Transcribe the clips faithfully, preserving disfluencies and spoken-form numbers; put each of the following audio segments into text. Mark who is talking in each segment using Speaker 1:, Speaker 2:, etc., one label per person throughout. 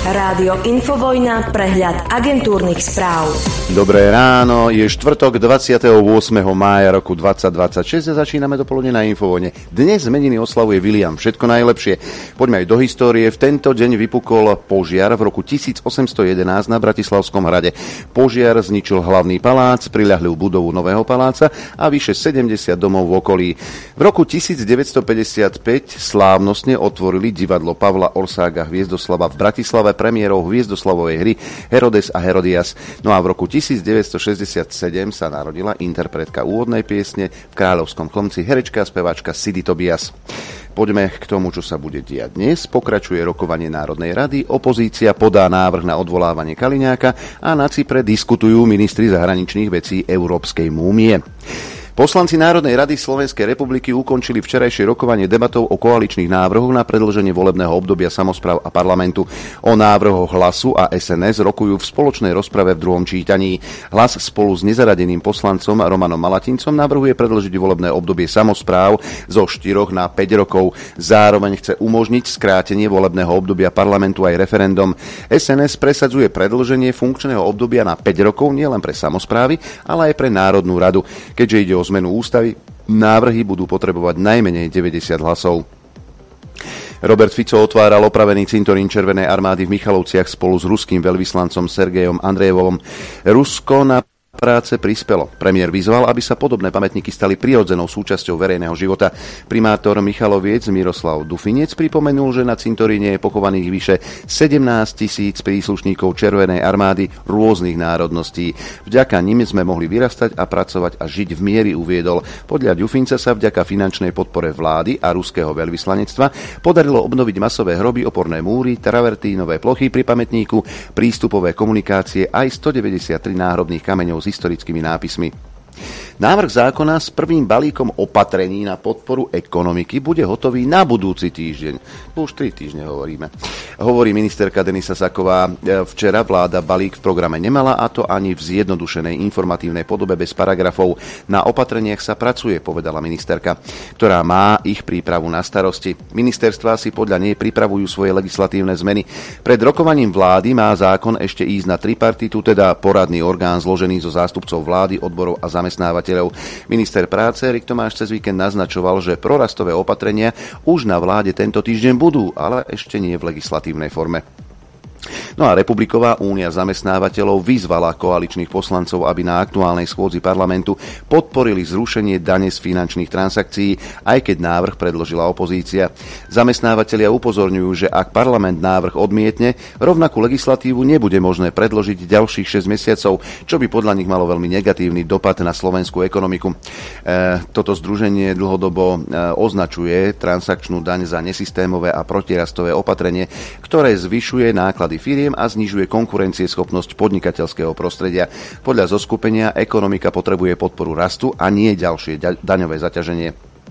Speaker 1: Rádio Infovojna, prehľad agentúrnych správ.
Speaker 2: Dobré ráno, je štvrtok dvadsiateho ôsmeho mája roku dvetisícdvadsaťšesť a začíname dopoludne na Infovojne. Dnes meniny oslavuje William, všetko najlepšie. Poďme aj do histórie. V tento deň vypukol požiar v roku tisícosemstojedenásť na Bratislavskom hrade. Požiar zničil hlavný palác, priľahlú budovu nového paláca a vyše sedemdesiat domov v okolí. V roku tisícdeväťstopäťdesiatpäť slávnostne otvorili divadlo Pavla Orsága Hviezdoslava v Bratislave premiérou hviezdoslavovej hry Herodes a Herodias. No a v roku tisícdeväťstošesťdesiatsedem sa narodila interpretka úvodnej piesne v Kráľovskom chlmci, herečka a speváčka Sidy Tobias. Poďme k tomu, čo sa bude diať dnes. Pokračuje rokovanie Národnej rady, opozícia podá návrh na odvolávanie Kaliňáka a na Cypre diskutujú ministri zahraničných vecí Európskej únie. Poslanci Národnej rady Slovenskej republiky ukončili včerajšie rokovanie debatou o koaličných návrhoch na predĺženie volebného obdobia samospráv a parlamentu. O návrhoch Hlasu a es en es rokujú v spoločnej rozprave v druhom čítaní. Hlas spolu s nezaradeným poslancom Romanom Malatincom navrhuje predĺžiť volebné obdobie samospráv zo štyroch na päť rokov. Zároveň chce umožniť skrátenie volebného obdobia parlamentu aj referendum. es en es presadzuje predĺženie funkčného obdobia na päť rokov nielen pre samosprávy, ale aj pre Národnú radu. Keďže ide o zmenu ústavy, návrhy budú potrebovať najmenej deväťdesiat hlasov. Robert Fico otváral opravený cintorín Červenej armády v Michalovciach spolu s ruským veľvyslancom Sergejom Andrejevom. Rusko na práce prispelo. Premiér vyzval, aby sa podobné pamätníky stali prirodzenou súčasťou verejného života. Primátor Michaloviec Miroslav Dufinec pripomenul, že na cintoríne je pochovaných vyše sedemnásť tisíc príslušníkov Červenej armády rôznych národností. Vďaka nim sme mohli vyrastať a pracovať a žiť v miery, uviedol. Podľa Dufinca sa vďaka finančnej podpore vlády a ruského veľvyslanectva podarilo obnoviť masové hroby, oporné múry, travertínové plochy pri pamätníku, prístupové komunikácie aj stodeväťdesiattri náhrobných kameňov s historickými nápismi. Návrh zákona s prvým balíkom opatrení na podporu ekonomiky bude hotový na budúci týždeň. Už tri týždne hovoríme. Hovorí ministerka Denisa Saková. Včera vláda balík v programe nemala, a to ani v zjednodušenej informatívnej podobe bez paragrafov. Na opatreniach sa pracuje, povedala ministerka, ktorá má ich prípravu na starosti. Ministerstvá si podľa nej pripravujú svoje legislatívne zmeny. Pred rokovaním vlády má zákon ešte ísť na tripartitu, teda poradný orgán zložený zo zástupcov vlády, odborov a zamestnávateľov. Minister práce Erik Tomáš cez víkend naznačoval, že prorastové opatrenia už na vláde tento týždeň budú, ale ešte nie v legislatívnej forme. No a Republiková únia zamestnávateľov vyzvala koaličných poslancov, aby na aktuálnej schôdzi parlamentu podporili zrušenie dane z finančných transakcií, aj keď návrh predložila opozícia. Zamestnávatelia upozorňujú, že ak parlament návrh odmietne, rovnakú legislatívu nebude možné predložiť ďalších šesť mesiacov, čo by podľa nich malo veľmi negatívny dopad na slovenskú ekonomiku. E, toto združenie dlhodobo e, označuje transakčnú daň za nesystémové a protirastové opatrenie, ktoré zvyšuje náklady firiem a znižuje konkurencieschopnosť podnikateľského prostredia. Podľa zoskupenia ekonomika potrebuje podporu rastu a nie ďalšie daňové zaťaženie.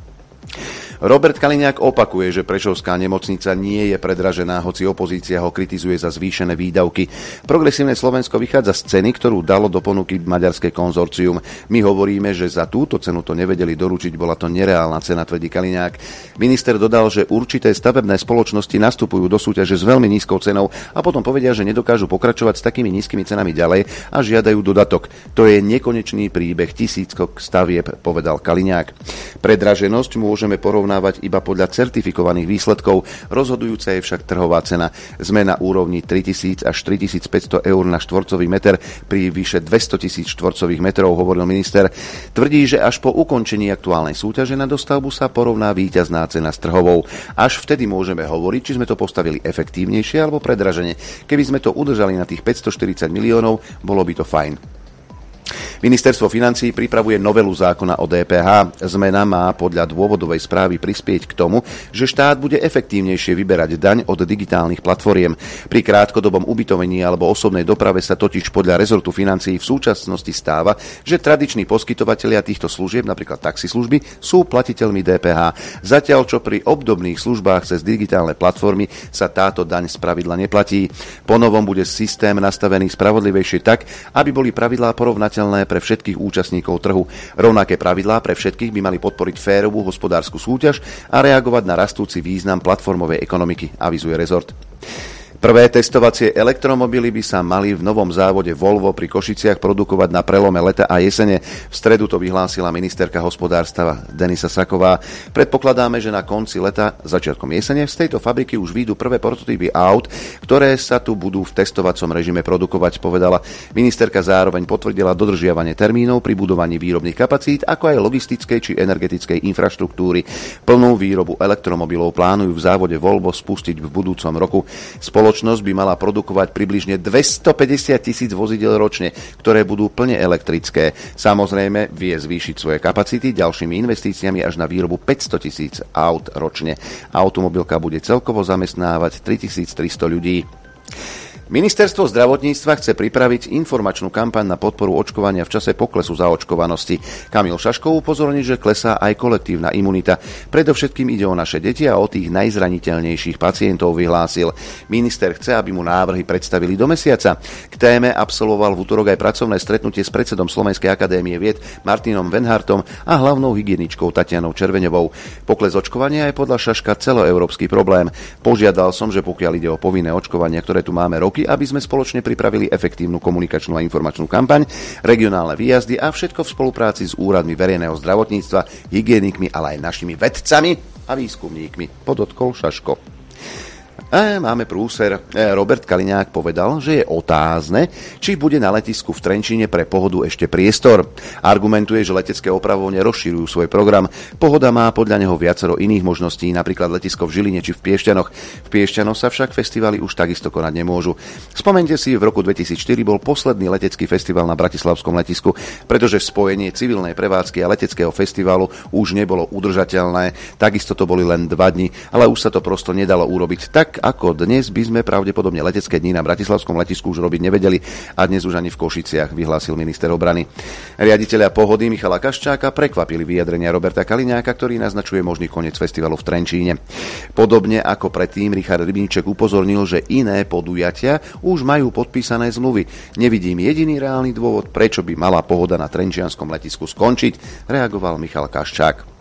Speaker 2: Robert Kaliňák opakuje, že prešovská nemocnica nie je predražená, hoci opozícia ho kritizuje za zvýšené výdavky. Progresívne Slovensko vychádza z ceny, ktorú dalo do ponuky maďarské konzorcium. My hovoríme, že za túto cenu to nevedeli doručiť, bola to nereálna cena, tvrdí Kaliňák. Minister dodal, že určité stavebné spoločnosti nastupujú do súťaže s veľmi nízkou cenou a potom povedia, že nedokážu pokračovať s takými nízkymi cenami ďalej a žiadajú dodatok. To je nekonečný príbeh tisíckok stavieb, povedal Kaliňák. Predraženosť môžeme porovnať iba podľa certifikovaných výsledkov. Rozhodujúca je však trhová cena. Sme na úrovni tritisíc až tritisícpäťsto eur na štvorcový meter pri vyše dvestotisíc štvorcových metrov, hovoril minister. Tvrdí, že až po ukončení aktuálnej súťaže na dostavbu sa porovná víťazná cena s trhovou. Až vtedy môžeme hovoriť, či sme to postavili efektívnejšie alebo predražene. Keby sme to udržali na tých päťstoštyridsať miliónov, bolo by to fajn. Ministerstvo financií pripravuje novelu zákona o dé pé há. Zmena má podľa dôvodovej správy prispieť k tomu, že štát bude efektívnejšie vyberať daň od digitálnych platformiem. Pri krátkodobom ubytovaní alebo osobnej doprave sa totiž podľa rezortu financií v súčasnosti stáva, že tradiční poskytovatelia týchto služieb, napríklad taxislužby, sú platiteľmi dé pé há. Zatiaľ, čo pri obdobných službách cez digitálne platformy sa táto daň spravidla neplatí. Po novom bude systém nastavený spravodlivejšie tak, aby boli pravidlá porovnateľné pre všetkých účastníkov trhu. Rovnaké pravidlá pre všetkých by mali podporiť férovú hospodársku súťaž a reagovať na rastúci význam platformovej ekonomiky, avizuje rezort. Prvé testovacie elektromobily by sa mali v novom závode Volvo pri Košiciach produkovať na prelome leta a jesene. V stredu to vyhlásila ministerka hospodárstva Denisa Saková. Predpokladáme, že na konci leta, začiatkom jesene, z tejto fabriky už výjdu prvé prototypy aut, ktoré sa tu budú v testovacom režime produkovať, povedala. Ministerka zároveň potvrdila dodržiavanie termínov pri budovaní výrobných kapacít, ako aj logistickej či energetickej infraštruktúry. Plnú výrobu elektromobilov plánujú v závode Volvo spustiť v budúcom roku. Spoločnosť by mala produkovať približne dvestopäťdesiat tisíc vozidel ročne, ktoré budú plne elektrické. Samozrejme vie zvýšiť svoje kapacity ďalšími investíciami až na výrobu päťsto tisíc aut ročne. Automobilka bude celkovo zamestnávať tritisíctristo ľudí. Ministerstvo zdravotníctva chce pripraviť informačnú kampaň na podporu očkovania v čase poklesu zaočkovanosti. Kamil Šaško upozorní, že klesá aj kolektívna imunita. Predovšetkým ide o naše deti a o tých najzraniteľnejších pacientov, vyhlásil. Minister chce, aby mu návrhy predstavili do mesiaca. K téme absolvoval v utorok aj pracovné stretnutie s predsedom Slovenskej akadémie vied Martinom Venhartom a hlavnou hygieničkou Tatianou Červeňovou. Pokles očkovania je podľa Šaška celoeurópsky problém. Požiadal som, že pokiaľ ide o povinné očkovania, ktoré tu máme roky, aby sme spoločne pripravili efektívnu komunikačnú a informačnú kampaň, regionálne výjazdy a všetko v spolupráci s úradmi verejného zdravotníctva, hygienikmi, ale aj našimi vedcami a výskumníkmi, podotkol Šaško. A máme prúser. Robert Kaliňák povedal, že je otázne, či bude na letisku v Trenčíne pre Pohodu ešte priestor. Argumentuje, že letecké opravovne rozširujú svoj program. Pohoda má podľa neho viacero iných možností, napríklad letisko v Žiline či v Piešťanoch. V Piešťanoch sa však festivaly už takisto konať nemôžu. Spomente si, v roku dvetisícštyri bol posledný letecký festival na bratislavskom letisku, pretože spojenie civilnej prevádzky a leteckého festivalu už nebolo udržateľné. Takisto to boli len dva dni, ale už sa to prosto nedalo urobiť tak, ako dnes by sme pravdepodobne letecké dni na bratislavskom letisku už robiť nevedeli a dnes už ani v Košiciach, vyhlásil minister obrany. Riaditeľia Pohody Michala Kaščáka prekvapili vyjadrenia Roberta Kaliňáka, ktorý naznačuje možný koniec festivalu v Trenčíne. Podobne ako predtým Richard Rybníček upozornil, že iné podujatia už majú podpísané zmluvy. Nevidím jediný reálny dôvod, prečo by mala Pohoda na trenčianskom letisku skončiť, reagoval Michal Kaščák.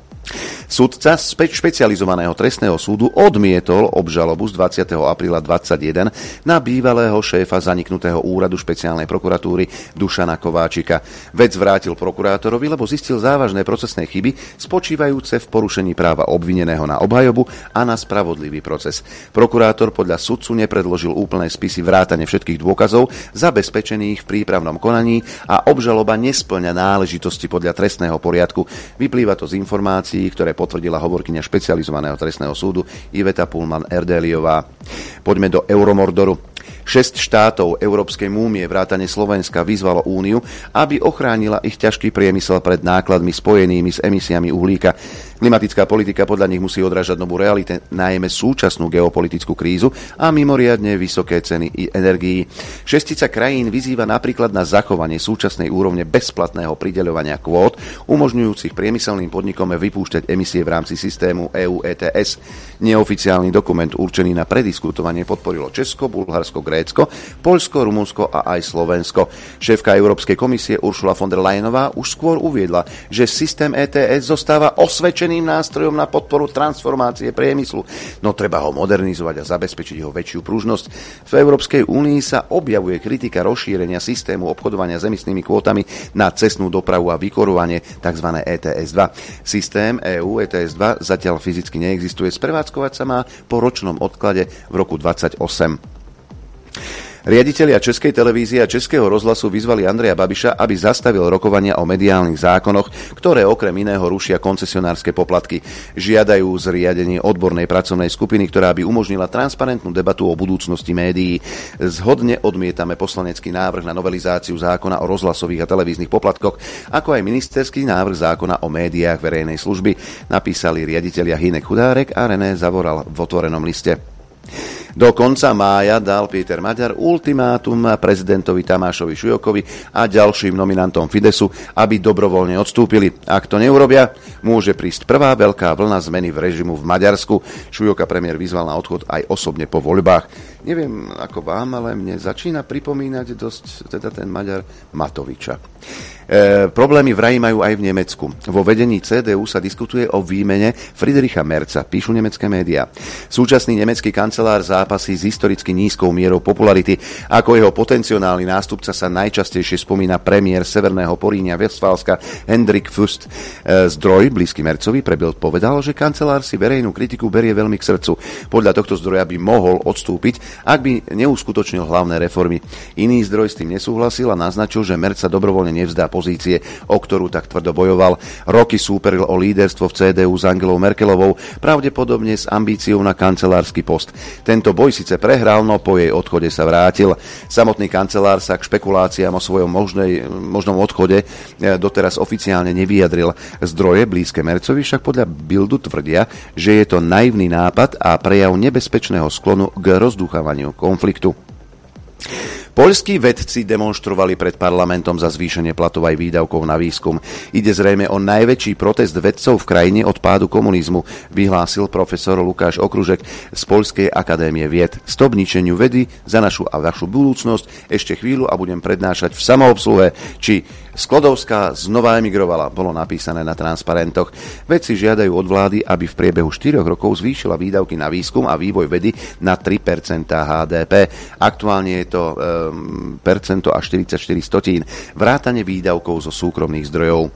Speaker 2: Sudca špecializovaného trestného súdu odmietol obžalobu z dvadsiateho apríla dvadsaťjeden na bývalého šéfa zaniknutého úradu špeciálnej prokuratúry Dušana Kováčika. Vec vrátil prokurátorovi, lebo zistil závažné procesné chyby spočívajúce v porušení práva obvineného na obhajobu a na spravodlivý proces. Prokurátor podľa sudcu nepredložil úplné spisy vrátane všetkých dôkazov zabezpečených v prípravnom konaní a obžaloba nespĺňa náležitosti podľa trestného poriadku. Vyplýva to z informácií, ktoré potvrdila hovorkyňa špecializovaného trestného súdu Iveta Pullman-Erdéliová. Poďme do Euromordoru. Šesť štátov európskej múmie vrátane Slovenska vyzvalo Úniu, aby ochránila ich ťažký priemysel pred nákladmi spojenými s emisiami uhlíka. Klimatická politika podľa nich musí odrážať novú realitu, najmä súčasnú geopolitickú krízu a mimoriadne vysoké ceny energií. Šestica krajín vyzýva napríklad na zachovanie súčasnej úrovne bezplatného prideľovania kvót, umožňujúcich priemyselným podnikom vypúšťať emisie v rámci systému é ú é té es. Neoficiálny dokument určený na prediskutovanie podporilo Česko, Bulharsko, Grécko, Poľsko, Rumunsko a aj Slovensko. Šéfka Európskej komisie Ursula von der Leyenová už skôr uviedla, že systém é té es zostáva osvedčeným nástrojom na podporu transformácie priemyslu, no treba ho modernizovať a zabezpečiť ho väčšiu pružnosť. V Európskej únii sa objavuje kritika rozšírenia systému obchodovania s emisnými kvótami na cestnú dopravu a vykurovanie tzv. é té es dva. Systém é ú é té es dva zatiaľ fyzicky neexistuje, sprevádzkovať sa má po ročnom odklade v roku dvadsaťosem. Riaditelia Českej televízie a Českého rozhlasu vyzvali Andreja Babiša, aby zastavil rokovania o mediálnych zákonoch, ktoré okrem iného rušia koncesionárske poplatky. Žiadajú zriadenie odbornej pracovnej skupiny, ktorá by umožnila transparentnú debatu o budúcnosti médií. Zhodne odmietame poslanecký návrh na novelizáciu zákona o rozhlasových a televíznych poplatkoch, ako aj ministerský návrh zákona o médiách verejnej služby, napísali riaditelia Hynek Chudárek a René Zavoral v otvorenom liste. Do konca mája dal Peter Maďar ultimátum prezidentovi Tamášovi Šujokovi a ďalším nominantom Fidesu, aby dobrovoľne odstúpili. Ak to neurobia, môže prísť prvá veľká vlna zmeny v režimu v Maďarsku. Šujoka premiér vyzval na odchod aj osobne po voľbách. Neviem ako vám, ale mne začína pripomínať dosť teda ten Maďar Matoviča. problémy vraj majú aj v Nemecku. Vo vedení cé dé ú sa diskutuje o výmene Friedricha Merza, píšu nemecké médiá. Súčasný nemecký kancelár zápasí s historicky nízkou mierou popularity. Ako jeho potenciálny nástupca sa najčastejšie spomína premiér Severného Porínia Westfálska Hendrik Fürst. Zdroj blízky Merzovi pre Bild povedal, že kancelár si verejnú kritiku berie veľmi k srdcu. Podľa tohto zdroja by mohol odstúpiť, ak by neuskutočnil hlavné reformy. Iný zdroj s tým nesúhlasil a naznačil, že Merz sa dobrovoľne nevzdá pozície, o ktorú tak tvrdo bojoval. Roky súperil o líderstvo v cé dé ú s Angelou Merkelovou, pravdepodobne s ambíciou na kancelársky post. Tento boj síce prehral, no po jej odchode sa vrátil. Samotný kancelár sa k špekuláciám o svojom možnej, možnom odchode doteraz oficiálne nevyjadril. Zdroje blízke Merzovi však podľa Bildu tvrdia, že je to naivný nápad a prejav nebezpečného sklonu k rozdúchávaniu konfliktu. Poľskí vedci demonštrovali pred parlamentom za zvýšenie platov aj výdavkov na výskum. Ide zrejme o najväčší protest vedcov v krajine od pádu komunizmu, vyhlásil profesor Lukáš Okružek z Poľskej akadémie vied. Stop ničeniu vedy, za našu a vašu budúcnosť, ešte chvíľu a budem prednášať v samoobsluhe, či Sklodovská znova emigrovala, bolo napísané na transparentoch. Vedci žiadajú od vlády, aby v priebehu štyroch rokov zvýšila výdavky na výskum a vývoj vedy na tri percentá há dé pé. Aktuálne je to um, percento a štyridsaťštyri stotín, vrátane výdavkov zo súkromných zdrojov.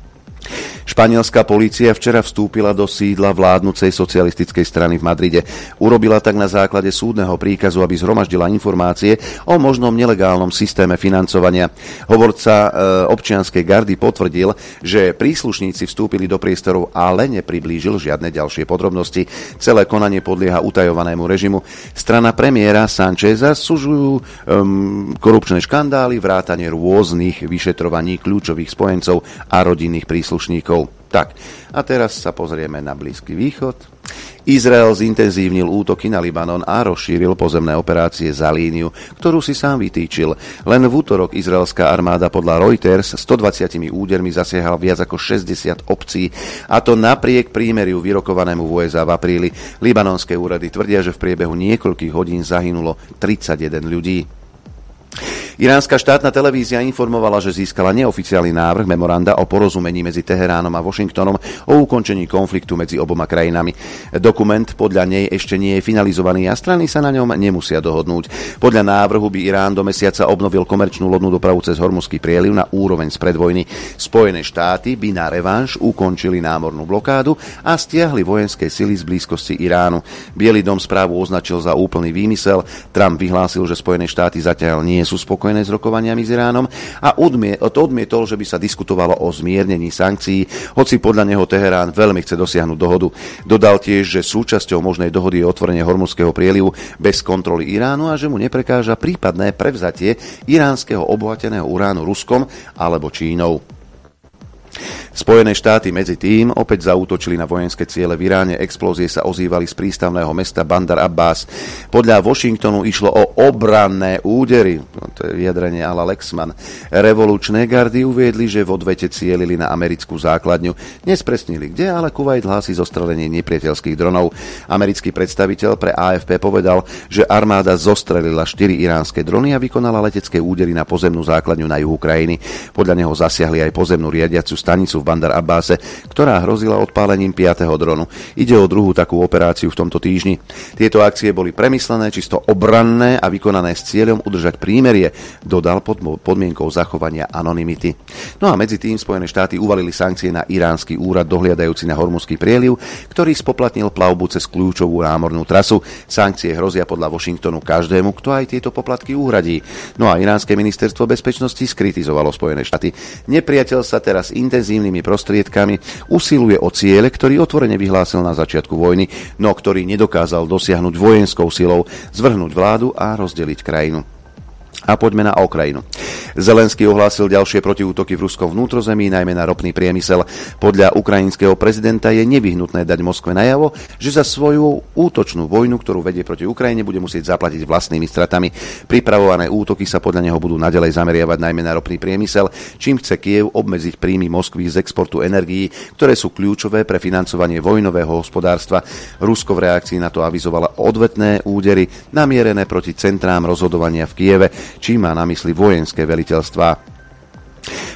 Speaker 2: Španielská polícia včera vstúpila do sídla vládnucej socialistickej strany v Madride. Urobila tak na základe súdneho príkazu, aby zhromaždila informácie o možnom nelegálnom systéme financovania. Hovorca e, občianskej gardy potvrdil, že príslušníci vstúpili do priestorov, ale nepriblížil žiadne ďalšie podrobnosti. Celé konanie podlieha utajovanému režimu. Strana premiéra Sancheza sužujú um, korupčné škandály, vrátane rôznych vyšetrovaní kľúčových spojencov a rodinných príslušníkov. Tak, a teraz sa pozrieme na Blízky východ. Izrael zintenzívnil útoky na Libanon a rozšíril pozemné operácie za líniu, ktorú si sám vytýčil. Len v útorok izraelská armáda podľa Reuters stodvadsiatimi údermi zasiahla viac ako šesťdesiat obcí, a to napriek prímeriu vyrokovanému v ú es á v apríli. Libanonské úrady tvrdia, že v priebehu niekoľkých hodín zahynulo tridsaťjeden ľudí. Iránska štátna televízia informovala, že získala neoficiálny návrh memoranda o porozumení medzi Teheránom a Washingtonom o ukončení konfliktu medzi oboma krajinami. Dokument podľa nej ešte nie je finalizovaný a strany sa na ňom nemusia dohodnúť. Podľa návrhu by Irán do mesiaca obnovil komerčnú lodnú dopravu cez Hormuzský prieliv na úroveň spred vojny. Spojené štáty by na revanš ukončili námornú blokádu a stiahli vojenské sily z blízkosti Iránu. Biely dom správu označil za úplný výmysel. Trump vyhlásil, že Spojené štáty zatiaľ nie sú spokojné s rokovaniami s Iránom a odmietol, že by sa diskutovalo o zmiernení sankcií, hoci podľa neho Teherán veľmi chce dosiahnuť dohodu. Dodal tiež, že súčasťou možnej dohody je otvorenie Hormuzského prielivu bez kontroly Iránu a že mu neprekáža prípadné prevzatie iránskeho obohateného uránu Ruskom alebo Čínou. Spojené štáty medzi tým opäť zaútočili na vojenské ciele v Iráne. Explózie sa ozývali z prístavného mesta Bandar Abbas. Podľa Washingtonu išlo o obranné údery. To je vyjadrenie Ala Lexman. Revolučné gardy uviedli, že v odvete cielili na americkú základňu. Nespresnili kde, ale Kuvajt hlási zostrelenie nepriateľských dronov. Americký predstaviteľ pre á ef pé povedal, že armáda zostrelila štyri iránske drony a vykonala letecké údery na pozemnú základňu na juhu krajiny. Podľa neho zasiahli aj pozemnú riadiacu stanicu v Bandar Abbase, ktorá hrozila odpálením piateho dronu. Ide o druhú takú operáciu v tomto týždni. Tieto akcie boli premyslené, čisto obranné a vykonané s cieľom udržať prímerie, dodal pod podmienkou zachovania anonymity. No a medzi tým Spojené štáty uvalili sankcie na iránsky úrad dohliadajúci na Hormuzský prieliv, ktorý spoplatnil plavbu cez kľúčovú námornú trasu. Sankcie hrozia podľa Washingtonu každému, kto aj tieto poplatky uhradí. No a iránske ministerstvo bezpečnosti skritizovalo Spojené štáty. Nepriateľ sa teraz intenzívnymi prostriedkami usiluje o ciele, ktorý otvorene vyhlásil na začiatku vojny, no ktorý nedokázal dosiahnuť vojenskou silou, zvrhnúť vládu a rozdeliť krajinu. A poďme na Ukrajinu. Zelenský ohlásil ďalšie protiútoky v ruskom vnútrozemí, najmä na ropný priemysel. Podľa ukrajinského prezidenta je nevyhnutné dať Moskve najavo, že za svoju útočnú vojnu, ktorú vedie proti Ukrajine, bude musieť zaplatiť vlastnými stratami. Pripravované útoky sa podľa neho budú naďalej zameriavať najmä na ropný priemysel, čím chce Kyjev obmedziť príjmy Moskvy z exportu energií, ktoré sú kľúčové pre financovanie vojnového hospodárstva. Rusko v reakcii na to avizovalo odvetné údery namierené proti centrám rozhodovania v Kyjeve, čím má na mysli vojenské veliteľstvá.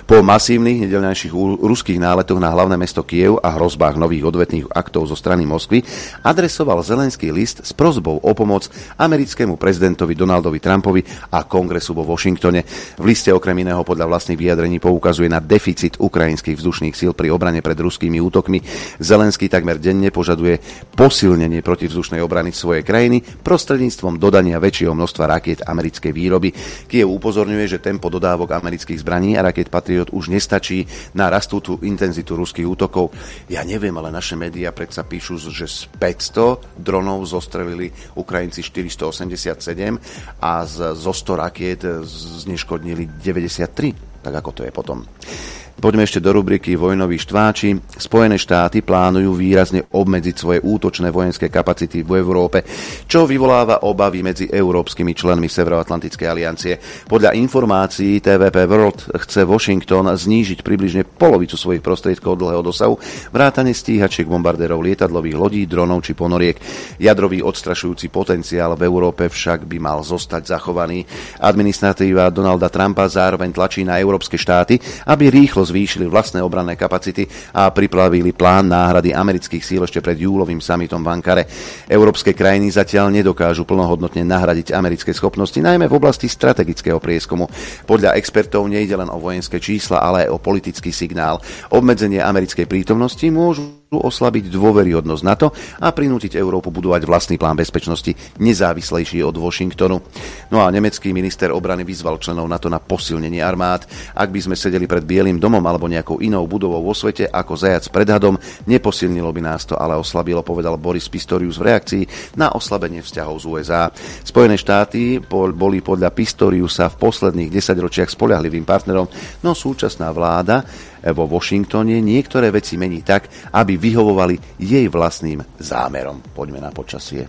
Speaker 2: Po masívnych nedeľnejších ruských náletoch na hlavné mesto Kyjev a hrozbách nových odvetných aktov zo strany Moskvy adresoval Zelenský list s prosbou o pomoc americkému prezidentovi Donaldovi Trumpovi a kongresu vo Washingtone. V liste okrem iného podľa vlastných vyjadrení poukazuje na deficit ukrajinských vzdušných síl pri obrane pred ruskými útokmi. Zelenský takmer denne požaduje posilnenie protivzdušnej obrany svojej krajiny prostredníctvom dodania väčšieho množstva rakiet americkej výroby. Kyjev upozorňuje, že tempo dodávok amerických zbraní a rakiet Patriot už nestačí na rastúcu intenzitu ruských útokov. Ja neviem, ale naše médiá predsa píšu, že z päťsto dronov zostrelili Ukrajinci štyristoosemdesiatsedem a zo sto rakiet zneškodnili deväťdesiattri. Tak ako to je potom? Poďme ešte do rubriky Vojnoví štváči. Spojené štáty plánujú výrazne obmedziť svoje útočné vojenské kapacity v Európe, čo vyvoláva obavy medzi európskymi členmi Severoatlantickej aliancie. Podľa informácií té vé pé World chce Washington znížiť približne polovicu svojich prostriedkov dlhého dosahu, vrátane stíhačiek, bombardérov, lietadlových lodí, dronov či ponoriek. Jadrový odstrašujúci potenciál v Európe však by mal zostať zachovaný. Administratíva Donalda Trumpa zároveň tlačí na európske štáty, aby rýchlo zvýšili vlastné obranné kapacity a pripravili plán náhrady amerických síl ešte pred júlovým summitom v Ankare. Európske krajiny zatiaľ nedokážu plnohodnotne nahradiť americké schopnosti, najmä v oblasti strategického prieskumu. Podľa expertov nejde len o vojenské čísla, ale aj o politický signál. Obmedzenie americkej prítomnosti môžu oslabiť dôveryhodnosť NATO a prinútiť Európu budovať vlastný plán bezpečnosti nezávislejší od Washingtonu. No a nemecký minister obrany vyzval členov NATO na posilnenie armád. Ak by sme sedeli pred Bielým domom alebo nejakou inou budovou vo svete ako zajac pred hadom, neposilnilo by nás to, ale oslabilo, povedal Boris Pistorius v reakcii na oslabenie vzťahov z ú es á. Spojené štáty boli podľa Pistoriusa v posledných desaťročiach spoľahlivým partnerom, no súčasná vláda vo Washingtone niektoré veci mení tak, aby vyhovovali jej vlastným zámerom. Poďme na počasie.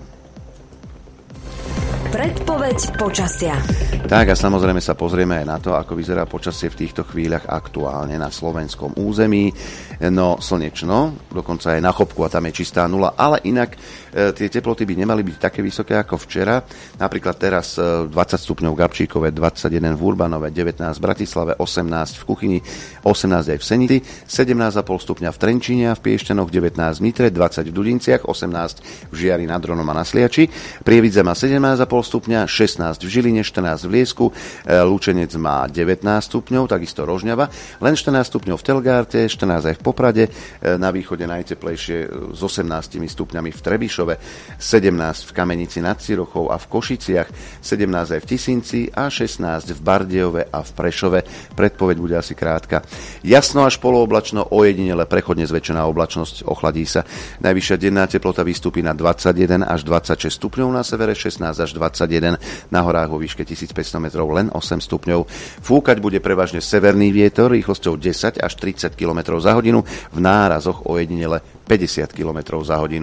Speaker 1: Predpoveď počasia.
Speaker 2: Tak a samozrejme sa pozrieme aj na to, ako vyzerá počasie v týchto chvíľach aktuálne na slovenskom území. No slnečno, dokonca aj na Chopku a tam je čistá nula, ale inak e, tie teploty by nemali byť také vysoké ako včera. Napríklad teraz e, dvadsať stupňov v Gabčíkove, dvadsaťjeden v Urbanove, devätnásť v Bratislave, osemnásť v Kuchyni, osemnásť aj v Seniti, sedemnásť celá päť stupňa v Trenčíne a v Piešťanoch, devätnásť v Nitre, dvadsať v Dudinciach, osemnásť v Žiari nad Hronom a na Sliači. Prievidze má sedemnásť celá päť stupňa, šestnásť v Žiline, štrnásť v Liesku, Lučenec má devätnásť stupňov, takisto Rožňava, len štrnásť stupňov v Telgárte, štrnásť aj v Poprade, na východe najteplejšie s osemnástimi stupňami v Trebišove, sedemnásť v Kamenici nad Cirochou a v Košiciach, sedemnásť aj v Tisinci a šestnásť v Bardejove a v Prešove. Predpoveď bude asi krátka. Jasno až polooblačno, ojedinele prechodne zväčšená oblačnosť, ochladí sa. Najvyššia denná teplota vystúpi na dvadsaťjeden až dvadsaťšesť stupňov na severe, šestnásť až dvadsaťjeden, na horách vo výške tisícpäťsto metrov len osem stupňov. Fúkať bude prevažne severný vietor rýchlosťou desať až tridsať kilometrov za hodinu, v nárazoch ojedinele päťdesiat kilometrov za hodinu.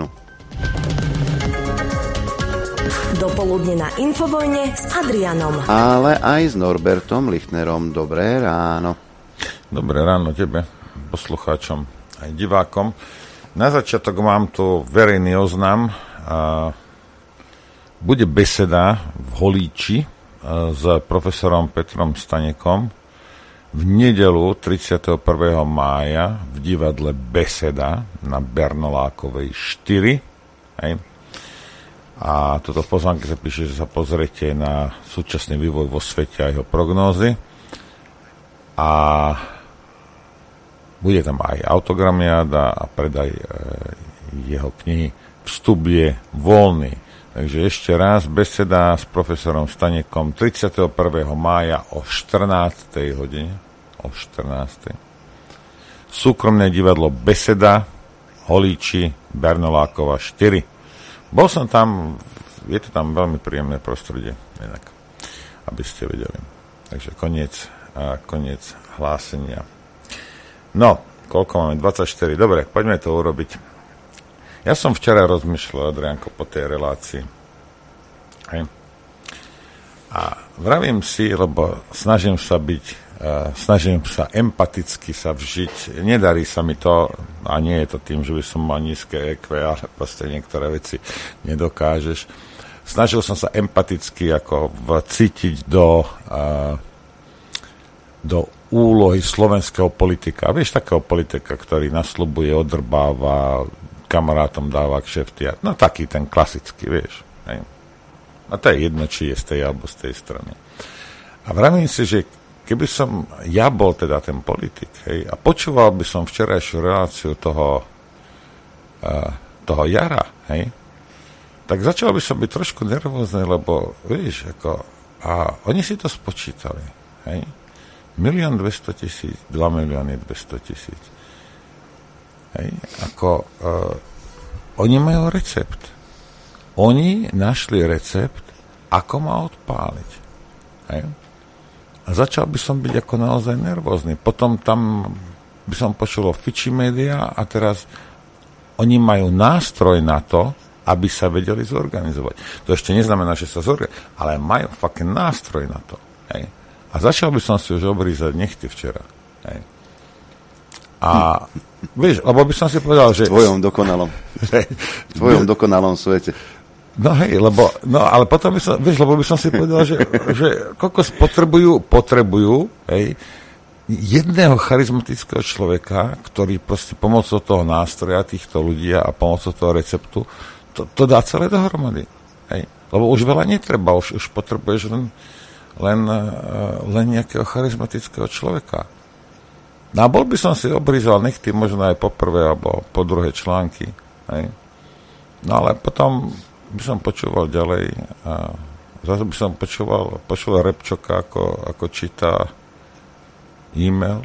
Speaker 1: Dopoludne na Infovojne s Adrianom.
Speaker 2: Ale aj s Norbertom Lichtnerom. Dobré ráno.
Speaker 3: Dobré ráno tebe, poslucháčom aj divákom. Na začiatok mám tu verejný oznam. Bude beseda v Holíči s profesorom Petrom Stanekom v nedeľu tridsiateho prvého mája v divadle Beseda na Bernolákovej štyri. Hej. A toto v pozvánke sa píše, že sa pozriete na súčasný vývoj vo svete a jeho prognózy. A bude tam aj autogramiáda a predaj e, jeho knihy. Vstup je voľný. Takže ešte raz beseda s profesorom Stanekom tridsiateho prvého mája o štrnástej hodine. O štrnástej. Súkromné divadlo Beseda, Holíči, Bernolákova štyri. Bol som tam, je to tam veľmi príjemné prostredie, inak, aby ste vedeli. Takže koniec, a koniec hlásenia. No, koľko máme? dvadsaťštyri. Dobre, poďme to urobiť. Ja som včera rozmýšľal, Adriánko, po tej relácii. Hej. A vravím si, lebo snažím sa byť Uh, snažím sa empaticky sa vžiť. Nedarí sa mi to, a nie je to tým, že by som mal nízke é kvé, ale proste niektoré veci nedokážeš. Snažil som sa empaticky ako vcítiť do, uh, do úlohy slovenského politika. Vieš, takého politika, ktorý nasľubuje, odrbáva, kamarátom dáva kšefty. No taký ten klasický, vieš. Hej. A to je jedno, či je z tej alebo z tej strany. A vravím si, že keby som ja bol teda ten politik, hej, a počúval by som včerajšiu reláciu toho, uh, toho Jara, hej, tak začal by som byť trošku nervózny, lebo, vieš, ako, a oni si to spočítali, hej, milión dvesto tisíc, dva milióny dvesto tisíc, hej, ako, uh, oni majú recept. Oni našli recept, ako ma odpáliť, hej. A začal by som byť ako naozaj nervózny. Potom tam by som počul o Fiči Media a teraz oni majú nástroj na to, aby sa vedeli zorganizovať. To ešte neznamená, že sa zorganizujú, ale majú fucking nástroj na to. Hej. A začal by som si už obrízať nechty včera. Hej. A vieš, lebo by som si povedal, že...
Speaker 2: V tvojom dokonalom. V tvojom dokonalom svete.
Speaker 3: No hej, lebo, no ale potom by som, vieš, lebo by som si povedal, že, že kokos potrebujú, potrebujú, hej, jedného charizmatického človeka, ktorý proste pomocou toho nástroja týchto ľudí a pomocou toho receptu to, to dá celé dohromady. Hej. Lebo už veľa netreba, už, už potrebuješ len, len, len nejakého charizmatického človeka. No a bol by som si obrízal nechty možno aj po prvé alebo po druhé články. Hej. No ale potom by som počúval ďalej a zase by som počúval, počúval Repčoka, ako, ako číta e-mail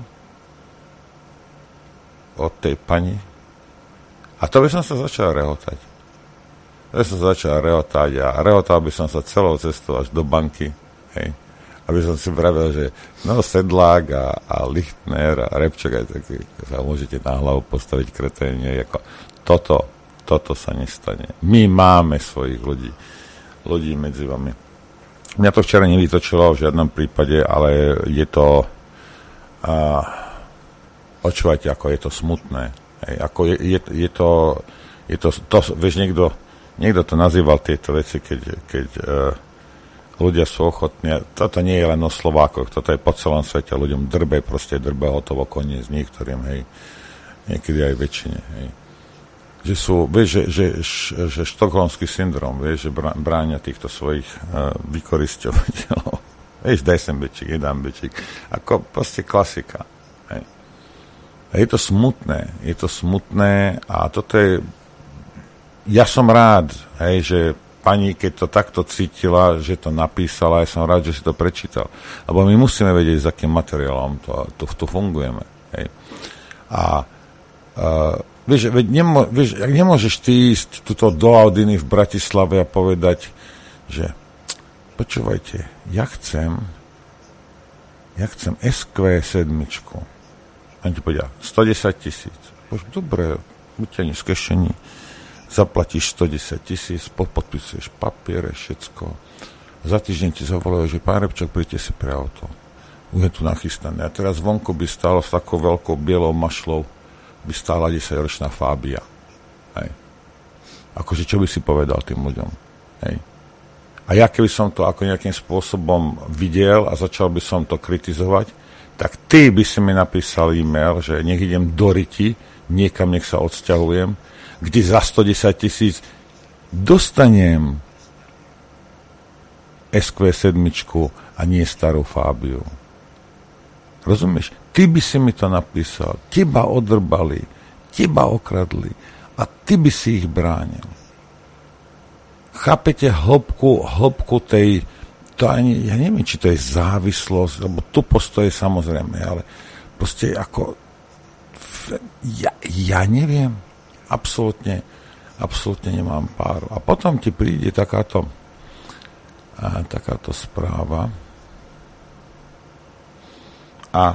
Speaker 3: od tej pani. A to by som sa začal rehotať. To by som sa začal rehotať a rehotal by som sa celou cestou až do banky. Hej. Aby som si pravil, že no Sedlák a, a Lichtner a Repčok aj taký, sa môžete na hlavu postaviť kreténie, ako toto Toto sa nestane. My máme svojich ľudí. Ľudí medzi vami. Mňa to včera nevytočilo v žiadnom prípade, ale je to... Uh, počúvajte, ako je to smutné. Hej, ako je, je, je to... Je to, to vieš, niekto, niekto to nazýval tieto veci, keď, keď uh, ľudia sú ochotní. Toto nie je len o Slovákoch, toto je po celom svete. Ľuďom drbe, proste drbe hotovo koniec niektorým, hej. Niekedy aj väčšine, hej. Že sú, vieš, že, že, že, že štokholmský syndrom, vieš, že bránia týchto svojich uh, vykorisťovateľov. Vieš, daj sem bečík, jedám bečík. Ako proste klasika. Hej. A je to smutné, je to smutné a toto je... Ja som rád, hej, že pani, keď to takto cítila, že to napísala, ja som rád, že si to prečítal. Lebo my musíme vedieť, s akým materiálom to, to, to fungujeme. Hej. A... Uh, Vieš, veď nemô, vieš, nemôžeš ty ísť tuto do Audiny v Bratislave a povedať, že počúvajte, ja chcem ja chcem es kvé sedem. A ti povedia, stodesať tisíc. Bož, dobre, vyťahni z kešení, zaplatíš stodesať tisíc, podpisuješ papiere, všetko. Za týždeň ti zavolajú, že pán Repčok, príďte si pre auto. Už je tu nachystané. A teraz vonku by stálo s takou veľkou bielou mašlou by stála desaťročná Fábia. Hej. Akože čo by si povedal tým ľuďom? Hej. A ja keby som to ako nejakým spôsobom videl a začal by som to kritizovať, tak ty by si mi napísal e-mail, že nech idem do riti, niekam nech sa odsťahujem, kde za stodesať tisíc dostanem es kvé sedem a nie starú Fábiu. Rozumieš? Ty by si mi to napísal, teba odrbali, teba okradli a ty by si ich bránil. Chápete hĺbku, hĺbku tej, to ani, ja neviem, či to je závislosť, lebo tu postoje samozrejme, ale proste ako, ja, ja neviem, absolútne, absolútne nemám páru. A potom ti príde takáto, a, takáto správa a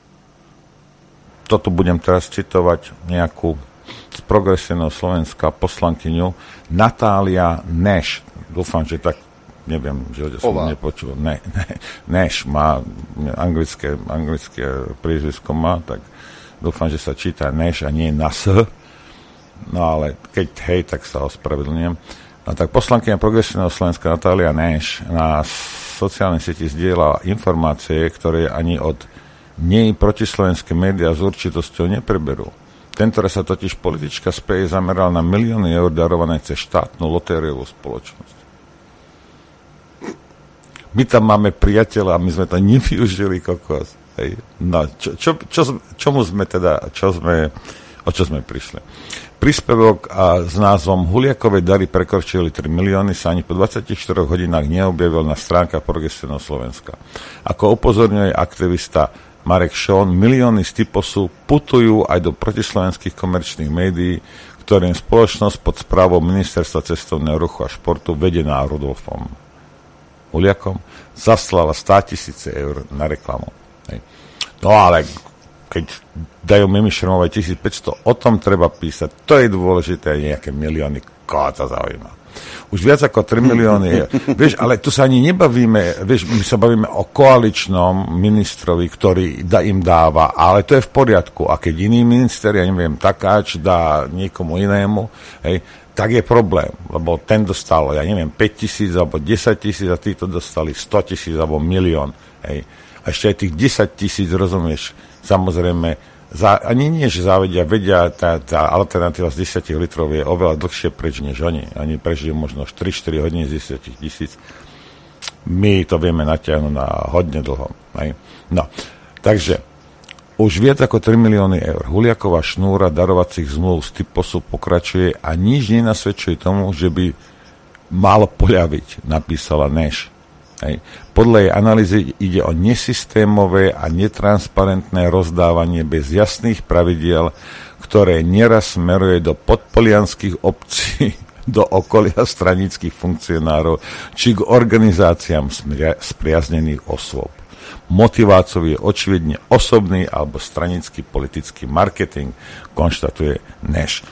Speaker 3: toto budem teraz citovať nejakú z progresívneho Slovenska poslankyňu Natália Neš. Dúfam, že tak, neviem, že som nepočul. Ne, ne, Neš má anglické, anglické prízvisko má, tak dúfam, že sa číta Neš a nie Nas. No ale keď hej, tak sa ospravedlňujem. No tak poslankyňa progresívneho Slovenska Natália Neš na sociálnej sieti zdieľa informácie, ktoré ani od nej protislovenské médiá s určitosťou nepreberú. Tentoraz sa totiž politička z pé es zameral na milióny eur darované cez štátnu lotériovú spoločnosť. My tam máme priateľa a my sme to nevyužili, kokos. Hej. No, čo, čo, čo, čomu sme teda, čo sme, o čo sme prišli? Príspevok a s názvom Huliakové dary prekročili tri milióny sa ani po dvadsaťštyri hodinách neobjavil na stránkach Progresívneho Slovenska. Ako upozorňuje aktivista Marek Šón, milióny z typosu putujú aj do protislovenských komerčných médií, ktorým spoločnosť pod správou Ministerstva cestovného ruchu a športu vedená Rudolfom Huliakom zaslala státisíce eur na reklamu. Hej. No ale keď dajú Mimi Šermovej tisícpäťsto, o tom treba písať. To je dôležité, nejaké milióny, koho to zaujíma. Už viac ako tri milióny je. Vieš, ale tu sa ani nebavíme, vieš, my sa bavíme o koaličnom ministrovi, ktorý da, im dáva, ale to je v poriadku. A keď iný minister, ja neviem, takáč dá niekomu inému, hej, tak je problém, lebo ten dostal, ja neviem, päť tisíc alebo desať tisíc a títo dostali sto tisíc alebo milión. Hej. A ešte aj tých desať tisíc, rozumieš, samozrejme, za, ani nie, že závedia, vedia, tá, tá alternatíva z desať litrov je oveľa dlhšie preč, než oni. Oni prežijú možno tri štyri hodiny z desať tisíc. My to vieme natiahnuť na hodne dlho. Hej. No, takže už viac ako tri milióny eur. Huliaková šnúra darovacích zmluv z typosu pokračuje a nič nenasvedčuje tomu, že by malo poľaviť, napísala Neš. Hej. Podľa jej analýzy ide o nesystémové a netransparentné rozdávanie bez jasných pravidiel, ktoré nieraz smeruje do podpolianských obcí, do okolia stranických funkcionárov či k organizáciám spriaznených osôb. Motiváciou je očividne osobný alebo stranický politický marketing, konštatuje Neš.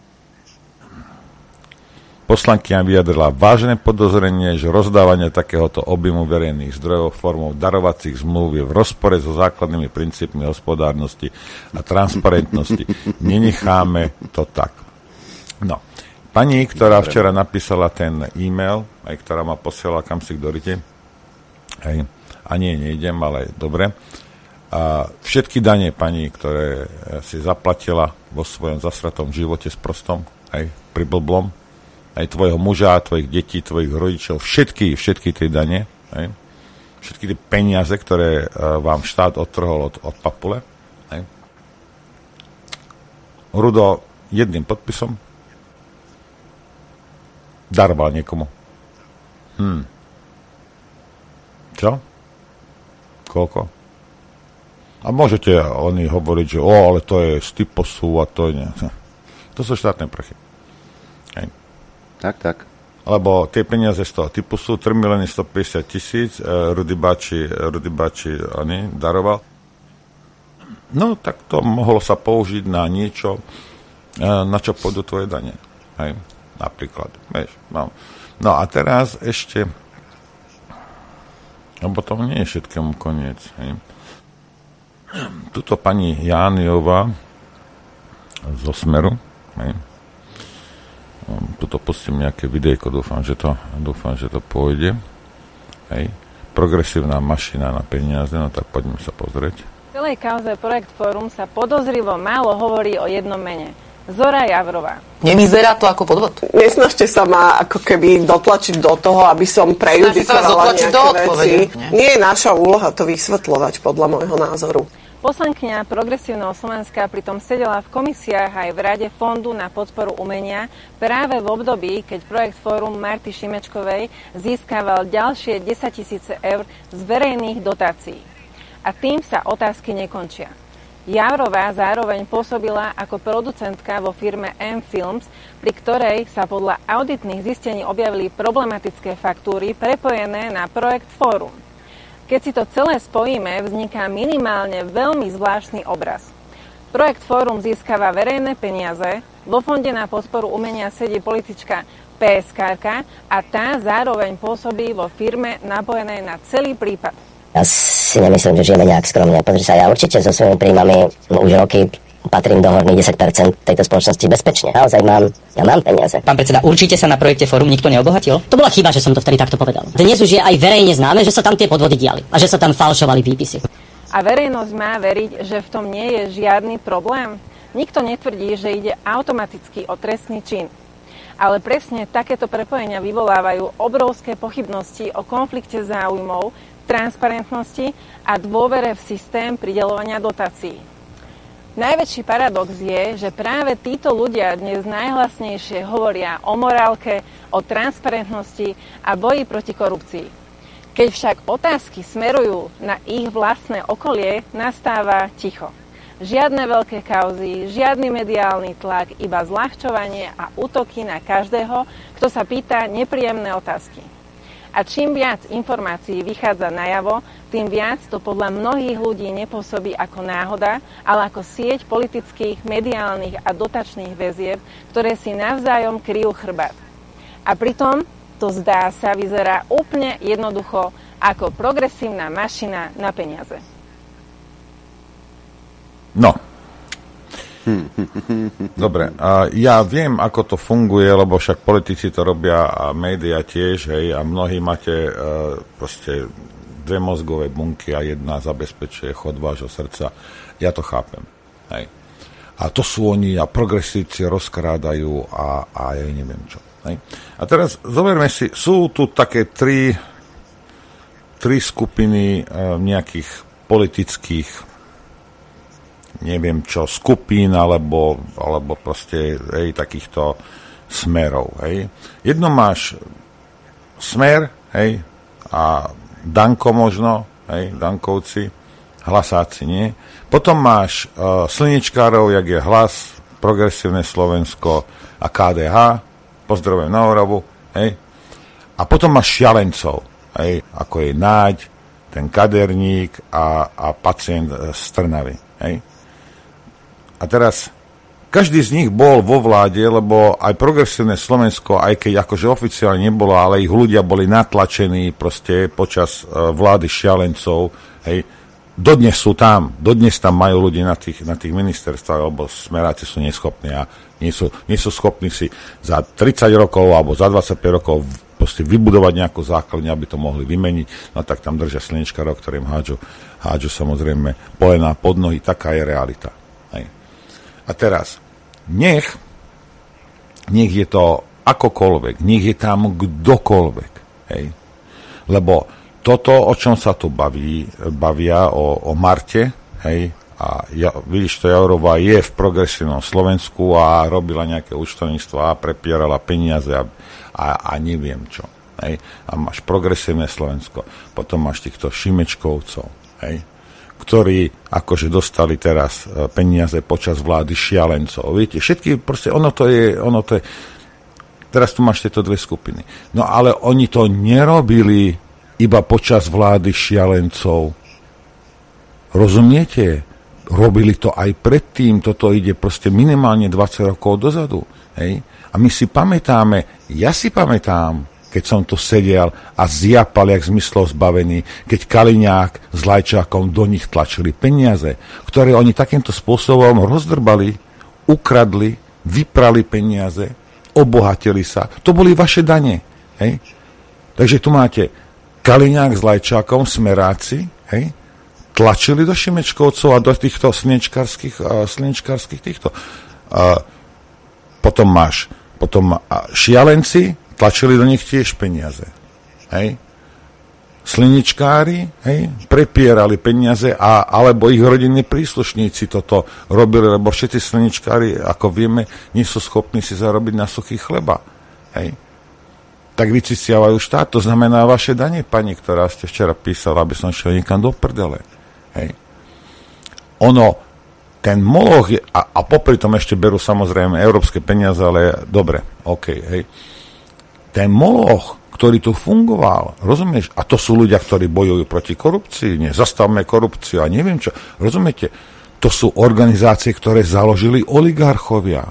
Speaker 3: Poslankyňa vyjadrila vážne podozrenie, že rozdávanie takéhoto objemu verejných zdrojov formou darovacích zmluv je v rozpore so základnými princípmi hospodárnosti a transparentnosti. Nenecháme to tak. No, pani, ktorá včera napísala ten e-mail, aj ktorá ma posielala kam si kdorite, hej, a nie, nejdem, ale dobre. A všetky dane, pani, ktoré si zaplatila vo svojom zasratom živote s prostom, hej, pri blblom, aj tvojho muža, tvojich detí, tvojich rodičov, všetky, všetky tie dane, hej, všetky tie peniaze, ktoré uh, vám štát odtrhol od, od papule, hej. Rudo jedným podpisom daroval niekomu. Hm. Čo? Koľko? A môžete oni hovoriť, že o, ale to je z typosu a to je... To sú štátne prachy. Hej.
Speaker 2: Tak, tak.
Speaker 3: Lebo tie peniaze z toho typu sú tri milióny stopäťdesiat tisíc, Rudy Bači, Rudy Bači oni daroval. No, tak to mohlo sa použiť na niečo, na čo pôjdu tvoje dane. Hej, napríklad. Vieš, no. no a teraz ešte, lebo to nie je všetkému koniec. Hej. Tuto pani Jániová zo Smeru, hej, tuto pustím nejaké videjko, dúfam, že to, dúfam, že to pôjde. Hej. Progresívna mašina na peniaze, no tak poďme sa pozrieť.
Speaker 4: V celej kauze Projekt Fórum sa podozrivo málo hovorí o jednom mene. Zora Javrová.
Speaker 5: Nevyzerá to ako podvod?
Speaker 6: Nesnažte sa ma ako keby dotlačiť do toho, aby som prejudikovala nejaké
Speaker 5: do
Speaker 6: veci. Nie. Nie je naša úloha to vysvetľovať, podľa môjho názoru.
Speaker 4: Poslankyňa Progresívneho Slovenska pritom sedela v komisiách aj v Rade Fondu na podporu umenia práve v období, keď Projekt Fórum Marty Šimečkovej získaval ďalšie desaťtisíce eur z verejných dotácií. A tým sa otázky nekončia. Javrová zároveň pôsobila ako producentka vo firme M-Films, pri ktorej sa podľa auditných zistení objavili problematické faktúry prepojené na Projekt Fórum. Keď si to celé spojíme, vzniká minimálne veľmi zvláštny obraz. Projekt Fórum získava verejné peniaze, vo Fonde na podporu umenia sedí politička pé es ká-rka a tá zároveň pôsobí vo firme napojenej na celý prípad.
Speaker 7: Ja si nemyslím, že žijeme nejak skromne. Pozri sa, ja určite so svojimi príjmami už roky patrím do horných desať percent tejto spoločnosti bezpečne. Naozaj mám, ja mám peniaze.
Speaker 8: Pán predseda, určite sa na projekte Fórum nikto neobohatil? To bola chyba, že som to vtedy takto povedal. Dnes už je aj verejne známe, že sa tam tie podvody diali a že sa tam falšovali výpisy.
Speaker 4: A verejnosť má veriť, že v tom nie je žiadny problém? Nikto netvrdí, že ide automaticky o trestný čin. Ale presne takéto prepojenia vyvolávajú obrovské pochybnosti o konflikte záujmov, transparentnosti a dôvere v systém prideľovania dotácií. Najväčší paradox je, že práve títo ľudia dnes najhlasnejšie hovoria o morálke, o transparentnosti a boji proti korupcii. Keď však otázky smerujú na ich vlastné okolie, nastáva ticho. Žiadne veľké kauzy, žiadny mediálny tlak, iba zľahčovanie a útoky na každého, kto sa pýta nepríjemné otázky. A čím viac informácií vychádza najavo, tým viac to podľa mnohých ľudí nepôsobí ako náhoda, ale ako sieť politických, mediálnych a dotačných väzieb, ktoré si navzájom kryjú chrbát. A pritom to zdá sa vyzerá úplne jednoducho ako progresívna mašina na peniaze.
Speaker 3: No. Dobre, a ja viem, ako to funguje, lebo však politici to robia a médiá tiež, hej, a mnohí máte uh, proste dve mozgové bunky a jedna zabezpečuje chod vášho srdca. Ja to chápem, hej. A to sú oni a progresívci rozkrádajú a, a ja neviem čo, hej. A teraz zoberme si, sú tu také tri, tri skupiny uh, nejakých politických neviem čo, skupín alebo, alebo proste hej, takýchto smerov. Hej. Jedno máš smer, hej, a Danko možno, hej, Dankovci, Hlasáci nie. Potom máš uh, slnečkárov, jak je Hlas, Progresívne Slovensko a ká dé há, pozdravujem na Oravu, hej. A potom máš šialencov, hej, ako je Náď, ten kaderník a, a pacient z Trnavy, hej. A teraz, každý z nich bol vo vláde, lebo aj Progresívne Slovensko, aj keď akože oficiálne nebolo, ale ich ľudia boli natlačení proste počas uh, vlády šialencov, hej, dodnes sú tam, dodnes tam majú ľudí na tých, na tých ministerstvách, lebo smeráci sú neschopní a nie sú, nie sú schopní si za tridsať rokov alebo za dvadsaťpäť rokov proste vybudovať nejakú základňu, aby to mohli vymeniť, no tak tam držia slnečkárov, ktorým hádžu, hádžu samozrejme polená pod nohy, taká je realita. A teraz, nech, nech je to akokoľvek, nech je tam kdokoľvek, hej. Lebo toto, o čom sa tu baví, bavia o, o Marte, hej, a ja, vidíš, to Jourová je v Progresívnom Slovensku a robila nejaké účtovníctvo a prepierala peniaze a, a, a neviem čo, hej. A máš Progresívne Slovensko, potom máš týchto Šimečkovcov, hej, ktorí akože dostali teraz peniaze počas vlády šialencov. Viete, všetky, proste ono to je, ono to je, teraz tu máš tieto dve skupiny. No ale oni to nerobili iba počas vlády šialencov. Rozumiete? Robili to aj predtým, toto ide proste minimálne dvadsať rokov dozadu. Hej? A my si pamätáme, ja si pamätám, keď som tu sedel a zjapal, jak zmyslov zbavený, keď Kaliňák s Lajčákom do nich tlačili peniaze, ktoré oni takýmto spôsobom rozdrbali, ukradli, vyprali peniaze, obohatili sa. To boli vaše dane. Hej? Takže tu máte Kaliňák s Lajčákom, smeráci, hej? Tlačili do Šimečkovcov a do týchto slnečkárskych, uh, slnečkárskych týchto. Uh, potom máš potom uh, šialenci, tlačili do nich tiež peniaze. Hej? Sliničkári, hej, prepierali peniaze, a, alebo ich rodinní príslušníci toto robili, lebo všetci sliničkári, ako vieme, nie sú schopní si zarobiť na suchý chleba. Hej? Tak vyciciavajú štát, to znamená vaše dane, pani, ktorá ste včera písala, aby som šiel niekam do prdele. Hej? Ono, ten moloch je, a, a popri tom ešte berú samozrejme európske peniaze, ale dobre, OK, hej. Ten moloch, ktorý tu fungoval, rozumieš? A to sú ľudia, ktorí bojujú proti korupcii, nie, zastavme korupciu a neviem čo. Rozumiete? To sú organizácie, ktoré založili oligarchovia,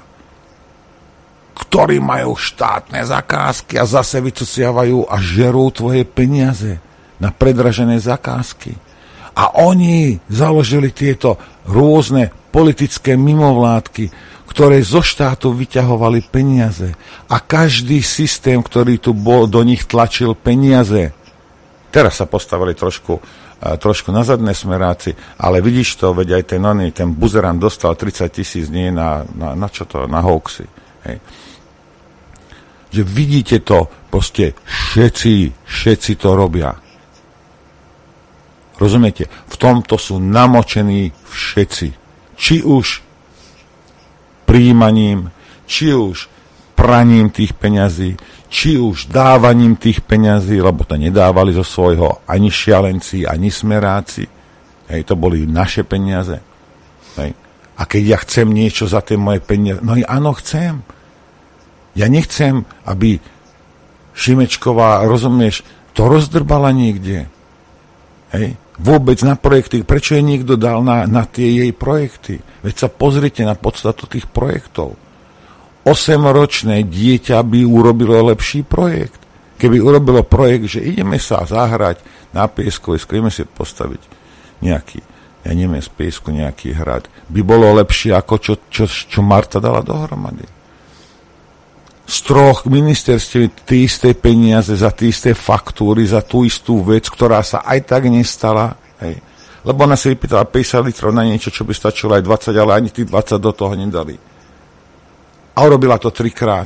Speaker 3: ktorí majú štátne zakázky a zase vycuciavajú a žerú tvoje peniaze na predražené zakázky. A oni založili tieto rôzne politické mimovládky, ktoré zo štátu vyťahovali peniaze. A každý systém, ktorý tu bol, do nich tlačil peniaze. Teraz sa postavili trošku, uh, trošku na zadné smeráci, ale vidíš to, veď aj ten, oný, ten buzerant dostal tridsať tisíc, nie na, na, na čo to, na hoaxy. Hej. Že vidíte to, proste všetci, všetci to robia. Rozumiete? V tomto sú namočení všetci. Či už prijímaním, či už praním tých peňazí, či už dávaním tých peňazí, lebo to nedávali zo svojho ani šialenci, ani smeráci. Hej, to boli naše peniaze. Hej. A keď ja chcem niečo za tie moje peniaze, no i áno, chcem. Ja nechcem, aby Šimečková, rozumieš, to rozdrbala niekde. Hej. Vôbec na projekty. Prečo je niekto dal na, na tie jej projekty? Veď sa pozrite na podstatu tých projektov. Osemročné dieťa by urobilo lepší projekt. Keby urobilo projekt, že ideme sa zahrať na piesku, ideme si postaviť nejaký, ja neviem, z piesku nejaký hrad, by bolo lepšie ako čo, čo, čo Marta dala dohromady. Z troch ministerstiev tie isté peniaze za tie isté faktúry, za tú istú vec, ktorá sa aj tak nestala. Hej. Lebo ona si vypýtala päťdesiat litrov na niečo, čo by stačilo aj dvadsať, ale ani tých dvadsať do toho nedali. A urobila to trikrát.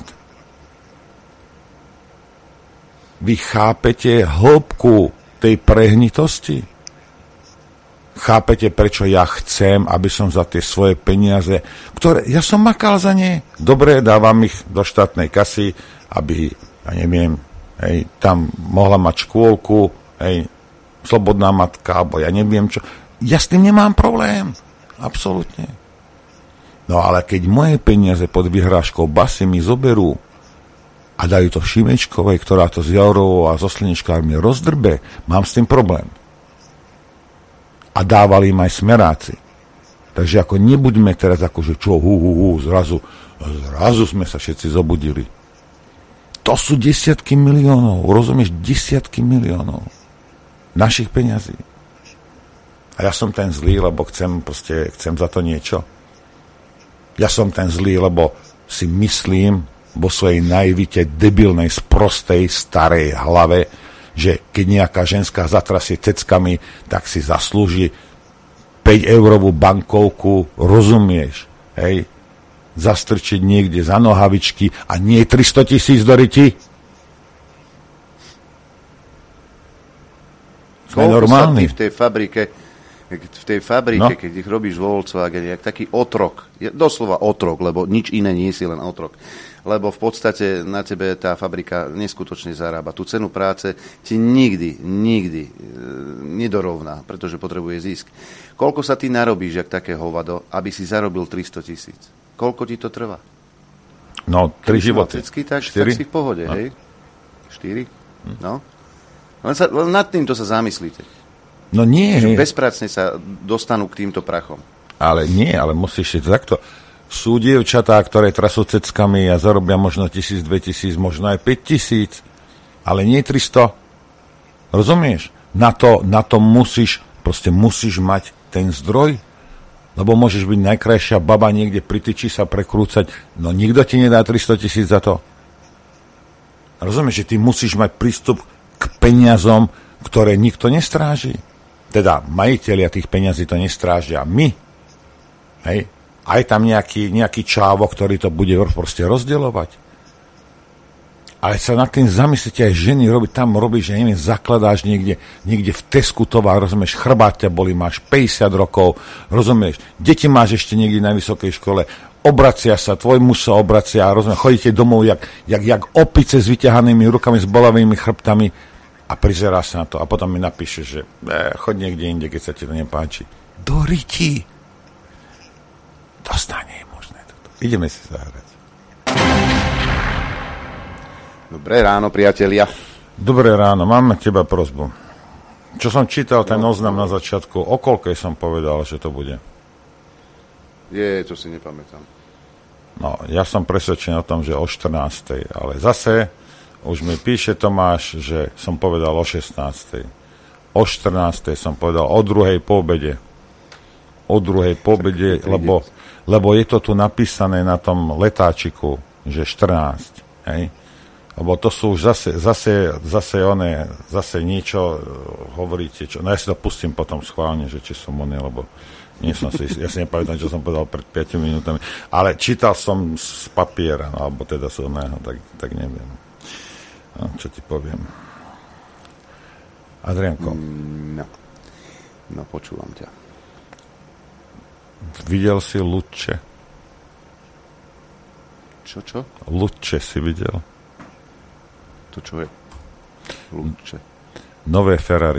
Speaker 3: Vy chápete hĺbku tej prehnitosti? Chápete, prečo ja chcem, aby som za tie svoje peniaze, ktoré, ja som makal za ne, dobre, dávam ich do štátnej kasy, aby, ja neviem, hej, tam mohla mať škôlku, hej, slobodná matka, alebo ja neviem čo. Ja s tým nemám problém. Absolútne. No ale keď moje peniaze pod vyhrážkou basy mi zoberú a dajú to Šimečkovej, ktorá to s Jaurovou a so Slnečkármi rozdrbe, mám s tým problém. A dávali im aj smeráci. Takže ako nebuďme teraz ako, že čo, hu, hu, hu, zrazu, zrazu sme sa všetci zobudili. To sú desiatky miliónov, rozumieš, desiatky miliónov našich peňazí. A ja som ten zlý, lebo chcem, proste, chcem za to niečo. Ja som ten zlý, lebo si myslím vo svojej naivite, debilnej, sprostej, starej hlave, že keď nejaká ženská zatrasie ceckami, tak si zaslúži päťeurovú bankovku, rozumieš, hej, zastrčiť niekde za nohavičky a nie tristo tisíc do ryti. Sme normálni.
Speaker 2: V tej fabrike, v tej fabrike, no? Keď ich robíš vo Volkswagene, jak taký otrok, doslova otrok, lebo nič iné nie si, len otrok. Lebo v podstate na tebe tá fabrika neskutočne zarába. Tú cenu práce ti nikdy, nikdy e, nedorovná, pretože potrebuje zisk. Koľko sa ty narobíš, jak také hovado, aby si zarobil tristo tisíc? Koľko ti to trvá?
Speaker 3: No, tri životy.
Speaker 2: Tak, tak si v pohode, no. Hej? Štyri? Hm. No. Len, sa, len nad týmto sa zamyslíte.
Speaker 3: No nie.
Speaker 2: Že bezpracne sa dostanú k týmto prachom.
Speaker 3: Ale nie, ale musíš si takto... Sú dievčatá, ktoré trasú ceckami a zarobia možno tisíc, dve tisíc, možno aj päť tisíc, ale nie tristo. Rozumieš? Na to, na to musíš, proste musíš mať ten zdroj, lebo môžeš byť najkrajšia baba niekde pri tyči sa prekrúcať, no nikto ti nedá tristo tisíc za to. Rozumieš, že ty musíš mať prístup k peniazom, ktoré nikto nestráži. Teda majitelia tých peňazí to nestrážia. My, hej, aj tam nejaký, nejaký čávo, ktorý to bude proste rozdeľovať. Ale sa nad tým zamyslíte, aj ženy robí, tam robíš, že neviem, zakladáš niekde, niekde v Tesku tovar, rozumieš, chrbát ťa boli, máš päťdesiat rokov, rozumieš, deti máš ešte niekde na vysokej škole, obracia sa, tvoj muž sa obracia, rozumieš, chodíte domov jak, jak, jak opice s vyťahanými rukami, s bolavými chrbtami a prizerá sa na to a potom mi napíše, že eh, choď niekde inde, keď sa ti to nepáči. Do riti. Dostane je možné toto. Ideme si zahrať.
Speaker 2: Dobré ráno, priatelia.
Speaker 3: Dobré ráno, mám na teba prosbu. Čo som čítal, ten oznam na začiatku, o koľkej som povedal, že to bude?
Speaker 2: Je, to si nepamätám.
Speaker 3: No, ja som presvedčený o tom, že o štrnástej, ale zase už mi píše Tomáš, že som povedal o šestnástej. O štrnástej som povedal o druhej po obede. O druhej po obede, lebo lebo je to tu napísané na tom letáčiku, že štrnásť, hej? Lebo to sú už zase, zase, zase one, zase niečo hovoríte, čo, no ja si to pustím potom schválne, že či som oný, lebo nie som si, ja si nepamätám, čo som povedal pred piatimi minútami, ale čítal som z papiera, no, alebo teda z oného, tak, tak neviem. No, čo ti poviem. Adrianko.
Speaker 2: No, no počúvam ťa.
Speaker 3: Videl si Luče?
Speaker 2: Čo, čo?
Speaker 3: Luče si videl?
Speaker 2: To čo je? Luče.
Speaker 3: Nové Ferrari.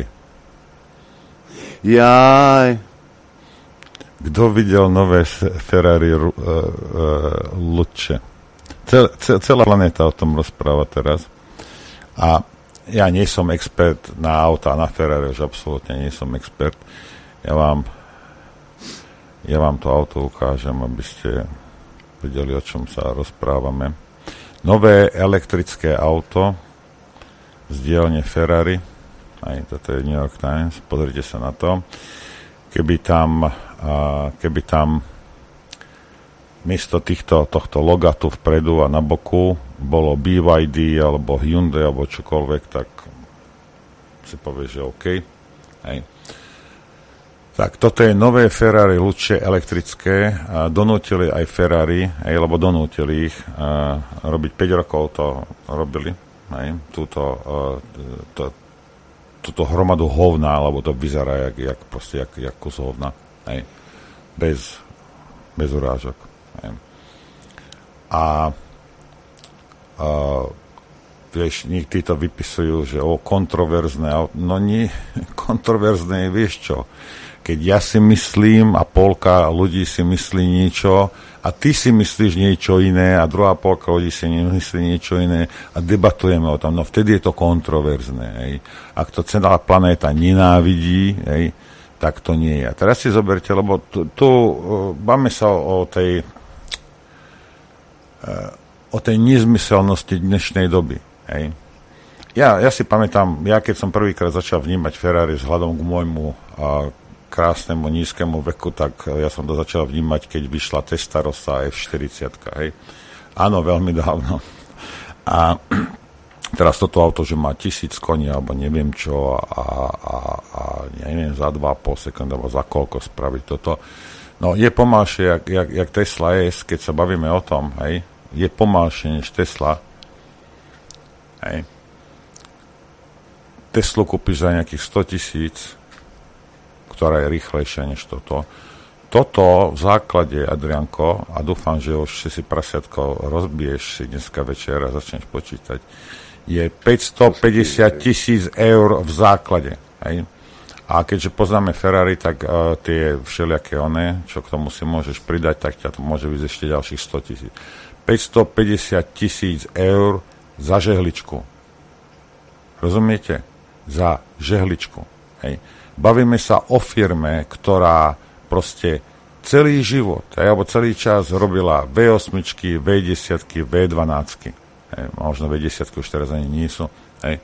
Speaker 2: Jaj.
Speaker 3: Kto videl nové Ferrari uh, uh, Luče? Cel, cel, celá planéta o tom rozpráva teraz. A ja nie som expert na auta, na Ferrari, už absolútne nie som expert. Ja vám ja vám to auto ukážem, aby ste videli, o čom sa rozprávame. Nové elektrické auto z dielne Ferrari, aj toto je New York Times, pozrite sa na to. Keby tam, uh, keby tam miesto týchto, tohto loga tu vpredu a na boku bolo bé vaj dé alebo Hyundai alebo čokoľvek, tak si povie, že OK. Hej. Tak toto je nové Ferrari Luce elektrické. A donútili aj Ferrari, hej, lebo donútili ich a robiť päť rokov to robili. Hej, túto, uh, to, túto hromadu hovna, lebo to vyzerá jak, jak, proste, jak, jak kus hovna. Hej. Bez, bez urážok. Hej. A uh, vieš, niektorí to vypisujú, že o kontroverzné, no nie, kontroverzné je, vieš čo, keď ja si myslím a polka ľudí si myslí niečo a ty si myslíš niečo iné a druhá polka ľudí si myslí niečo iné a debatujeme o tom, no vtedy je to kontroverzné. Hej. Ak to celá planéta nenávidí, hej, tak to nie je. A teraz si zoberte, lebo tu, tu máme sa o, o tej o tej nezmyselnosti dnešnej doby. Hej. Ja, ja si pamätám, ja keď som prvýkrát začal vnímať Ferrari vzhľadom k môjmu a, krásnemu, nízkemu veku, tak ja som to začal vnímať, keď vyšla Testarossa ef štyridsať. Hej. Áno, veľmi dávno. A teraz toto auto, že má tisíc koní, alebo neviem čo, a, a, a ja neviem, za dva a pol sekundy, alebo za koľko spraviť toto. No, je pomalšie, jak, jak, jak Tesla S, keď sa bavíme o tom, hej, je pomalšie než Tesla. Hej. Teslu kúpiš za nejakých sto tisíc, ktorá je rýchlejšia než toto. Toto v základe, Adrianko, a dúfam, že už si si prasiatko rozbiješ si dneska večer a začneš počítať, je päťstopäťdesiat tisíc eur v základe. Hej. A keďže poznáme Ferrari, tak uh, tie všelijaké one, čo k tomu si môžeš pridať, tak ťa to môže byť ešte ďalších sto tisíc. päťstopäťdesiat tisíc eur za žehličku. Rozumiete? Za žehličku. Hej. Bavíme sa o firme, ktorá proste celý život, hej, alebo celý čas robila vé osem, vé desať, vé dvanásť. Hej, možno vé desať už teraz ani nie sú. Hej.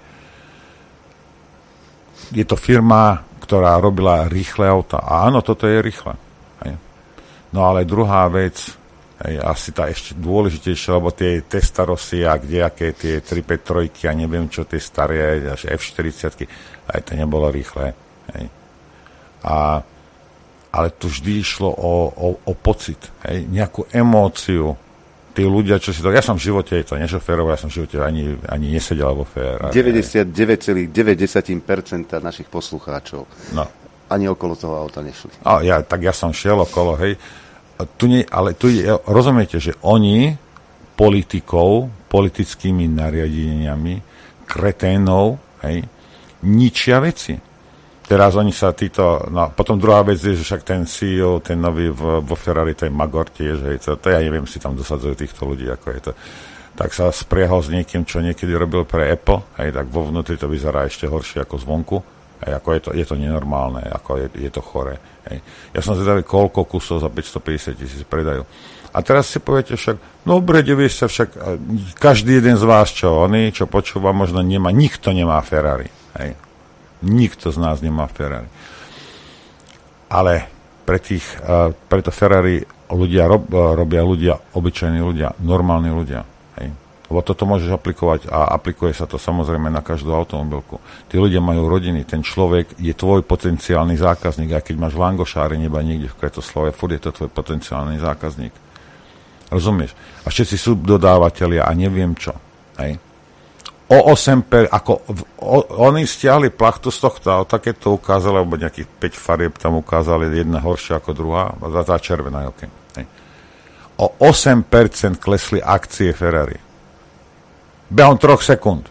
Speaker 3: Je to firma, ktorá robila rýchle auta. A áno, toto je rýchle. Hej. No ale druhá vec, hej, asi tá ešte dôležitejšia, lebo tie Testarossy a kdejaké tie tri päť tri a neviem čo, tie staré, až ef štyridsať, aj to nebolo rýchle. Hej. A, ale tu vždy išlo o, o, o pocit, hej, nejakú emóciu. Tí ľudia, čo si to... Ja som v živote to nešoféroval, ja som v živote ani, ani nesedel vo Ferrari.
Speaker 2: deväťdesiatdeväť celá deväť percent našich poslucháčov
Speaker 3: no.
Speaker 2: ani okolo toho auta nešli.
Speaker 3: A ja, tak ja som šiel okolo, hej. Tu nie, ale tu je, rozumiete, že oni politikou, politickými nariadeniami, kreténov, hej, ničia veci. Teraz oni sa títo, no potom druhá vec je, že však ten sí í ó, ten nový vo, vo Ferrari, ten Magor tiež, hej, to, to ja neviem, si tam dosadzujú týchto ľudí, ako je to. Tak sa spriehol s niekým, čo niekedy robil pre Apple, hej, tak vo vnútri to vyzerá ešte horšie ako zvonku, hej, ako je to, je to nenormálne, ako je, je to chore, hej. Ja som zvedavý, koľko kusov za päťstopäťdesiat tisíc predajú. A teraz si poviete však, no dobre, deväťdesiat, však každý jeden z vás, čo oni, čo počúva, možno nemá, nikto nemá Ferrari, hej. Nikto z nás nemá Ferrari. Ale pre tých, uh, preto Ferrari ľudia rob, uh, robia ľudia, obyčajní ľudia, normálni ľudia. Hej. Lebo toto môžeš aplikovať a aplikuje sa to samozrejme na každú automobilku. Tí ľudia majú rodiny, ten človek je tvoj potenciálny zákazník, aj keď máš v Langošáre neba niekde v Kretoslave, furt je to tvoj potenciálny zákazník. Rozumieš? A všetci sú dodávateľia a neviem čo. Hej? O osem per, ako o, oni stiahli plachtu z tohto auta, keď to ukázali, alebo nejakých päť farieb tam ukázali, jedna horšia ako druhá, a tá červená, ok. Hej. O osem percent klesli akcie Ferrari. Behom troch sekúnd.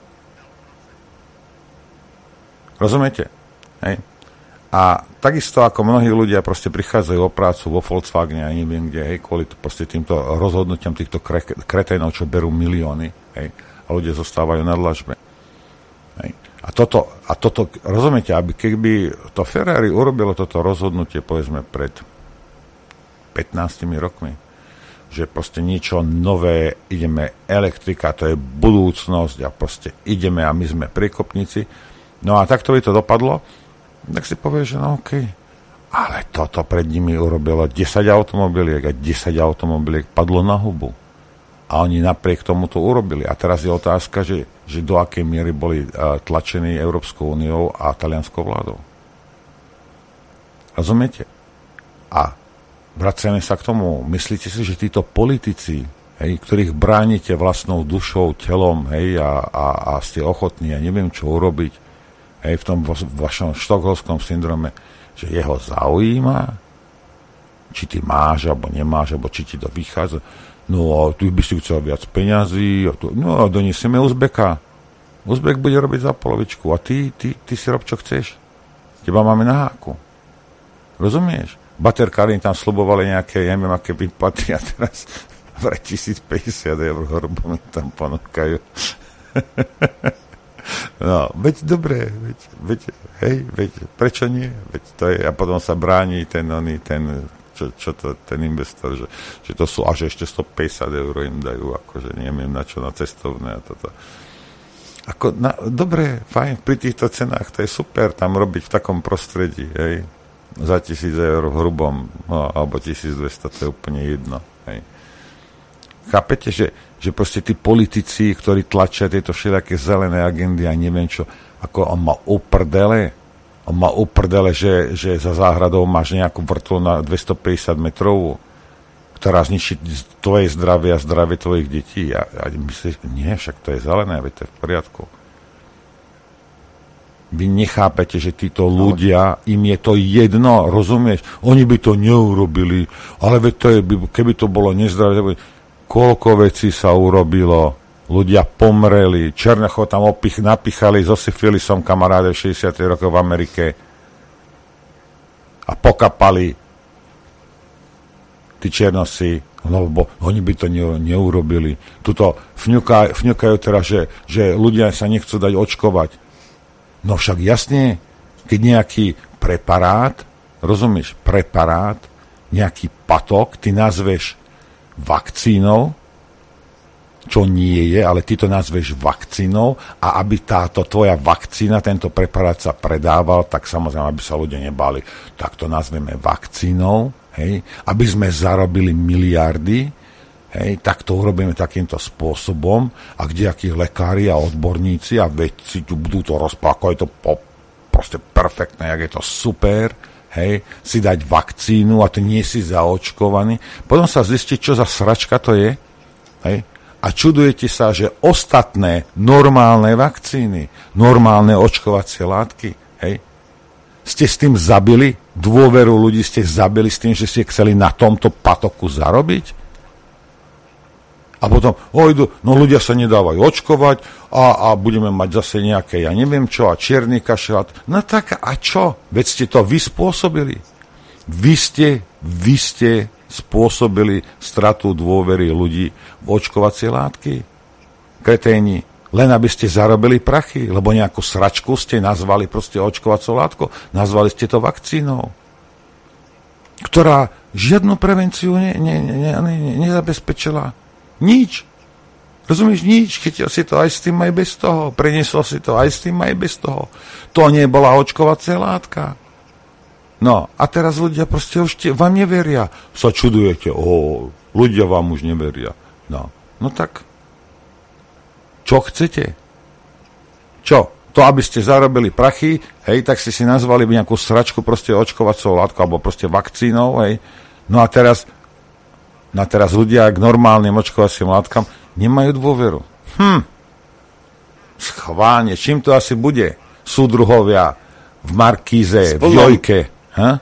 Speaker 3: Rozumiete? Hej. A takisto ako mnohí ľudia proste prichádzajú o prácu vo Volkswagene a neviem kde, hej, kvôli to, proste týmto rozhodnutiam týchto kre, kreténov, čo berú milióny, hej, a ľudia zostávajú na dlažbe. Hej. A toto, a toto, rozumiete, aby keby to Ferrari urobilo toto rozhodnutie, povedzme, pred pätnástimi rokmi, že proste niečo nové, ideme elektrika, to je budúcnosť a proste ideme a my sme priekopníci. No a takto by to dopadlo, tak si povie, že no okej. Okay. Ale toto pred nimi urobilo desať automobiliek a desať automobiliek padlo na hubu. A oni napriek tomu to urobili. A teraz je otázka, že, že do akej miery boli uh, tlačení Európskou úniou a talianskou vládou. Rozumiete? A vraciame sa k tomu. Myslíte si, že títo politici, hej, ktorých bránite vlastnou dušou, telom, hej, a, a, a ste ochotní, ja neviem, čo urobiť, hej, v tom vašom štokholmskom syndrome, že jeho zaujíma, či ty máš, alebo nemáš, alebo či ti to vychádza. No a tu by si chcel viac peňazí, a tu, no a donesieme Uzbeka. Uzbek bude robiť za polovičku a ty, ty, ty si rob, čo chceš. Teba máme na háku. Rozumieš? Baterkári tam slubovali nejaké, ja neviem, aké výplaty a teraz pre tisícpäťdesiat eur horbu mi tam ponúkajú. No, veď dobre, veď, veď, hej, veď, prečo nie? Veď to je, a potom sa bráni ten, oný, ten, čo, čo to, ten investor, že, že to sú až ešte stopäťdesiat eur im dajú, akože neviem na čo, na cestovné a toto. Ako, na, dobre, fajn, pri týchto cenách, to je super tam robiť v takom prostredí, hej, za tisíc eur v hrubom, no, alebo tisícdvesto, to je úplne jedno, hej. Chápete, že, že proste tí politici, ktorí tlačia tieto všetké zelené agendy a neviem čo, ako on má uprdele, on má uprdele, že, že za záhradou máš nejakú vrtlu na dvestopäťdesiat metrov, ktorá zničí tvoje zdravie a zdravie tvojich detí. A, a myslíš, nie, však to je zelené, veď to je v poriadku. Vy nechápete, že títo ľudia, im je to jedno, rozumieš? Oni by to neurobili, ale veď to je, keby to bolo nezdravé, koľko vecí sa urobilo, ľudia pomreli, Černochov tam opich, napichali so syfilisom kamaráde v šesťdesiatych rokoch v Amerike a pokapali tí černosi, no bo oni by to ne, neurobili. Tuto fňuka, fňukajú teraz, že, že ľudia sa nechcú dať očkovať. No však jasne, keď nejaký preparát, rozumieš, preparát, nejaký patok, ty nazveš vakcínou, čo nie je, ale ty to nazveš vakcínou a aby táto tvoja vakcína, tento preparát sa predával, tak samozrejme, aby sa ľudia nebali, tak to nazveme vakcínou, hej, aby sme zarobili miliardy, hej, tak to urobíme takýmto spôsobom a kdejakí lekári a odborníci a vedci tu budú to rozprávať, je to po, proste perfektné, jak je to super, hej, si dať vakcínu a ty nie si zaočkovaný. Potom sa zistí, čo za sračka to je, hej, a čudujete sa, že ostatné normálne vakcíny, normálne očkovacie látky, hej, ste s tým zabili, dôveru ľudí ste zabili s tým, že ste chceli na tomto patoku zarobiť? A potom, ojdu, no ľudia sa nedávajú očkovať a, a budeme mať zase nejaké, ja neviem čo, a čierny kašel. No tak a čo? Veď ste to vy spôsobili. Vy ste, vy ste spôsobili stratu dôvery ľudí v očkovacie látky. Kreténi. Len aby ste zarobili prachy, lebo nejakú sračku ste nazvali proste očkovacou látkou. Nazvali ste to vakcínou, ktorá žiadnu prevenciu ne, ne, ne, ne, ne, nezabezpečila. Nič. Rozumieš, nič. Chytil si to aj s tým, aj bez toho. Preniesol si to aj s tým, aj bez toho. To nebola očkovacia látka. No, a teraz ľudia proste už te, vám neveria. Sa čudujete. Ó, ľudia vám už neveria. No, no tak. Čo chcete? Čo? To, aby ste zarobili prachy, hej, tak ste si nazvali nejakú sračku proste očkovacou látkou alebo proste vakcínou, hej. No a teraz, no a teraz ľudia k normálnym očkovacím látkam nemajú dôveru. Hm. Schválne, čím to asi bude? Súdruhovia v Markíze, v Jojke. Ha?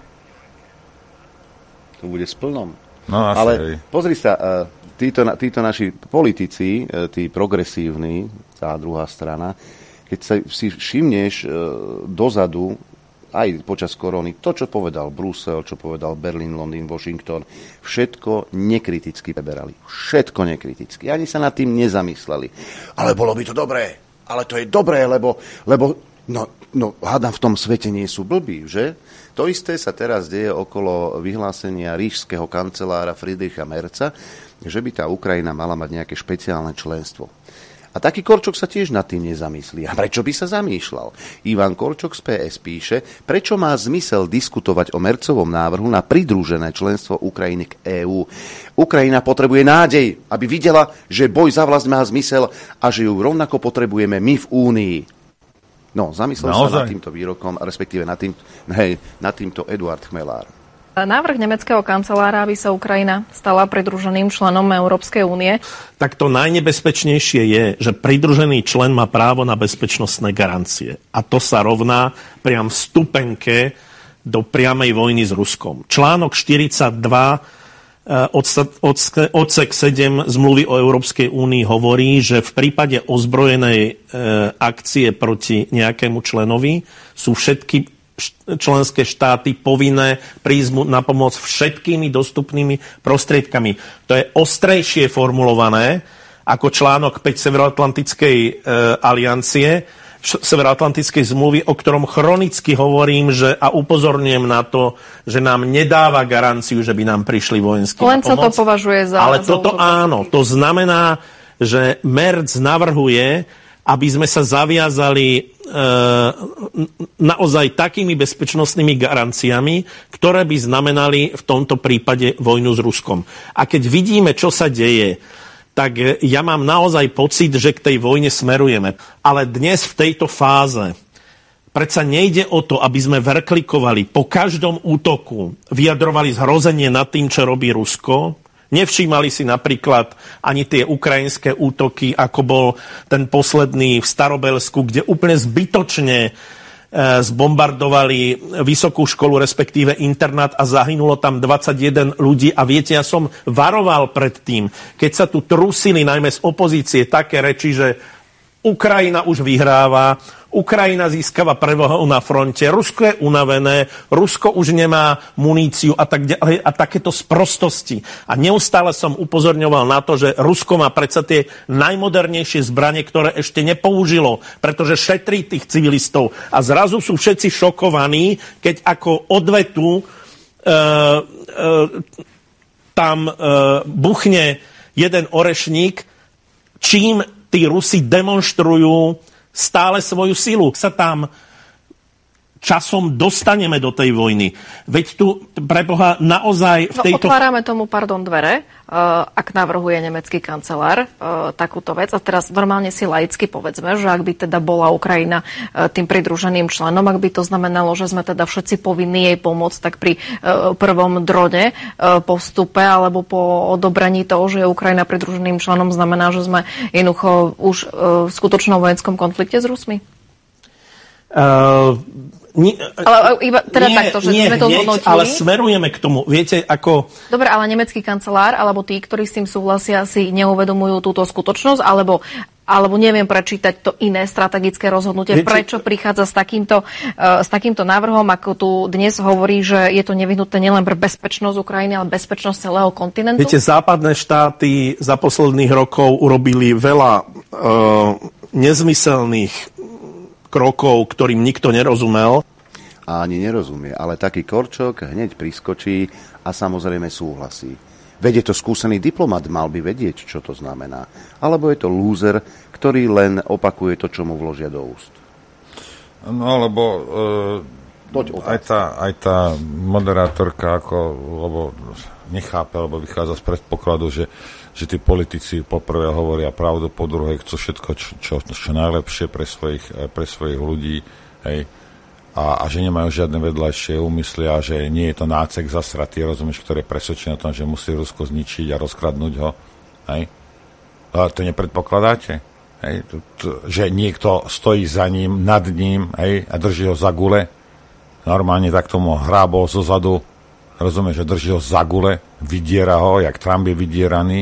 Speaker 2: To bude s plnom.
Speaker 3: No, asi,
Speaker 2: ale
Speaker 3: hej.
Speaker 2: Pozri sa, títo, títo naši politici, tí progresívni, tá druhá strana, keď sa si všimneš dozadu, aj počas korony, to, čo povedal Brusel, čo povedal Berlín, Londýn, Washington, všetko nekriticky preberali. Všetko nekriticky. Ani sa nad tým nezamysleli. Ale bolo by to dobré. Ale to je dobré, lebo, lebo no, no, hádam, v tom svete nie sú blbí, že? To isté sa teraz deje okolo vyhlásenia ríšskeho kancelára Friedricha Merza, že by tá Ukrajina mala mať nejaké špeciálne členstvo. A taký Korčok sa tiež nad tým nezamyslí. A prečo by sa zamýšľal? Ivan Korčok z pé es píše, prečo má zmysel diskutovať o Mercovom návrhu na pridružené členstvo Ukrajiny k EÚ. Ukrajina potrebuje nádej, aby videla, že boj za vlast má zmysel a že ju rovnako potrebujeme my v Únii. No, zamyslel Naozaj? sa nad týmto výrokom, respektíve nad, tým, hej, nad týmto Eduard Chmelár.
Speaker 5: Návrh nemeckého kancelára, aby sa Ukrajina stala pridruženým členom Európskej únie.
Speaker 9: Tak to najnebezpečnejšie je, že pridružený člen má právo na bezpečnostné garancie. A to sa rovná priam vstupenke do priamej vojny s Ruskom. Článok štyridsaťdva odsek sedem zmluvy o Európskej únii hovorí, že v prípade ozbrojenej akcie proti nejakému členovi sú všetky členské štáty povinné prísť na pomoc všetkými dostupnými prostriedkami. To je ostrejšie formulované ako článok päť Severoatlantickej e, aliancie, Severoatlantickej zmluvy, o ktorom chronicky hovorím, že a upozorňujem na to, že nám nedáva garanciu, že by nám prišli vojenskí na pomoc.
Speaker 5: Len sa to považuje za...
Speaker 9: Ale za toto áno. To znamená, že Merz navrhuje, aby sme sa zaviazali e, naozaj takými bezpečnostnými garanciami, ktoré by znamenali v tomto prípade vojnu s Ruskom. A keď vidíme, čo sa deje, tak ja mám naozaj pocit, že k tej vojne smerujeme. Ale dnes v tejto fáze predsa nejde o to, aby sme verklikovali po každom útoku, vyjadrovali zhrozenie nad tým, čo robí Rusko. Nevšímali si napríklad ani tie ukrajinské útoky, ako bol ten posledný v Starobelsku, kde úplne zbytočne e, zbombardovali vysokú školu, respektíve internát a zahynulo tam dvadsaťjeden ľudí. A viete, ja som varoval pred tým, keď sa tu trúsili najmä z opozície také reči, že Ukrajina už vyhráva, Ukrajina získava prevahu na fronte, Rusko je unavené, Rusko už nemá muníciu a tak ďalej a takéto sprostosti. A neustále som upozorňoval na to, že Rusko má predsa tie najmodernejšie zbranie, ktoré ešte nepoužilo, pretože šetrí tých civilistov. A zrazu sú všetci šokovaní, keď ako odvetu e, e, tam e, buchne jeden orešník, čím tí Rusi demonštrujú stále svoju silu. Sa tam časom dostaneme do tej vojny. Veď tu, preboha, naozaj v tejto...
Speaker 5: No, otvárame tomu, pardon, dvere, uh, ak navrhuje nemecký kancelár uh, takúto vec. A teraz normálne si laicky povedzme, že ak by teda bola Ukrajina uh, tým pridruženým členom, ak by to znamenalo, že sme teda všetci povinní jej pomôcť, tak pri uh, prvom drone uh, po vstupe alebo po odobraní toho, že je Ukrajina pridruženým členom, znamená, že sme jednoducho už uh, v skutočnom vojenskom konflikte s Rusmi?
Speaker 9: Uh... Nie,
Speaker 5: ale iba teda
Speaker 9: nie,
Speaker 5: takto, že
Speaker 9: nie,
Speaker 5: sme to
Speaker 9: hneď,
Speaker 5: zhodnotili.
Speaker 9: Ale smerujeme k tomu. Viete, ako...
Speaker 5: Dobre, ale nemecký kancelár, alebo tí, ktorí s tým súhlasia, si neuvedomujú túto skutočnosť, alebo, alebo neviem prečítať to iné strategické rozhodnutie. Viete, prečo prichádza s takýmto, uh, s takýmto návrhom, ako tu dnes hovorí, že je to nevyhnutné nielen pre bezpečnosť Ukrajiny, ale bezpečnosť celého kontinentu?
Speaker 9: Viete, západné štáty za posledných rokov urobili veľa uh, nezmyselných krokov, ktorým nikto nerozumel.
Speaker 2: A ani nerozumie, ale taký Korčok hneď priskočí a samozrejme súhlasí. Veď je to skúsený diplomat, mal by vedieť, čo to znamená. Alebo je to lúzer, ktorý len opakuje to, čo mu vložia do úst.
Speaker 3: No, lebo e, Aj tá, aj tá moderátorka, ako, lebo nechápe, lebo vychádza z predpokladu, že, že tí politici poprvé hovoria pravdu, po druhé chcú všetko, čo, čo, čo najlepšie pre svojich, pre svojich ľudí, hej, a, a že nemajú žiadne vedľajšie úmysly a že nie je to nácek zasratý, rozumieš, ktorý je presvedčený o tom, že musí Rusko zničiť a rozkradnúť ho, hej. A to nepredpokladáte? Hej, to, to, že niekto stojí za ním, nad ním, hej, a drží ho za gule. Normálne tak tomu hrábol zo zadu, rozumieš, že drží ho za gule, vydiera ho, jak Trump je vydieraný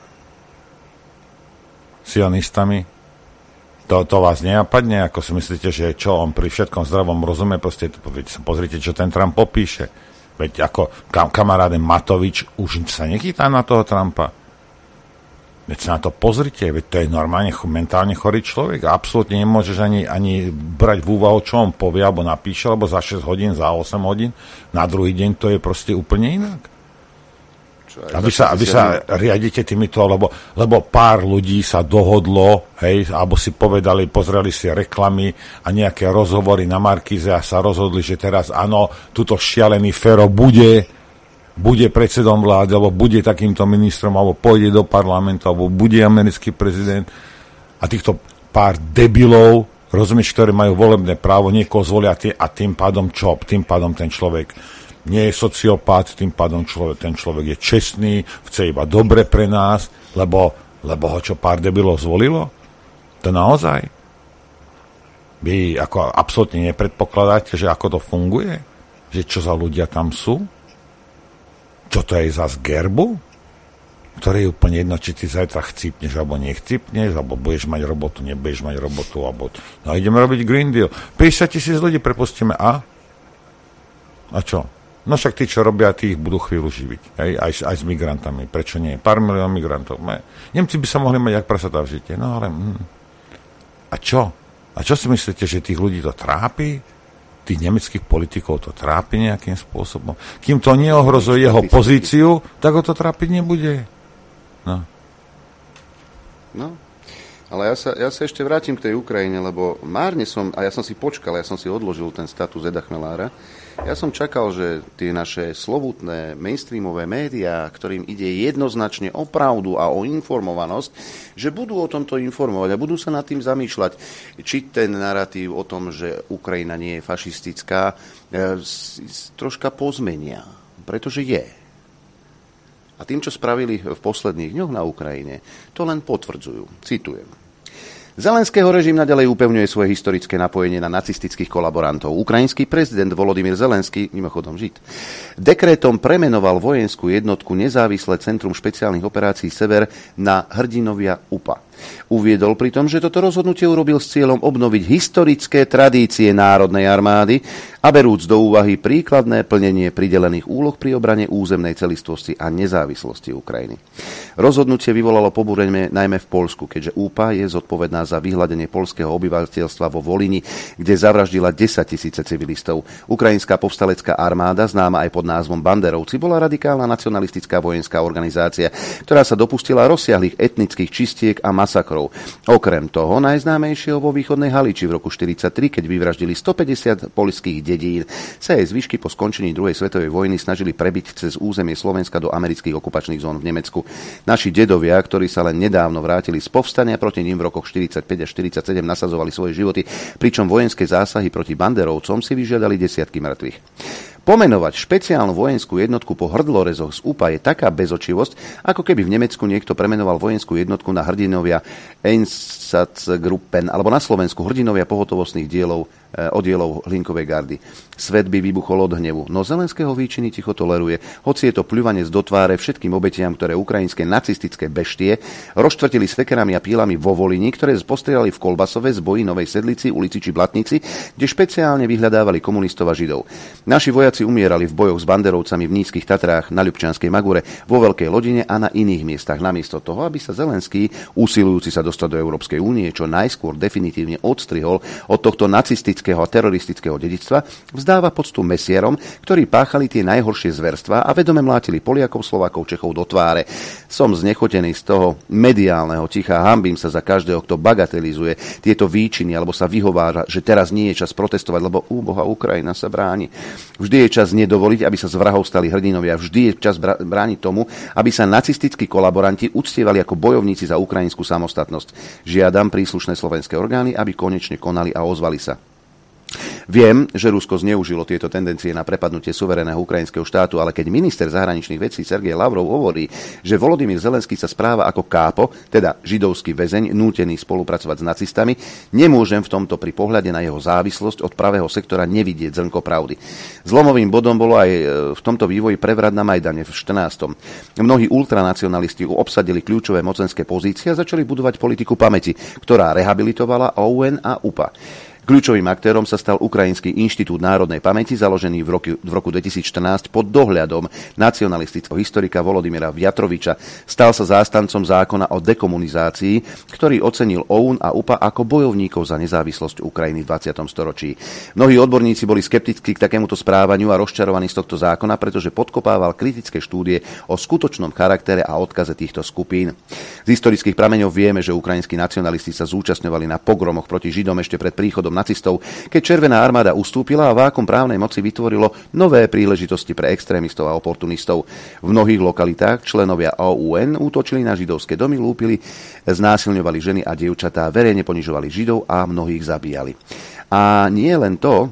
Speaker 3: sionistami. To, to vás nenapadne? Ako si myslíte, že čo on pri všetkom zdravom rozume? Proste pozrite, čo ten Trump popíše. Veď ako kam, kamaráde Matovič už sa nechytá na toho Trumpa. Veď sa na to pozrite, veď to je normálne mentálne chorý človek a absolútne nemôžeš ani, ani brať v úvahu, čo on povie alebo napíše, lebo za šesť hodín, za osem hodín, na druhý deň to je proste úplne inak. A vy sa, vy sa riadite týmito, lebo, lebo pár ľudí sa dohodlo, hej, alebo si povedali, pozreli si reklamy a nejaké rozhovory na Markíze a sa rozhodli, že teraz áno, tuto šialený Fero bude bude predsedom vlády, alebo bude takýmto ministrom, alebo pôjde do parlamentu, alebo bude americký prezident. A týchto pár debilov, rozumieš, ktorí majú volebné právo, niekoho zvolia tý, a tým pádom čo? Tým pádom ten človek nie je sociopát, tým pádom človek, ten človek je čestný, chce iba dobre pre nás, lebo, lebo ho čo pár debilov zvolilo? To naozaj? Vy ako absolútne nepredpokladáte, že ako to funguje? Že čo za ľudia tam sú? Čo to je za z gerbu? Ktoré je úplne jedno, či ty zajtra chcípneš, alebo nechcípneš, alebo budeš mať robotu, nebudeš mať robotu, alebo no ideme robiť Green Deal. päťdesiat tisíc ľudí prepustíme a? A čo? No však tí, čo robia, tí ich budú chvíľu živiť. Hej? Aj, aj s migrantami. Prečo nie? Pár milión migrantov. Nemci by sa mohli mať jak prasatá v žite. No ale... Hm. A čo? A čo si myslíte, že tých ľudí to trápi? Tých nemeckých politikov to trápi nejakým spôsobom. Kým to neohrozuje jeho pozíciu, tak ho to trápiť nebude. No.
Speaker 2: No, ale ja sa, ja sa ešte vrátim k tej Ukrajine, lebo márne som, a ja som si počkal, ja som si odložil ten status Eda Chmelára. Ja som čakal, že tie naše slovutné mainstreamové médiá, ktorým ide jednoznačne o pravdu a o informovanosť, že budú o tomto informovať a budú sa nad tým zamýšľať, či ten narratív o tom, že Ukrajina nie je fašistická, troška pozmenia, pretože je. A tým, čo spravili v posledných dňoch na Ukrajine, to len potvrdzujú. Citujem. Zelenského režim naďalej upevňuje svoje historické napojenie na nacistických kolaborantov. Ukrajinský prezident Volodymyr Zelenský, mimochodom Žid, dekrétom premenoval vojenskú jednotku Nezávislé centrum špeciálnych operácií Sever na hrdinovia ú pé á. Uviedol pritom, že toto rozhodnutie urobil s cieľom obnoviť historické tradície Národnej armády a berúc do úvahy príkladné plnenie pridelených úloh pri obrane územnej celistvosti a nezávislosti Ukrajiny. Rozhodnutie vyvolalo pobúrenie najmä v Poľsku, keďže ú pé á je zodpovedná za vyhladenie poľského obyvateľstva vo Volini, kde zavraždila desaťtisíce civilistov. Ukrajinská povstalecká armáda, známa aj pod názvom Banderovci, bola radikálna nacionalistická vojenská organizácia, ktorá sa dopustila rozsiahlych etnických čistiek a masakrov. Okrem toho najznámejšieho vo východnej Haliči v roku štyridsaťtri, keď vyvraždili stopäťdesiat poľských dedín, sa jej zvyšky po skončení druhej svetovej vojny snažili prebiť cez územie Slovenska do amerických okupačných zón v Nemecku. Naši dedovia, ktorí sa len nedávno vrátili z povstania proti nim v rokoch štyridsaťpäť až štyridsaťsedem, nasadzovali svoje životy, pričom vojenské zásahy proti banderovcom si vyžiadali desiatky mŕtvych. Pomenovať špeciálnu vojenskú jednotku po hrdlorezoch z ú pé á je taká bezočivosť, ako keby v Nemecku niekto premenoval vojenskú jednotku na hrdinovia Einsatzgruppen, alebo na Slovensku hrdinovia pohotovostných dielov, eh, oddielov Hlinkovej gardy. Svet by vybuchol od hnevu, no Zelenského výčiny ticho toleruje, hoci je to pľuvanec do tváre všetkým obetiam, ktoré ukrajinské nacistické beštie rozštvrtili sekerami a pílami vo Volini, ktoré postrieľali v Kolbasove, Zboji, Novej Sedlici, ulici či Blatnici, kde špeciálne vyhľadávali komunistov a židov. Naši vojaci umierali v bojoch s banderovcami v Nízkych Tatrách, na Ľubčianskej Magure, vo Veľkej Lodine a na iných miestach, namiesto toho, aby sa Zelenský, usilujúci sa dostať do Európskej únie, čo najskôr definitívne odstrihol od tohto nacistického nacistického a teroristického dedičstva, vzdáva poctu mesierom, ktorí páchali tie najhoršie zverstvá a vedome mlátili Poliakov, Slovákov, Čechov do tváre. Som znechotený z toho mediálneho ticha, hanbím sa za každého, kto bagatelizuje tieto výčiny alebo sa vyhovára, že teraz nie je čas protestovať, lebo úboha Ukrajina sa bráni. Vždy je čas nedovoliť, aby sa z vrahov stali hrdinovia. Vždy je čas brániť tomu, aby sa nacistickí kolaboranti uctievali ako bojovníci za ukrajinskú samostatnosť. Žiadam príslušné slovenské orgány, aby konečne konali a ozvali sa. Viem, že Rusko zneužilo tieto tendencie na prepadnutie suverénneho ukrajinského štátu, ale keď minister zahraničných vecí Sergej Lavrov hovorí, že Volodymyr Zelenský sa správa ako kápo, teda židovský väzeň, nútený spolupracovať s nacistami, nemôžem v tomto pri pohľade na jeho závislosť od pravého sektora nevidieť zrnko pravdy. Zlomovým bodom bolo aj v tomto vývoji prevrat na Majdane v štrnástom. Mnohí ultranacionalisti obsadili kľúčové mocenské pozície a začali budovať politiku pamäti, ktorá rehabilitovala ó ú en a ú pé á. Kľúčovým aktérom sa stal Ukrajinský inštitút národnej pamäti, založený v roku, v roku dvetisícštrnásť pod dohľadom nacionalistického historika Volodymyra Vjatroviča. Stal sa zástancom zákona o dekomunizácii, ktorý ocenil ó ú en a ú pé á ako bojovníkov za nezávislosť Ukrajiny v dvadsiatom storočí. Mnohí odborníci boli skeptickí k takémuto správaniu a rozčarovaní z tohto zákona, pretože podkopával kritické štúdie o skutočnom charaktere a odkaze týchto skupín. Z historických prameňov vieme, že ukrajinskí nacionalisti sa zúčastňovali na pogromoch proti Židom ešte pred príchodom nacistov, keď Červená armáda ustúpila a vákum právnej moci vytvorilo nové príležitosti pre extrémistov a oportunistov. V mnohých lokalitách členovia ó ú en útočili na židovské domy, lúpili, znásilňovali ženy a dievčatá, verejne ponižovali Židov a mnohých zabíjali. A nie len to,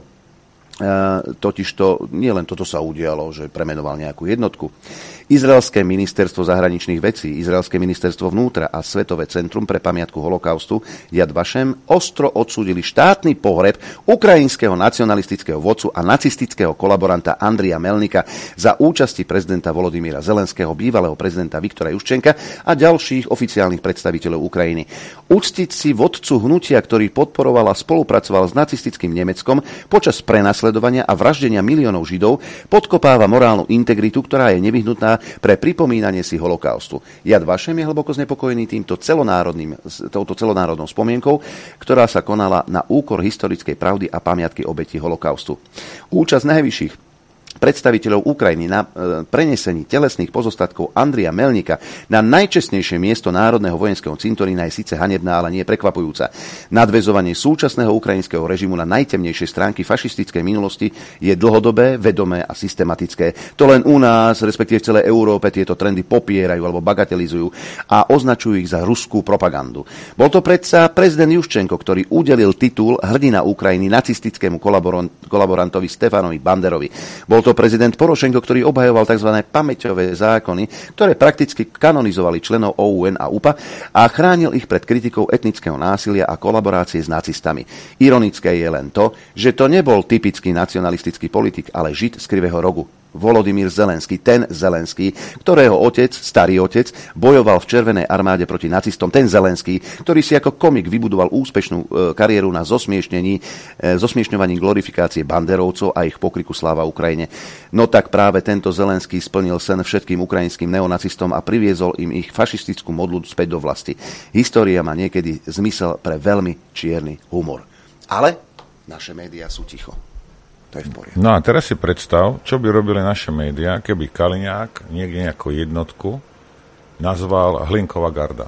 Speaker 2: totižto nie len toto sa udialo, že premenoval nejakú jednotku. Izraelské ministerstvo zahraničných vecí, Izraelské ministerstvo vnútra a Svetové centrum pre pamiatku holokaustu Yad Vashem ostro odsúdili štátny pohreb ukrajinského nacionalistického vodcu a nacistického kolaboranta Andrija Melnika za účasti prezidenta Volodymyra Zelenského, bývalého prezidenta Viktora Juščenka a ďalších oficiálnych predstaviteľov Ukrajiny. Uctiť si vodcu hnutia, ktorý podporoval a spolupracoval s nacistickým Nemeckom počas prenasledovania a vraždenia miliónov Židov, podkopáva morálnu integritu, ktorá je nevyhnutná pre pripomínanie si holokaustu. Yad Vashem je hlboko znepokojený týmto celonárodným, touto celonárodnou spomienkou, ktorá sa konala na úkor historickej pravdy a pamiatky obetí holokaustu. Účasť najvyšších predstaviteľov Ukrajiny na e, prenesení telesných pozostatkov Andrija Melnika na najčestnejšie miesto národného vojenského cintorína je síce hanebná, ale nie prekvapujúca. Nadväzovanie súčasného ukrajinského režimu na najtemnejšie stránky fašistickej minulosti je dlhodobé, vedomé a systematické. To len u nás, respektíve v celej Európe, tieto trendy popierajú alebo bagatelizujú a označujú ich za ruskú propagandu. Bol to predsa prezident Juščenko, ktorý udelil titul hrdina Ukrajiny nacistickému kolaborantovi Stefanovi Banderovi. Bol to prezident Porošenko, ktorý obhajoval tzv. Pamäťové zákony, ktoré prakticky kanonizovali členov ó ú en a ú pé á a chránil ich pred kritikou etnického násilia a kolaborácie s nacistami. Ironické je len to, že to nebol typický nacionalistický politik, ale Žid z Krivého rogu. Volodymyr Zelenský, ten Zelenský, ktorého otec, starý otec, bojoval v Červenej armáde proti nacistom, ten Zelenský, ktorý si ako komik vybudoval úspešnú e, kariéru na zosmiešnení, e, zosmiešňovaní glorifikácie banderovcov a ich pokriku Sláva Ukrajine. No tak práve tento Zelenský splnil sen všetkým ukrajinským neonacistom a priviezol im ich fašistickú modlu späť do vlasti. História má niekedy zmysel pre veľmi čierny humor. Ale naše médiá sú ticho. To je v poriadku. No
Speaker 3: a teraz si predstav, čo by robili naše médiá, keby Kaliňák niekde nejakú jednotku nazval Hlinková garda.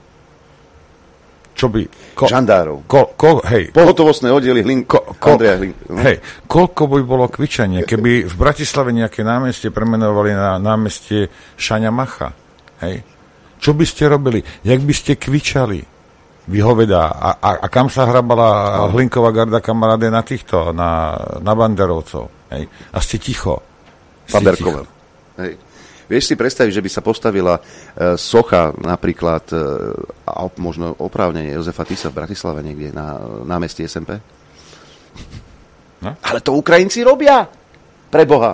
Speaker 3: Čo by... Ko,
Speaker 2: Žandárov.
Speaker 3: Ko, ko, hej.
Speaker 2: Pohotovostné oddiely Hlink, ko, ko, Andreja Hlink. No.
Speaker 3: Hej, koľko by bolo kvičanie, keby v Bratislave nejaké námestie premenovali na námestie Šaňa Macha. Hej. Čo by ste robili? Jak by ste kvičali? Vyhovedá. A, a, a kam sa hrabala no. Hlinková garda, kamaráde, na týchto, na, na banderovcov. Hej. A ste ticho.
Speaker 2: Paberkové. Hej. Vieš si predstaviť, že by sa postavila e, socha napríklad, e, a možno oprávnenie Jozefa Tisa v Bratislave niekde na námestí es em pé? No? Ale to Ukrajinci robia! Preboha!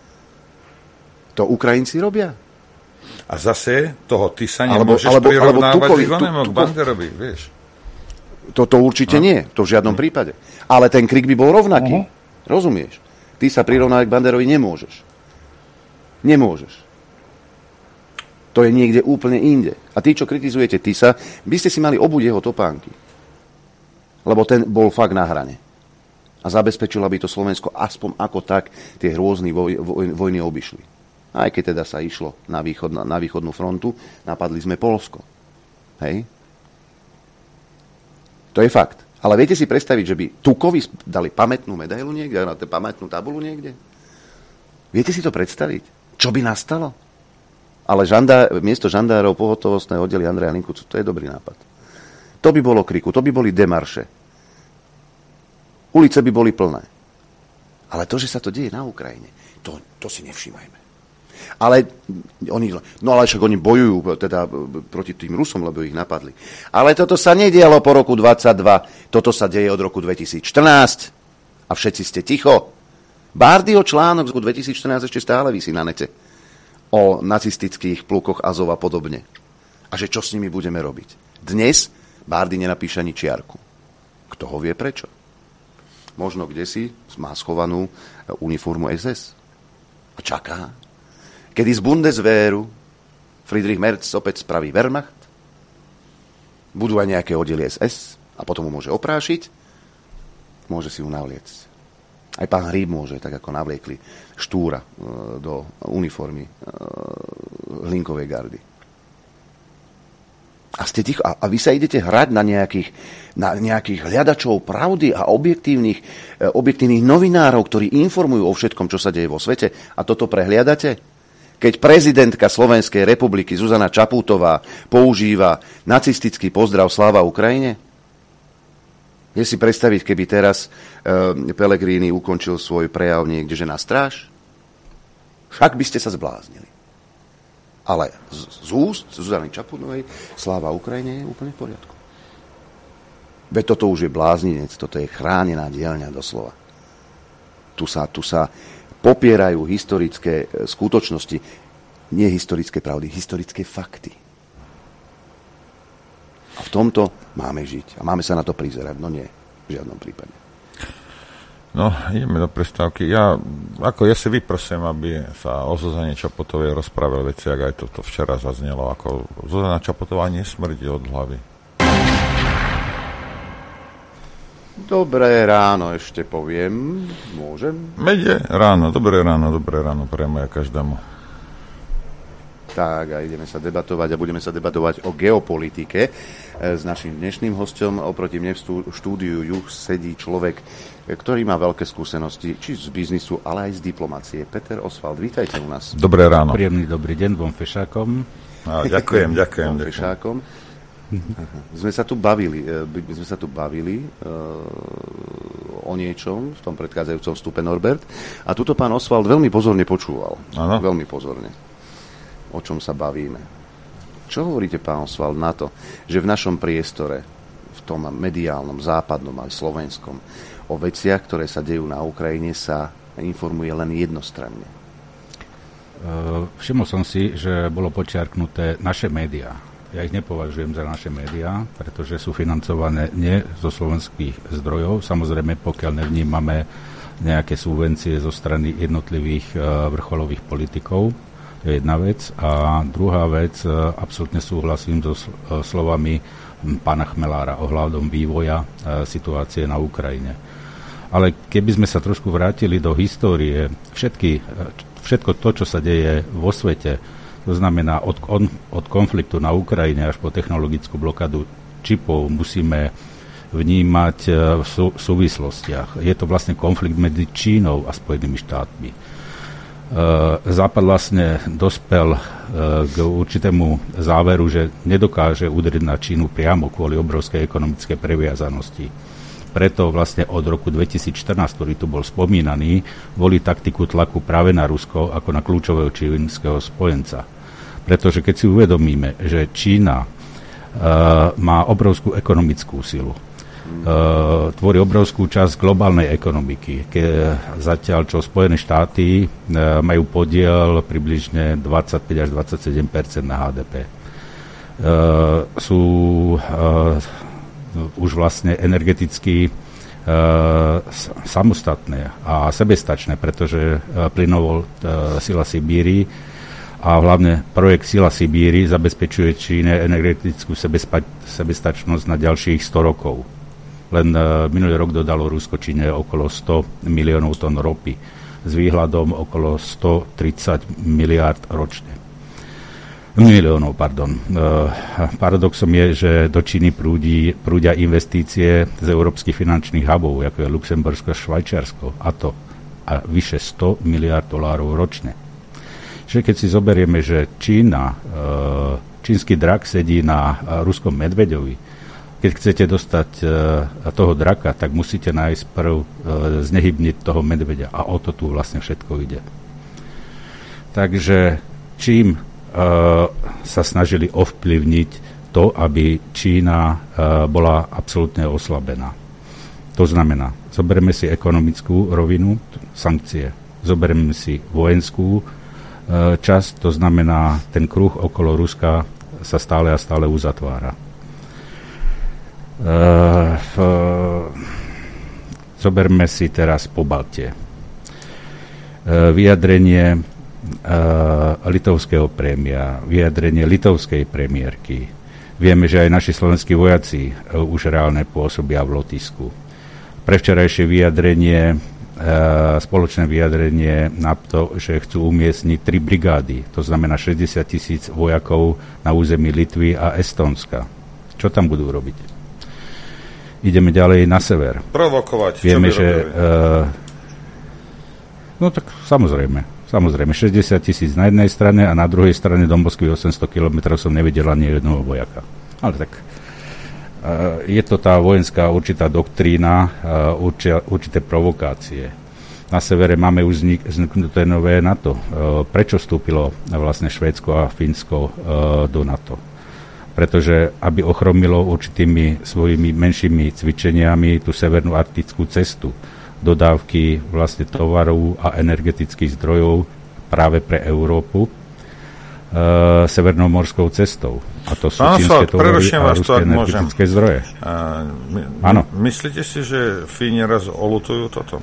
Speaker 2: To Ukrajinci robia.
Speaker 3: A zase toho Tisa nemôžeš alebo, prirovnávať k Banderovi, vieš.
Speaker 2: Toto určite no. nie, to v žiadnom uh-huh. prípade. Ale ten krik by bol rovnaký. Uh-huh. Rozumieš? Ty sa prirovnávať k Banderovi nemôžeš. Nemôžeš. To je niekde úplne inde. A tí, čo kritizujete Tisa, by ste si mali obuť jeho topánky. Lebo ten bol fakt na hrane. A zabezpečilo, aby to Slovensko aspoň ako tak tie hrôzne voj, voj, vojny obišli. Aj keď teda sa išlo na, východ, na, na východnú frontu, napadli sme Poľsko. Hej? To je fakt. Ale viete si predstaviť, že by Tukovi dali pamätnú medailu niekde, pamätnú tabulu niekde? Viete si to predstaviť? Čo by nastalo? Ale žandár, miesto žandárov pohotovostného oddeli Andreja Linku, to je dobrý nápad. To by bolo kriku, to by boli demarše. Ulice by boli plné. Ale to, že sa to deje na Ukrajine, to, to si nevšímajme. Ale oni, no ale však oni bojujú teda proti tým Rusom, lebo ich napadli. Ale toto sa nedialo po roku dvadsaťdva, toto sa deje od roku dvetisícštrnásť a všetci ste ticho. Bárdyho článok z roku dvetisícštrnásť ešte stále visí na nete o nacistických plukoch Azov a podobne. A že čo s nimi budeme robiť. Dnes Bárdy nenapíše ani čiarku. Kto ho vie prečo? Možno kdesi má schovanú uniformu es es. A čaká. Kedy z Bundeswehru Friedrich Merz opäť spraví Wehrmacht, budú aj nejaké oddely es es a potom mu môže oprášiť, môže si ju navliecť. Aj pán Hríb môže, tak ako navliekli Štúra do uniformy Hlinkovej gardy. A ste ticho, a, a vy sa idete hrať na nejakých, na nejakých hľadačov pravdy a objektívnych, e, objektívnych novinárov, ktorí informujú o všetkom, čo sa deje vo svete, a toto prehliadate? Keď prezidentka Slovenskej republiky Zuzana Čaputová používa nacistický pozdrav Sláva Ukrajine? Je si predstaviť, keby teraz e, Pellegrini ukončil svoj prejav niekde, že na stráž? Však by ste sa zbláznili. Ale z, z úst Zuzany Čaputovej Sláva Ukrajine je úplne v poriadku. Veď toto už je blázninec, toto je chránená dielňa doslova. Tu sa, tu sa popierajú historické skutočnosti, nie historické pravdy, historické fakty. A v tomto máme žiť. A máme sa na to prizerať. No nie, v žiadnom prípade.
Speaker 3: No, ideme do prestávky. Ja, ako ja si vyprosím, aby sa o Zuzane Čaputovej rozprávali veci, ak aj toto včera zaznelo. Ako Zuzana Čaputová nesmrdí od hlavy.
Speaker 2: Dobré ráno ešte poviem. Môžem?
Speaker 3: Mede ráno, dobré ráno, dobré ráno priamo ja každému.
Speaker 2: Tak a ideme sa debatovať a budeme sa debatovať o geopolitike s naším dnešným hosťom. Oproti mne v štúdiu Juh sedí človek, ktorý má veľké skúsenosti či z biznisu, ale aj z diplomácie. Peter Osvald, vítajte u nás.
Speaker 3: Dobré ráno.
Speaker 10: Príjemný dobrý deň, dvom Fešákom.
Speaker 3: A, ďakujem, ďakujem.
Speaker 2: Dvom Fešákom. Sme sa tu bavili, sme sa tu bavili uh, o niečom v tom predchádzajúcom vstupe, Norbert. A tuto pán Osvald veľmi pozorne počúval. Ano? Veľmi pozorne. O čom sa bavíme. Čo hovoríte, pán Osvald, na to, že v našom priestore, v tom mediálnom, západnom aj slovenskom, o veciach, ktoré sa dejú na Ukrajine, sa informuje len jednostranne?
Speaker 10: Uh, všimol som si, že bolo počiarknuté naše médiá. Ja ich nepovažujem za naše médiá, pretože sú financované nie zo slovenských zdrojov. Samozrejme, pokiaľ nevnímame nejaké subvencie zo strany jednotlivých uh, vrcholových politikov. To je jedna vec. A druhá vec, uh, absolútne súhlasím so uh, slovami pána Chmelára ohľadom vývoja uh, situácie na Ukrajine. Ale keby sme sa trošku vrátili do histórie, všetky, uh, všetko to, čo sa deje vo svete, to znamená, od, on, od konfliktu na Ukrajine až po technologickú blokádu čipov musíme vnímať v sú, súvislostiach. Je to vlastne konflikt medzi Čínou a Spojenými štátmi. E, Západ vlastne dospel e, k určitému záveru, že nedokáže udriť na Čínu priamo kvôli obrovskej ekonomickej previazanosti. Preto vlastne od roku dvetisícštrnásť, ktorý tu bol spomínaný, volí taktiku tlaku práve na Rusko ako na kľúčového čínskeho spojenca. Pretože keď si uvedomíme, že Čína uh, má obrovskú ekonomickú silu, uh, tvorí obrovskú časť globálnej ekonomiky, ke, zatiaľ čo Spojené štáty uh, majú podiel približne dvadsaťpäť až dvadsaťsedem percent na há dé pé. Uh, sú uh, už vlastne energeticky uh, samostatné a sebestačné, pretože uh, plynovod uh, Sila Sibíri a hlavne projekt Sila Sibíri zabezpečuje Číne energetickú sebespa- sebestačnosť na ďalších sto rokov. Len minulý rok dodalo Rusko Číne okolo sto miliónov tón ropy s výhľadom okolo stotridsať miliárd ročne. Miliónov, pardon. Paradoxom je, že do Číny prúdi, prúdia investície z európskych finančných hubov, ako je Luxembursko a Švajčiarsko, a to a vyše sto miliárd dolárov ročne. Čiže keď si zoberieme, že Čína, čínsky drak sedí na ruskom medveďovi, keď chcete dostať toho draka, tak musíte nájsť prv znehybniť toho medveďa. A o to tu vlastne všetko ide. Takže čím sa snažili ovplyvniť to, aby Čína bola absolútne oslabená. To znamená, zoberieme si ekonomickú rovinu, sankcie. Zoberieme si vojenskú časť, to znamená, ten kruh okolo Ruska sa stále a stále uzatvára. Uh, v, zoberme si teraz Pobaltie. Uh, vyjadrenie uh, litovského prémia, vyjadrenie litovskej premiérky. Vieme, že aj naši slovenskí vojaci uh, už reálne pôsobia v Lotyšsku. Prevčerajšie vyjadrenie, uh, spoločné vyjadrenie na to, že chcú umiestniť tri brigády, to znamená šesťdesiat tisíc vojakov na území Litvy a Estónska. Čo tam budú robiť? Ideme ďalej na sever.
Speaker 3: Provokovať.
Speaker 10: Vieme, že... Uh, no tak samozrejme. Samozrejme. šesťdesiat tisíc na jednej strane a na druhej strane do Moskvy osemsto kilometrov som nevidel ani jedného vojaka. Ale tak uh, je to tá vojenská určitá doktrína, uh, určia, určité provokácie. Na severe máme už vzniknuté nové NATO. Uh, prečo vstúpilo vlastne Švédsko a Fínsko uh, do NATO? Pretože aby ochromilo určitými svojimi menšími cvičeniami tú severnú arktickú cestu, dodávky vlastne tovarov a energetických zdrojov práve pre Európu e, severnou morskou cestou. A to sú čínske tovary a ruské energetické môžem. zdroje. A,
Speaker 3: my, Áno. Myslíte si, že Fíni raz olutujú toto?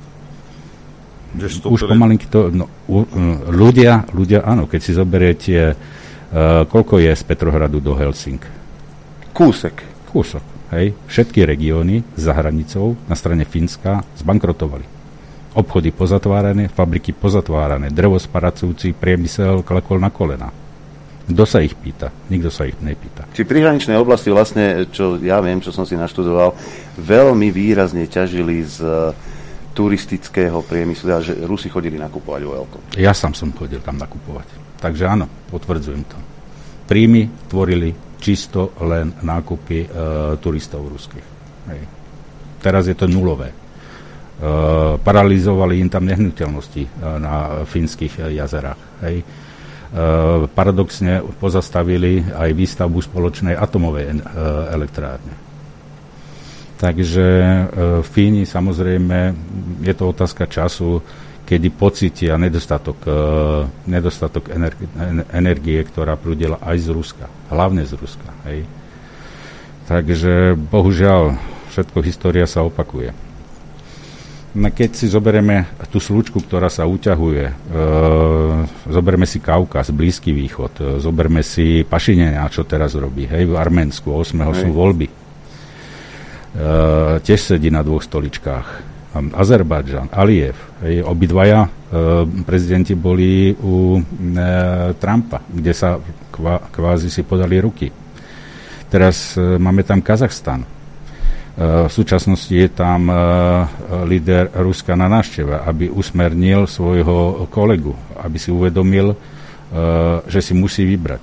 Speaker 10: Už pomalinky to... No, u, ľudia, ľudia, áno, keď si zoberiete Uh, koľko je z Petrohradu do Helsing?
Speaker 2: Kúsek.
Speaker 10: Kúsok, hej. Všetky regióny za hranicou na strane Fínska zbankrotovali. Obchody pozatvárané, fabriky pozatvárané, drevosparacujúci priemysel klekol na kolena. Kto sa ich pýta? Nikto sa ich nepýta.
Speaker 2: Či prihraničné oblasti vlastne, čo ja viem, čo som si naštudoval, veľmi výrazne ťažili z turistického priemyslu, a že Rusi chodili nakupovať vo veľkom.
Speaker 10: Ja sám som chodil tam nakupovať. Takže áno, potvrdzujem to. Príjmy tvorili čisto len nákupy e, turistov ruských. Hej. Teraz je to nulové. E, paralizovali im tam nehnuteľnosti e, na fínskych e, jazerách. Hej. E, paradoxne pozastavili aj výstavbu spoločnej atomovej e, elektrárne. Takže e, Fíni, samozrejme, je to otázka času, kedy pocítia nedostatok, uh, nedostatok energie, energie, ktorá prúdila aj z Ruska. Hlavne z Ruska. Hej. Takže, bohužiaľ, všetko história sa opakuje. No, keď si zoberieme tú slučku, ktorá sa uťahuje, uh, zoberieme si Kaukaz, Blízky východ, uh, zoberieme si Pašinjana, čo teraz robí. Hej, v Arménsku, ôsmeho sú voľby. Uh, tiež sedí na dvoch stoličkách. Azerbajdžan, Alijev, hej, obidvaja e, prezidenti boli u e, Trumpa, kde sa kva, kvázi si podali ruky. Teraz e, máme tam Kazachstan. E, v súčasnosti je tam e, líder Ruska na návšteve, aby usmernil svojho kolegu, aby si uvedomil, e, že si musí vybrať.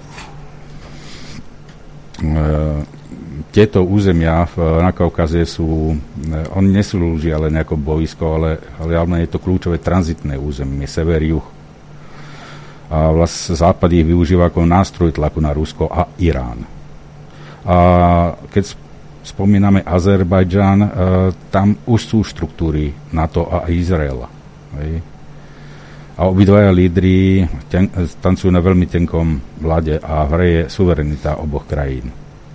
Speaker 10: E, Tieto územia v, na Kaukaze sú, oni neslúžia len ako boisko, ale, ale hlavne je to kľúčové tranzitné územie, sever, juh. A vlastne západ ich využíva ako nástroj tlaku na Rusko a Irán. A keď spomíname Azerbajdžan, e, tam už sú štruktúry NATO a Izraela. Hej. A obidvaja lídri ten, tancujú na veľmi tenkom ľade a v hre je suverenita oboch krajín.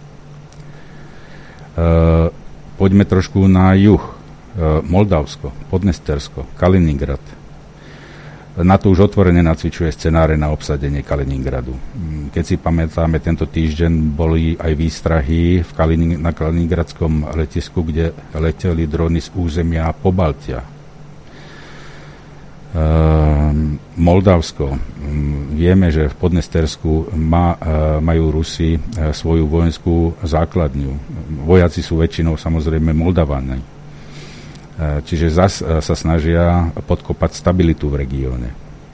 Speaker 10: Uh, poďme trošku na juh. Uh, Moldavsko, Podnestersko, Kaliningrad. NATO už otvorene nacvičuje scenáre na obsadenie Kaliningradu. Keď si pamätáme, tento týždeň boli aj výstrahy v Kalining- na Kaliningradskom letisku, kde leteli drony z územia Pobaltia. Ehm, Moldavsko. Vieme, že v Podnestersku má, majú Rusi svoju vojenskú základňu. Vojaci sú väčšinou samozrejme Moldavani. Čiže zas sa snažia podkopať stabilitu v regióne.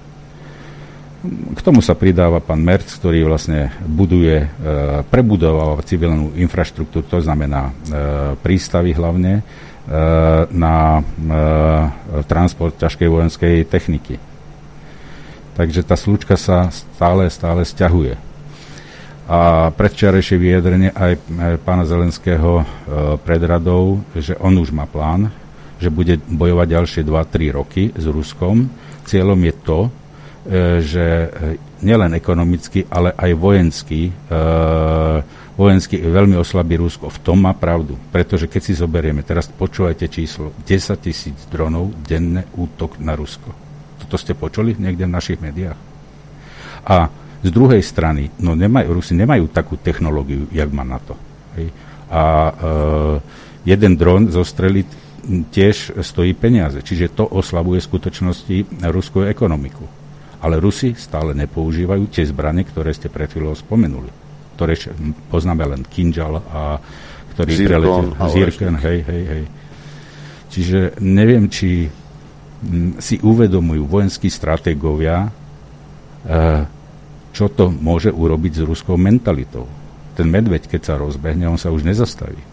Speaker 10: K tomu sa pridáva pán Merz, ktorý vlastne buduje, prebudováva civilnú infraštruktúru, to znamená prístavy hlavne, na transport ťažkej vojenskej techniky. Takže tá slučka sa stále, stále sťahuje. A predvčerajšie vyjadrenie aj pána Zelenského pred radou, že on už má plán, že bude bojovať ďalšie dva tri roky s Ruskom. Cieľom je to, že nielen ekonomicky, ale aj vojensky, vojensky veľmi oslabí Rusko. V tom má pravdu. Pretože keď si zoberieme, teraz počúvajte číslo, desaťtisíc dronov denne útok na Rusko. Toto ste počuli niekde v našich médiách? A z druhej strany, no nemajú, Rusi nemajú takú technológiu, jak má NATO. Hej. A e, jeden dron zostreliť tiež stojí peniaze. Čiže to oslabuje v skutočnosti ruskú ekonomiku. Ale Rusi stále nepoužívajú tie zbrane, ktoré ste pred chvíľou spomenuli. Ktoré poznáme len Kinžal a ktorý preletel Zirkon, hej, hej, hej. Čiže neviem, či m, si uvedomujú vojenskí stratégovia, e, čo to môže urobiť s ruskou mentalitou. Ten medveď, keď sa rozbehne, on sa už nezastaví.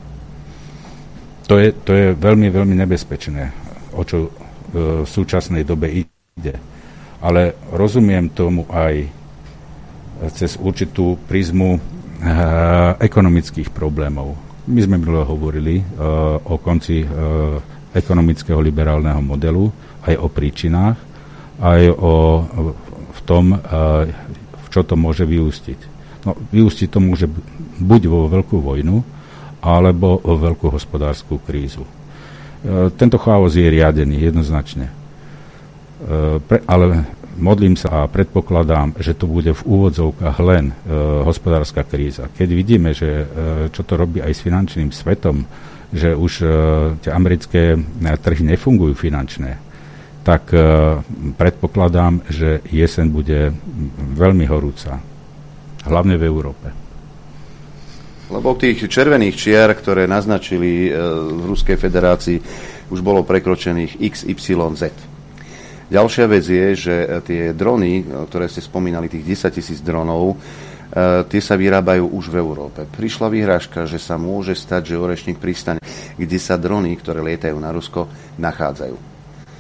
Speaker 10: To je, to je veľmi, veľmi nebezpečné, o čo e, v súčasnej dobe ide. Ale rozumiem tomu aj cez určitú prizmu e, ekonomických problémov. My sme minule hovorili e, o konci e, ekonomického liberálneho modelu, aj o príčinách, aj o, v tom, e, v čo to môže vyústiť. No, vyústiť to môže buď vo veľkú vojnu, alebo o veľkú hospodárskú krízu. E, tento chaos je riadený jednoznačne. E, pre, ale modlím sa a predpokladám, že to bude v úvodzovkách len e, hospodárska kríza. Keď vidíme, že e, čo to robí aj s finančným svetom, že už e, tie americké trhy nefungujú finančné, tak e, predpokladám, že jeseň bude veľmi horúca. Hlavne v Európe.
Speaker 2: Lebo tých červených čiar, ktoré naznačili e, v Ruskej federácii, už bolo prekročených iks ypsilon zet. Ďalšia vec je, že tie drony, ktoré ste spomínali, tých desaťtisíc dronov, e, tie sa vyrábajú už v Európe. Prišla vyhrážka, že sa môže stať, že Orešník pristane, kde sa drony, ktoré lietajú na Rusko, nachádzajú. E,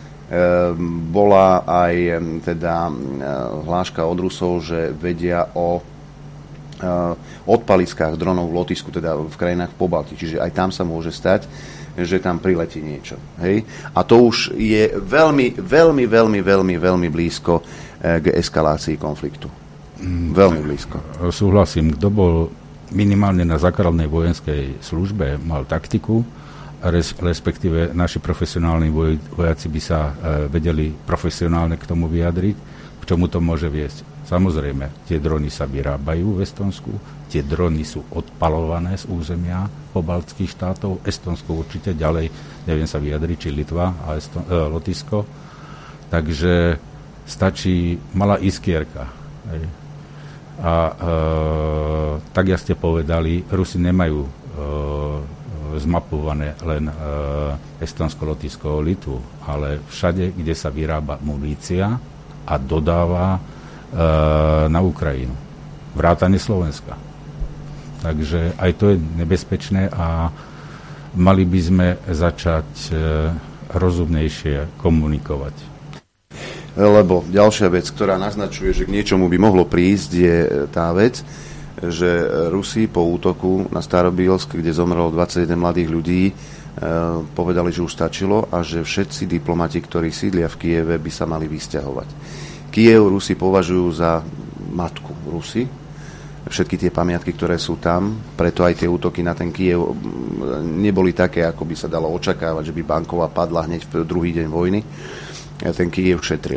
Speaker 2: bola aj e, teda e, hláška od Rusov, že vedia o odpaliskách dronov v Lotyšsku, teda v krajinách v Pobalti. Čiže aj tam sa môže stať, že tam priletí niečo. Hej? A to už je veľmi, veľmi, veľmi, veľmi, veľmi blízko k eskalácii konfliktu. Veľmi blízko.
Speaker 10: Súhlasím. Kto bol minimálne na základnej vojenskej službe, mal taktiku, res, respektíve naši profesionálni voj, vojaci by sa e, vedeli profesionálne k tomu vyjadriť, k čomu to môže viesť. Samozrejme, tie drony sa vyrábajú v Estonsku, tie drony sú odpalované z územia pobaltských štátov, Estonsko určite, ďalej neviem sa vyjadriť, či Litva a Eston- e, Lotyšsko. Takže stačí malá iskierka. Hej. A e, tak, jak ste povedali, Rusi nemajú e, zmapované len e, Estonsko, Lotyšsko, Litvu, ale všade, kde sa vyrába munícia a dodáva na Ukrajinu. Vrátane Slovenska. Takže aj to je nebezpečné a mali by sme začať rozumnejšie komunikovať.
Speaker 2: Lebo ďalšia vec, ktorá naznačuje, že k niečomu by mohlo prísť, je tá vec, že Rusi po útoku na Starobielsk, kde zomrelo dvadsaťjeden mladých ľudí, povedali, že už stačilo a že všetci diplomati, ktorí sídlia v Kieve, by sa mali vysťahovať. Kyjev Rusi považujú za matku Rusi. Všetky tie pamiatky, ktoré sú tam, preto aj tie útoky na ten Kyjev neboli také, ako by sa dalo očakávať, že by banková padla hneď v druhý deň vojny. Ten Kyjev šetrili.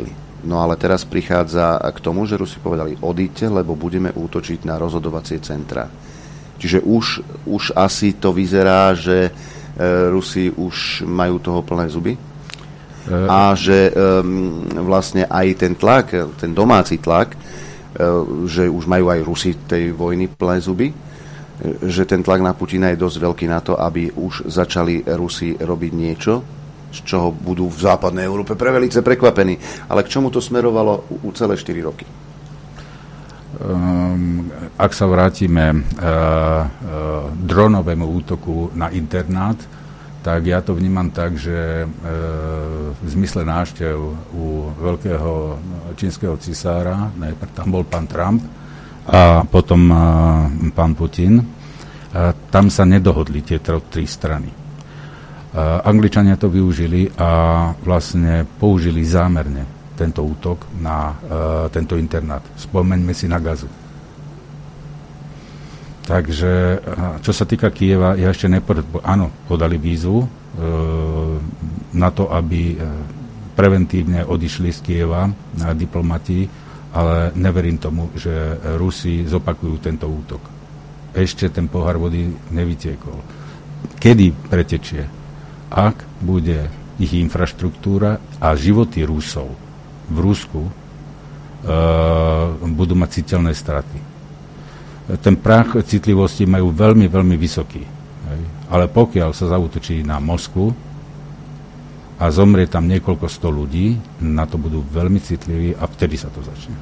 Speaker 2: No ale teraz prichádza k tomu, že Rusi povedali, odíďte, lebo budeme útočiť na rozhodovacie centra. Čiže už, už asi to vyzerá, že e, Rusi už majú toho plné zuby? E... A že e, vlastne aj ten tlak, ten domáci tlak, e, že už majú aj Rusi tej vojny plné zuby, e, že ten tlak na Putina je dosť veľký na to, aby už začali Rusi robiť niečo, z čoho budú v západnej Európe prevelice prekvapení. Ale k čomu to smerovalo u celé štyri roky?
Speaker 10: Um, ak sa vrátime uh, uh, dronovému útoku na internát, tak ja to vnímam tak, že uh, v zmysle návštev u veľkého čínskeho cisára, najprv tam bol pán Trump a potom uh, pán Putin, uh, tam sa nedohodli tie tri strany. Uh, Angličania to využili a vlastne použili zámerne tento útok na uh, tento internát. Spomeňme si na Gazu. Takže, uh, čo sa týka Kyjeva, ja ešte nepodal, áno, podali výzvu uh, na to, aby uh, preventívne odišli z Kyjeva na diplomati, ale neverím tomu, že Rusi zopakujú tento útok. Ešte ten pohár vody nevytiekol. Kedy pretečie? Ak bude ich infraštruktúra a životy Rusov v Rusku e, budú mať citeľné straty. Ten prach citlivosti majú veľmi, veľmi vysoký. Hej. Ale pokiaľ sa zaútočí na Moskvu a zomrie tam niekoľko sto ľudí, na to budú veľmi citliví a vtedy sa to začne.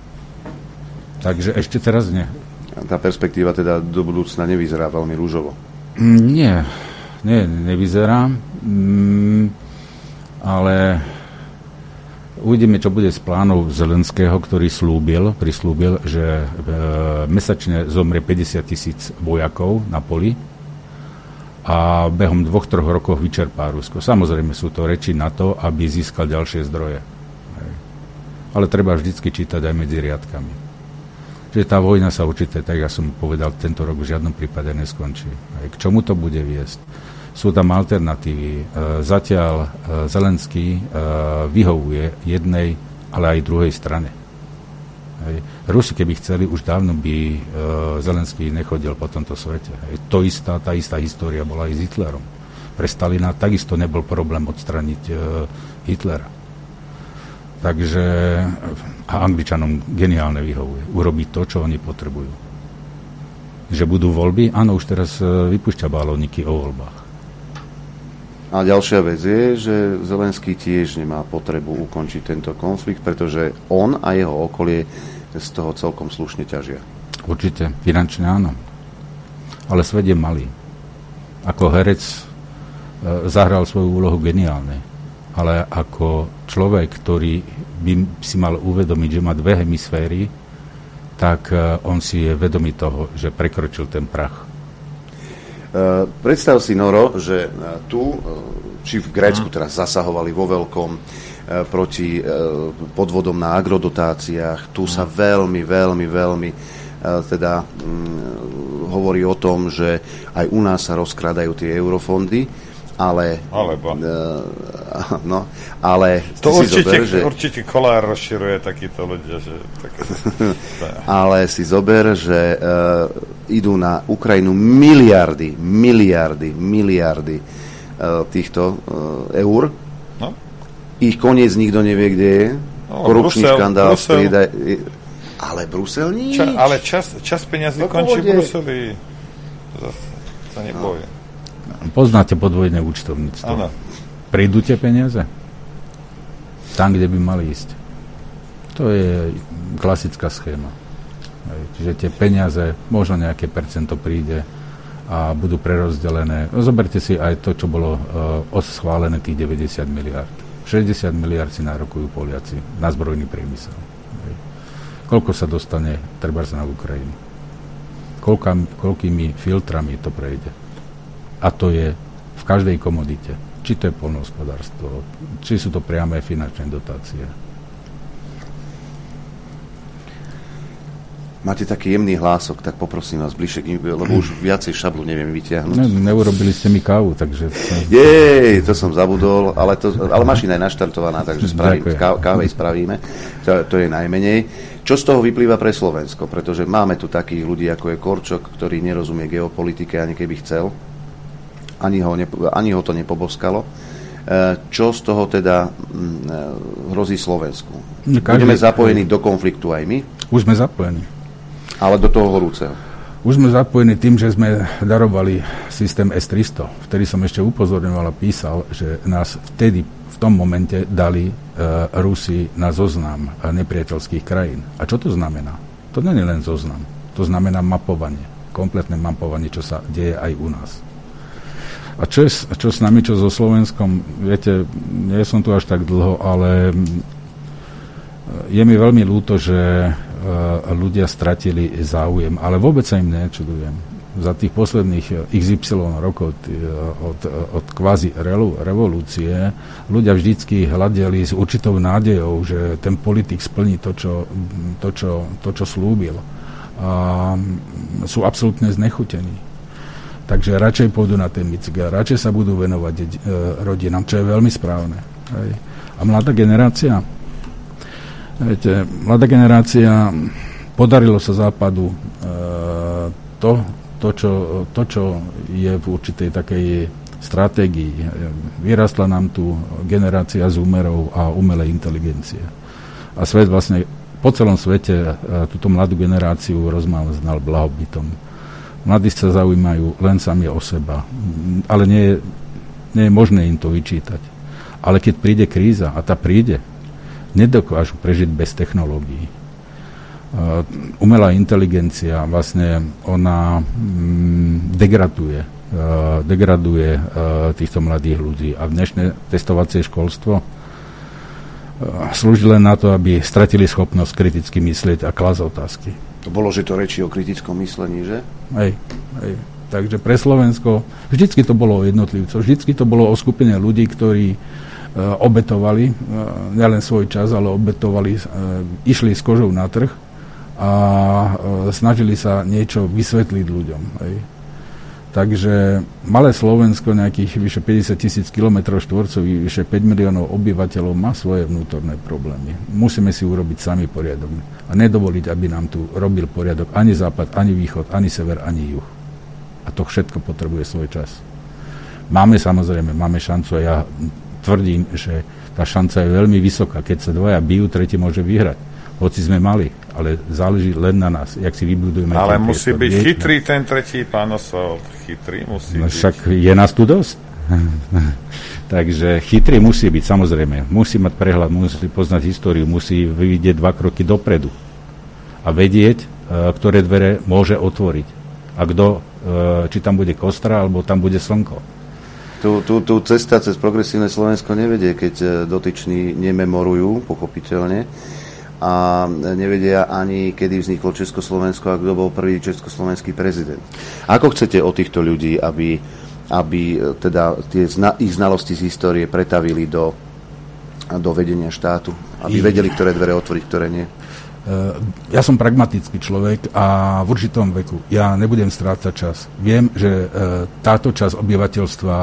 Speaker 10: Takže ešte teraz nie.
Speaker 2: Tá perspektíva teda do budúcna nevyzerá veľmi rúžovo.
Speaker 10: Nie. Nie, nevyzerá, mm, ale uvidíme, čo bude z plánov Zelenského, ktorý slúbil, prislúbil, že e, mesačne zomrie päťdesiat tisíc vojakov na poli a behom dvoch, troch rokov vyčerpá Rusko. Samozrejme sú to reči na to, aby získal ďalšie zdroje. Hej. Ale treba vždycky čítať aj medzi riadkami. Čiže tá vojna sa určite, tak ja som povedal, tento rok v žiadnom prípade neskončí. Hej. K čomu to bude viesť? Sú tam alternatívy. Zatiaľ Zelenský vyhovuje jednej, ale aj druhej strane. Hej. Rusi, keby chceli, už dávno by Zelenský nechodil po tomto svete. Hej. To istá, tá istá história bola aj s Hitlerom. Pre Stalina takisto nebol problém odstraniť Hitlera. Takže a Angličanom geniálne vyhovuje. Urobiť to, čo oni potrebujú. Že budú voľby? Áno, už teraz vypúšťa balóniky o voľbách.
Speaker 2: A ďalšia vec je, že Zelenský tiež nemá potrebu ukončiť tento konflikt, pretože on a jeho okolie z toho celkom slušne ťažia.
Speaker 10: Určite, finančne áno. Ale svet je malý. Ako herec e, zahral svoju úlohu geniálne. Ale ako človek, ktorý by si mal uvedomiť, že má dve hemisféry, tak e, on si je vedomý toho, že prekročil ten prach.
Speaker 2: Uh, predstav si, Noro, že uh, tu, uh, či v Grécku teraz zasahovali vo veľkom uh, proti uh, podvodom na agrodotáciách, tu sa veľmi, veľmi, veľmi uh, teda um, hovorí o tom, že aj u nás sa rozkrádajú tie eurofondy, ale
Speaker 3: Alebo.
Speaker 2: Uh, no, ale
Speaker 3: to určite,
Speaker 2: zober, že...
Speaker 3: určite Kolár rozširuje takíto ľudia, že také...
Speaker 2: ale si zober, že uh, idú na Ukrajinu miliardy, miliardy, miliardy uh, týchto uh, eur. No? Ich koniec nikto nevie, kde je. No, korupčný Brusel, škandál.
Speaker 3: Brusel.
Speaker 2: Strieda, ale Brusel nič.
Speaker 3: Ča, ale čas, čas peniazí končí v Bruseli. Zase sa neboje. No.
Speaker 10: Poznáte podvojné účtovníctvo.
Speaker 3: Áno.
Speaker 10: Prídu tie peniaze? Tam, kde by mali ísť. To je klasická schéma. Čiže tie peniaze, možno nejaké percento príde a budú prerozdelené. Zoberte si aj to, čo bolo uh, schválené, tých deväťdesiat miliárd. šesťdesiat miliárd si nárokujú Poliaci na zbrojný priemysel. Hej. Koľko sa dostane trebárs na Ukrajinu? Koľka, koľkými filtrami to prejde? A to je v každej komodite. Či to je poľnohospodárstvo, či sú to priame finančné dotácie.
Speaker 2: Máte taký jemný hlások, tak poprosím vás bližšie, lebo už viacej šablu neviem vytiahnuť.
Speaker 10: Ne, neurobili ste mi kávu, takže...
Speaker 2: Jej, to som zabudol, ale, to, ale mašina je naštartovaná, takže spravím, ká, kávej spravíme. To, to je najmenej. Čo z toho vyplýva pre Slovensko? Pretože máme tu takých ľudí, ako je Korčok, ktorý nerozumie geopolitike, ani keby chcel. Ani ho, ne, ani ho to nepoboskalo. Čo z toho teda hrozí Slovensku? Každý... Budeme zapojení do konfliktu aj my?
Speaker 10: Už sme zapojení.
Speaker 2: Ale do toho horúceho.
Speaker 10: Už sme zapojení tým, že sme darovali systém es tristo. Vtedy som ešte upozorňoval a písal, že nás vtedy, v tom momente dali e, Rusi na zoznam nepriateľských krajín. A čo to znamená? To nie je len zoznam. To znamená mapovanie. Kompletné mapovanie, čo sa deje aj u nás. A čo, je, čo s nami, čo so Slovenskom? Viete, nie som tu až tak dlho, ale je mi veľmi ľúto, že ľudia stratili záujem, ale vôbec sa im nečudujem. Za tých posledných iks ypsilon rokov od, od kvázi revolúcie ľudia vždycky hľadeli s určitou nádejou, že ten politik splní to, čo, to, čo, to, čo slúbil. A sú absolútne znechutení. Takže radšej pôjdu na ten bicykel, radšej sa budú venovať e, rodinám, čo je veľmi správne. Hej. A mladá generácia Viete, mladá generácia, podarilo sa Západu e, to, to, čo, to, čo je v určitej takej stratégii. Vyrastla nám tu generácia zoomerov a umelej inteligencie. A svet vlastne, po celom svete e, túto mladú generáciu rozmáznal blahobytom. Mladí sa zaujímajú len sami o seba, ale nie je, nie je možné im to vyčítať. Ale keď príde kríza, a tá príde, nedokážu prežiť bez technológií. Uh, umelá inteligencia vlastne ona mm, degraduje, uh, degraduje uh, týchto mladých ľudí a dnešné testovacie školstvo uh, slúži len na to, aby stratili schopnosť kriticky myslieť a klásť otázky.
Speaker 2: To bolo, že to rečí o kritickom myslení, že?
Speaker 10: Hej, hej. Takže pre Slovensko vždycky to bolo o jednotlivcoch, vždycky to bolo o skupine ľudí, ktorí obetovali, nielen svoj čas, ale obetovali, išli s kožou na trh a snažili sa niečo vysvetliť ľuďom. Hej. Takže malé Slovensko, nejakých vyše päťdesiat tisíc kilometrov štvorcových, vyše päť miliónov obyvateľov má svoje vnútorné problémy. Musíme si urobiť sami poriadok a nedovoliť, aby nám tu robil poriadok ani západ, ani východ, ani sever, ani juh. A to všetko potrebuje svoj čas. Máme samozrejme, máme šancu a ja tvrdím, že tá šanca je veľmi vysoká. Keď sa dvaja bijú, tretí môže vyhrať. Hoci sme mali, ale záleží len na nás, jak si vybudujeme.
Speaker 3: Ale musí byť je... chytrý ten tretí, pán Osvald. Chytrý musí
Speaker 10: no,
Speaker 3: byť.
Speaker 10: Však je nás tu dosť. Takže chytrý musí byť, samozrejme. Musí mať prehľad, musí poznať históriu, musí vidieť dva kroky dopredu. A vedieť, ktoré dvere môže otvoriť. A kto, či tam bude kostra, alebo tam bude slnko.
Speaker 2: Tu, tu, tu cesta cez progresívne Slovensko nevedie, keď dotyční nememorujú, pochopiteľne, a nevedia ani, kedy vzniklo Československo a kto bol prvý československý prezident. Ako chcete od týchto ľudí, aby, aby teda tie zna, ich znalosti z histórie pretavili do, do vedenia štátu? Aby vedeli, ktoré dvere otvoriť, ktoré nie?
Speaker 10: Ja som pragmatický človek a v určitom veku ja nebudem strácať čas. Viem, že táto časť obyvateľstva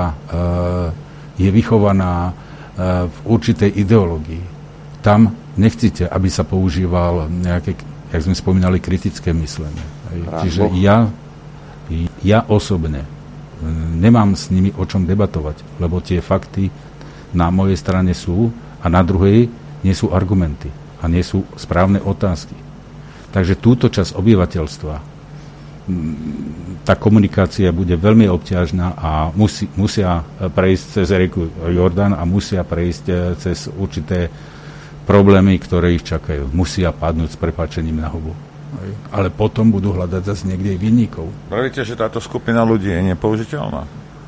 Speaker 10: je vychovaná v určitej ideológii. Tam nechcete, aby sa používal nejaké, jak sme spomínali, kritické myslenie. Čiže ja, ja osobne nemám s nimi o čom debatovať, lebo tie fakty na mojej strane sú a na druhej nie sú argumenty. A nie sú správne otázky. Takže túto časť obyvateľstva, tá komunikácia bude veľmi obťažná a musí, musia prejsť cez rieku Jordán a musia prejsť cez určité problémy, ktoré ich čakajú. Musia padnúť s prepáčením na hubu. Ale potom budú hľadať zase niekde vinníkov.
Speaker 3: Pravíte, že táto skupina ľudí je nepoužiteľná?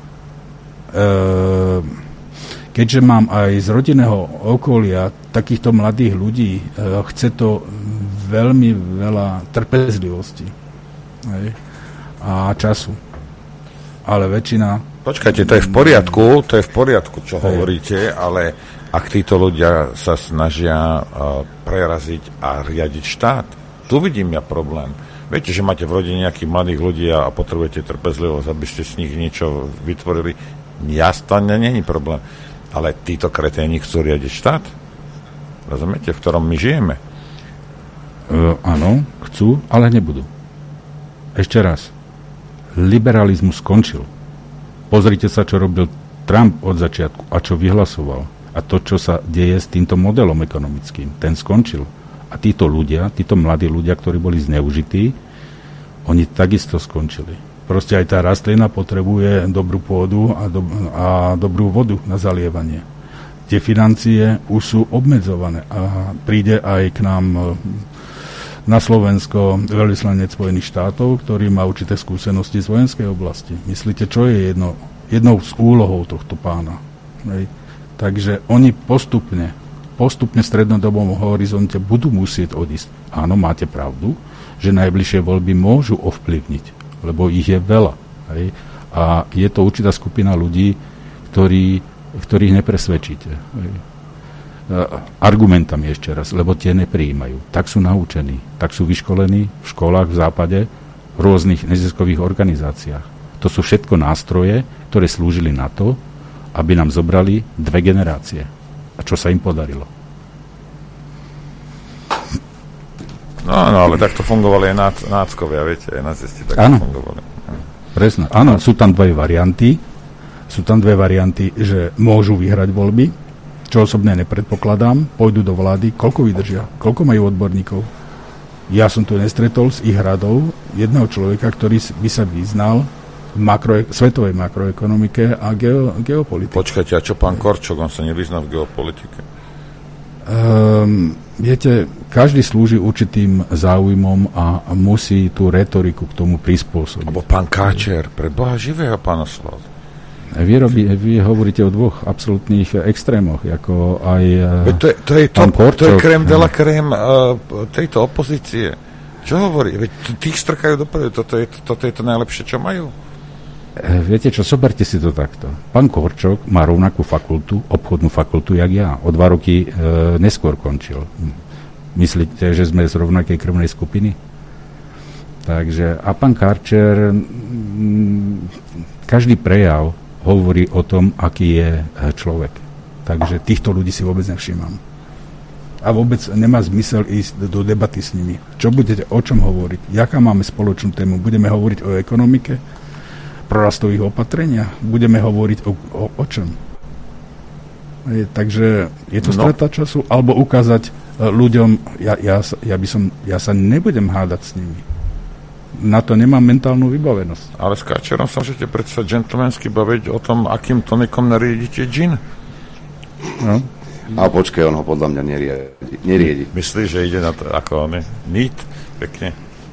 Speaker 10: Ehm... Keďže mám aj z rodinného okolia takýchto mladých ľudí, chce to veľmi veľa trpezlivosti, hej, a času. Ale väčšina...
Speaker 3: Počkajte, to je v poriadku, to je v poriadku, čo hej. hovoríte, ale ak títo ľudia sa snažia uh, preraziť a riadiť štát, Tu vidím ja problém. Viete, že máte v rodine nejakých mladých ľudí a potrebujete trpezlivosť, aby ste z nich niečo vytvorili. Jasne, nie je problém. Ale títo kreténi chcú riadiť štát. Rozumiete, v ktorom my žijeme?
Speaker 10: Uh, áno, chcú, ale nebudú. Ešte raz. Liberalizmus skončil. Pozrite sa, čo robil Trump od začiatku a čo vyhlasoval. A to, čo sa deje s týmto modelom ekonomickým. Ten skončil. A títo ľudia, títo mladí ľudia, ktorí boli zneužití, oni takisto skončili. Proste aj tá rastlina potrebuje dobrú pôdu a, do, a dobrú vodu na zalievanie. Tie financie už sú obmedzované a príde aj k nám na Slovensko veľvyslanec Spojených štátov, ktorý má určité skúsenosti z vojenskej oblasti. Myslíte, čo je jedno, jednou z úlohou tohto pána? Hej. Takže oni postupne, postupne v strednodobom horizonte budú musieť odísť. Áno, máte pravdu, že najbližšie voľby môžu ovplyvniť, lebo ich je veľa. Hej. A je to určitá skupina ľudí, ktorí, ktorých nepresvedčíte. Hej. Argumentami ešte raz, lebo tie neprijímajú. Tak sú naučení, tak sú vyškolení v školách v západe, v rôznych neziskových organizáciách. To sú všetko nástroje, ktoré slúžili na to, aby nám zobrali dve generácie. A čo sa im podarilo?
Speaker 3: No áno, ale takto fungovali aj nác, náckovia, viete, aj nacisti takto
Speaker 10: áno.
Speaker 3: fungovali.
Speaker 10: Presne, áno, sú tam dve varianty. Sú tam dve varianty, že môžu vyhrať voľby, čo osobne nepredpokladám, pôjdu do vlády, koľko vydržia, koľko majú odborníkov. Ja som tu nestretol z ich radov jedného človeka, ktorý by sa vyznal v makro, svetovej makroekonomike a geo, geopolitike.
Speaker 3: Počkajte, a čo pán Korčok, on sa nevyznal v geopolitike?
Speaker 10: Um, viete, každý slúži určitým záujmom a musí tú retoriku k tomu prispôsobiť.
Speaker 3: Alebo pán Káčer, pre Boha živého, pán Osvald.
Speaker 10: Vy, robí, vy hovoríte o dvoch absolútnych extrémoch, ako aj
Speaker 3: to je, to je, to, to je krém de la krém uh, tejto opozície. Čo hovorí? Veď tých strkajú dopredu. Toto je, toto je to najlepšie, čo majú.
Speaker 10: Viete čo, zoberte si to takto. Pán Korčok má rovnakú fakultu, obchodnú fakultu, jak ja. O dva roky e, neskôr končil. Myslíte, že sme z rovnakej krvnej skupiny? Takže, a pán Karčer, m, každý prejav hovorí o tom, aký je človek. Takže týchto ľudí si vôbec nevšímam. A vôbec nemá zmysel ísť do debaty s nimi. Čo budete, o čom hovoriť? Jaká máme spoločnú tému? Budeme hovoriť o ekonomike? Prorastových opatreniach? Budeme hovoriť o, o, o čom? Je, takže je to strata no. času? Alebo ukázať uh, ľuďom, ja, ja, ja, by som, ja sa nebudem hádať s nimi. Na to nemám mentálnu vybavenosť.
Speaker 3: Ale s Káčerom sa môžete predsa džentlmensky baviť o tom, akým tonikom nariedíte džin.
Speaker 10: No.
Speaker 2: A počkej, on ho podľa mňa neriedi. neriedi.
Speaker 3: Myslíš, že ide na to, ako on je? Nít? Pekne.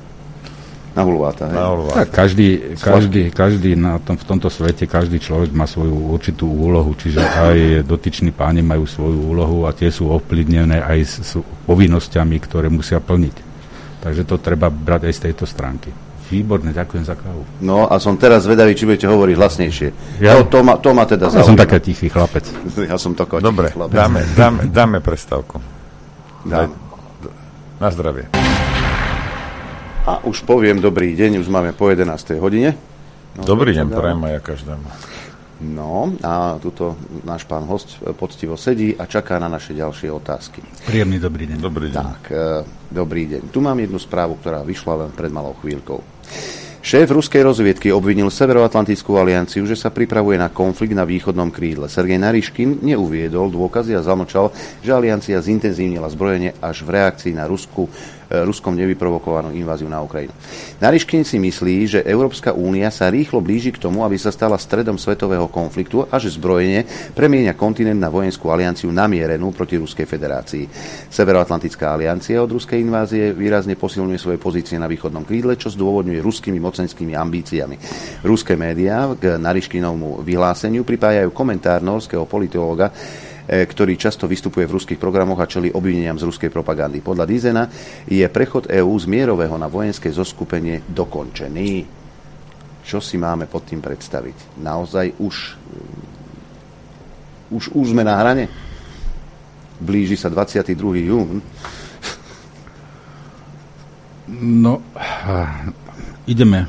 Speaker 2: Na hulváta, hej?
Speaker 3: Na hulváta.
Speaker 10: Tak každý, každý, každý na tom, v tomto svete, každý človek má svoju určitú úlohu, čiže aj dotyční páni majú svoju úlohu a tie sú ovplyvnené aj s, s povinnosťami, ktoré musia plniť. Takže to treba brať aj z tejto stránky. Výborne, ďakujem za kávu.
Speaker 2: No a som teraz vedavý, či budete hovoriť hlasnejšie.
Speaker 10: Ja,
Speaker 2: to, to, ma, to ma teda zaujíma.
Speaker 10: Ja som taký tichý chlapec.
Speaker 2: Ja som taký
Speaker 3: Dobre,
Speaker 2: tichý chlapec.
Speaker 3: dáme, dáme, dáme prestávku.
Speaker 2: Dáme.
Speaker 3: Na zdravie.
Speaker 2: A už poviem dobrý deň, už máme po jedenástej hodine. No,
Speaker 3: dobrý deň, prajem aj ja každému.
Speaker 2: No a tuto náš pán host poctivo sedí a čaká na naše ďalšie otázky.
Speaker 10: Príjemný dobrý deň.
Speaker 3: Dobrý deň.
Speaker 2: Tak, e, dobrý deň. Tu mám jednu správu, ktorá vyšla len pred malou chvíľkou. Šéf ruskej rozviedky obvinil Severoatlantickú alianciu, že sa pripravuje na konflikt na východnom krídle. Sergej Nariškin neuviedol dôkazy a zamlčal, že aliancia zintenzívnila zbrojenie až v reakcii na Rusku, Ruskom nevyprovokovanú inváziu na Ukrajinu. Nariškin si myslí, že Európska únia sa rýchlo blíži k tomu, aby sa stala stredom svetového konfliktu a že zbrojenie premieňa kontinent na vojenskú alianciu namierenú proti Ruskej federácii. Severoatlantická aliancia od ruskej invázie výrazne posilňuje svoje pozície na východnom krídle, čo zdôvodňuje ruskými mocenskými ambíciami. Ruské médiá k Nariškinovmu vyhláseniu pripájajú komentár norského politológa, ktorý často vystupuje v ruských programoch a čelí obvineniam z ruskej propagandy. Podľa Dizena je prechod EÚ z mierového na vojenské zoskupenie dokončený. Čo si máme pod tým predstaviť? Naozaj už, už, už sme na hrane? Blíži sa dvadsiateho druhého júna.
Speaker 10: No, ideme,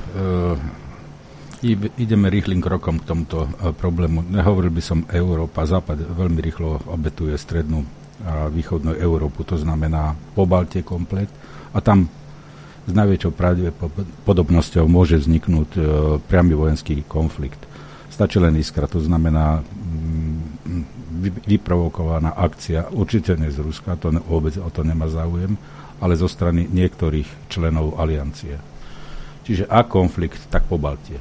Speaker 10: ideme rýchlým krokom k tomuto problému. Nehovoril by som Európa, Západ veľmi rýchlo obetuje strednú a východnú Európu, to znamená Pobaltie komplet, a tam s najväčšou pravdepodobnosťou môže vzniknúť e, priamy vojenský konflikt. Stačí len iskra, to znamená vy, vyprovokovaná akcia, určite nie z Ruska, to ne, vôbec o to nemá záujem, ale zo strany niektorých členov aliancie. Čiže ak konflikt, tak Pobaltie.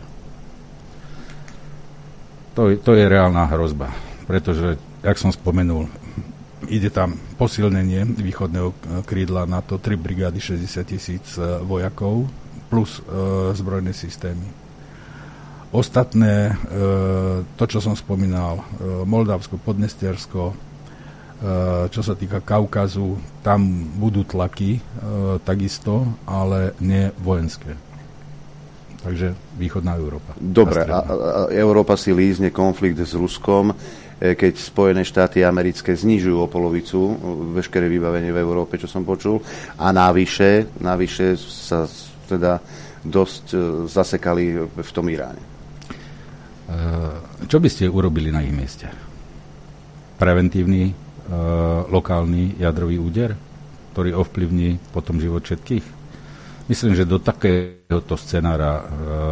Speaker 10: To, to je reálna hrozba, pretože, jak som spomenul, ide tam posilnenie východného krídla NATO, tri brigády, šesťdesiat tisíc vojakov, plus e, zbrojné systémy. Ostatné, e, to, čo som spomínal, e, Moldavsko, Podnestiersko, e, čo sa týka Kaukazu, tam budú tlaky e, takisto, ale nie vojenské. Takže východná Európa.
Speaker 2: Dobre, a, a Európa si lízne konflikt s Ruskom, keď Spojené štáty americké znižujú o polovicu veškeré vybavenie v Európe, čo som počul, a navyše, navyše sa teda dosť zasekali v tom Iráne.
Speaker 10: Čo by ste urobili na ich mieste? Preventívny, lokálny jadrový úder, ktorý ovplyvní potom život všetkých? Myslím, že do takéhoto scenára,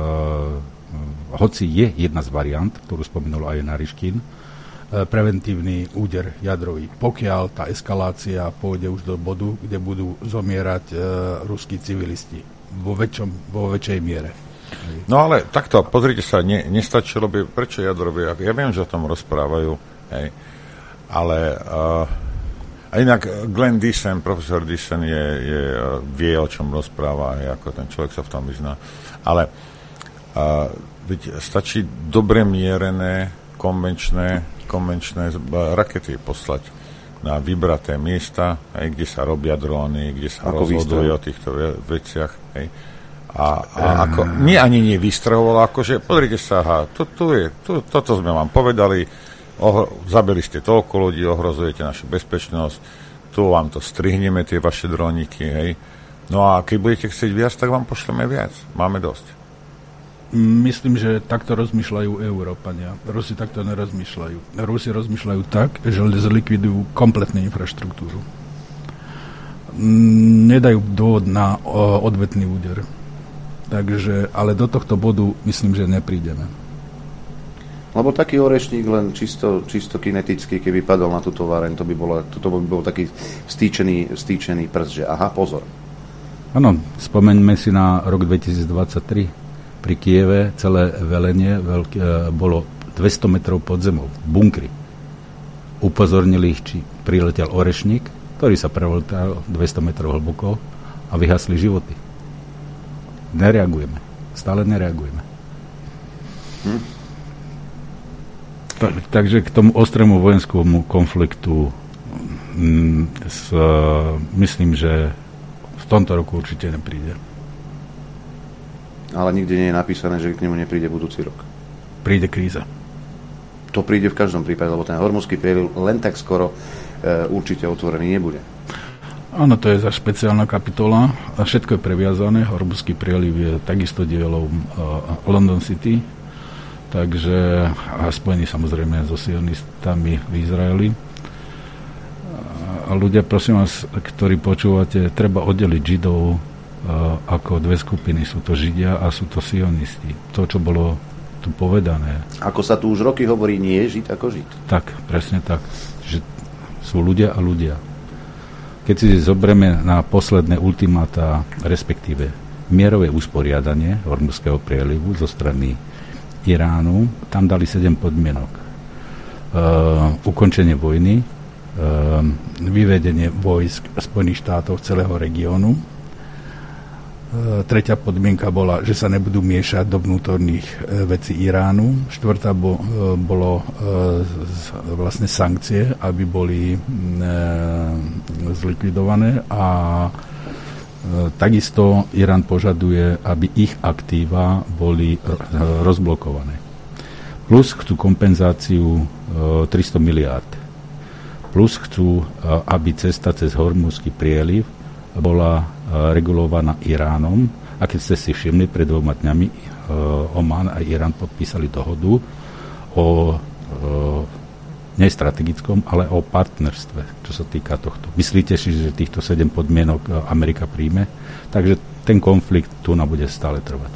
Speaker 10: hoci je jedna z variant, ktorú spomenul aj Nariškin, preventívny úder jadrový. Pokiaľ tá eskalácia pôjde už do bodu, kde budú zomierať e, ruskí civilisti vo, väčšom, vo väčšej miere.
Speaker 3: No ale takto, pozrite sa, ne, nestačilo by, prečo jadrové, ja viem, že o tom rozprávajú, hej, ale uh, a inak Glenn Dyson, profesor Dyson je, je, vie, o čom rozpráva, hej, ako ten človek sa v tom vyzná, ale uh, veď stačí dobre mierené, konvenčné konvenčné rakety poslať na vybraté miesta, aj kde sa robia dróny, kde sa ako rozhodujú o týchto veciach. Hej. A, a ako, nie ani nie vystrahovalo, akože, pozrite sa, aha, tu, tu je, tu, toto sme vám povedali, ohro, zabili ste toľko ľudí, ohrozujete našu bezpečnosť, tu vám to strihneme, tie vaše dróniky, hej. No a keď budete chcieť viac, tak vám pošleme viac. Máme dosť.
Speaker 10: Myslím, že takto rozmýšľajú Európania. Rusi takto nerozmýšľajú. Rusi rozmýšľajú tak, že zlikvidujú kompletnú infraštruktúru. Nedajú dôvod na odvetný úder. Takže, ale do tohto bodu myslím, že neprídeme.
Speaker 2: Lebo taký orešník len čisto, čisto kineticky, keby padol na túto továreň, to by bolo, to by bol taký vstýčený, vstýčený prst, že aha, pozor.
Speaker 10: Áno, spomeňme si na rok dvetisícdvadsaťtri. Pri Kieve celé velenie veľké, bolo dvesto metrov pod zemou, v bunkri. Upozornili ich, či priletel orešník, ktorý sa prevoltal dvesto metrov hlboko a vyhasli životy. Nereagujeme. Stále nereagujeme. Hm. Tak, takže k tomu ostrému vojenskému konfliktu m, s, myslím, že v tomto roku určite nepríde.
Speaker 2: Ale nikde nie je napísané, že k nemu nepríde budúci rok.
Speaker 10: Príde kríza.
Speaker 2: To príde v každom prípade, lebo ten Hormuzský prieliv len tak skoro e, určite otvorený nebude.
Speaker 10: Áno, to je za špeciálna kapitola a všetko je previazané. Hormuzský prieliv je takisto dielom uh, London City, takže a spojený samozrejme so sionistami v Izraeli. A ľudia, prosím vás, ktorí počúvate, treba oddeliť Židov ako dve skupiny. Sú to Židia a sú to sionisti. To, čo bolo tu povedané.
Speaker 2: Ako sa tu už roky hovorí, nie je Žid ako Žid.
Speaker 10: Tak, presne tak. Že sú ľudia a ľudia. Keď si zoberieme na posledné ultimáta, respektíve mierové usporiadanie Hormuzského prielivu zo strany Iránu, tam dali sedem podmienok. Uh, ukončenie vojny, uh, vyvedenie vojsk Spojených štátov celého regiónu. Tretia podmienka bola, že sa nebudú miešať do vnútorných e, vecí Iránu. Štvrtá bo, e, bolo e, z, vlastne sankcie, aby boli e, zlikvidované a e, takisto Irán požaduje, aby ich aktíva boli ro, rozblokované. Plus chcú kompenzáciu e, tristo miliárd. Plus chcú, e, aby cesta cez Hormuzský prieliv bola regulovaná Iránom. A keď ste si všimli, pred dvoma dňami Oman a Irán podpísali dohodu o nie strategickom, ale o partnerstve, čo sa týka tohto. Myslíte si, že týchto sedem podmienok Amerika príjme? Takže ten konflikt tu na bude stále trvať.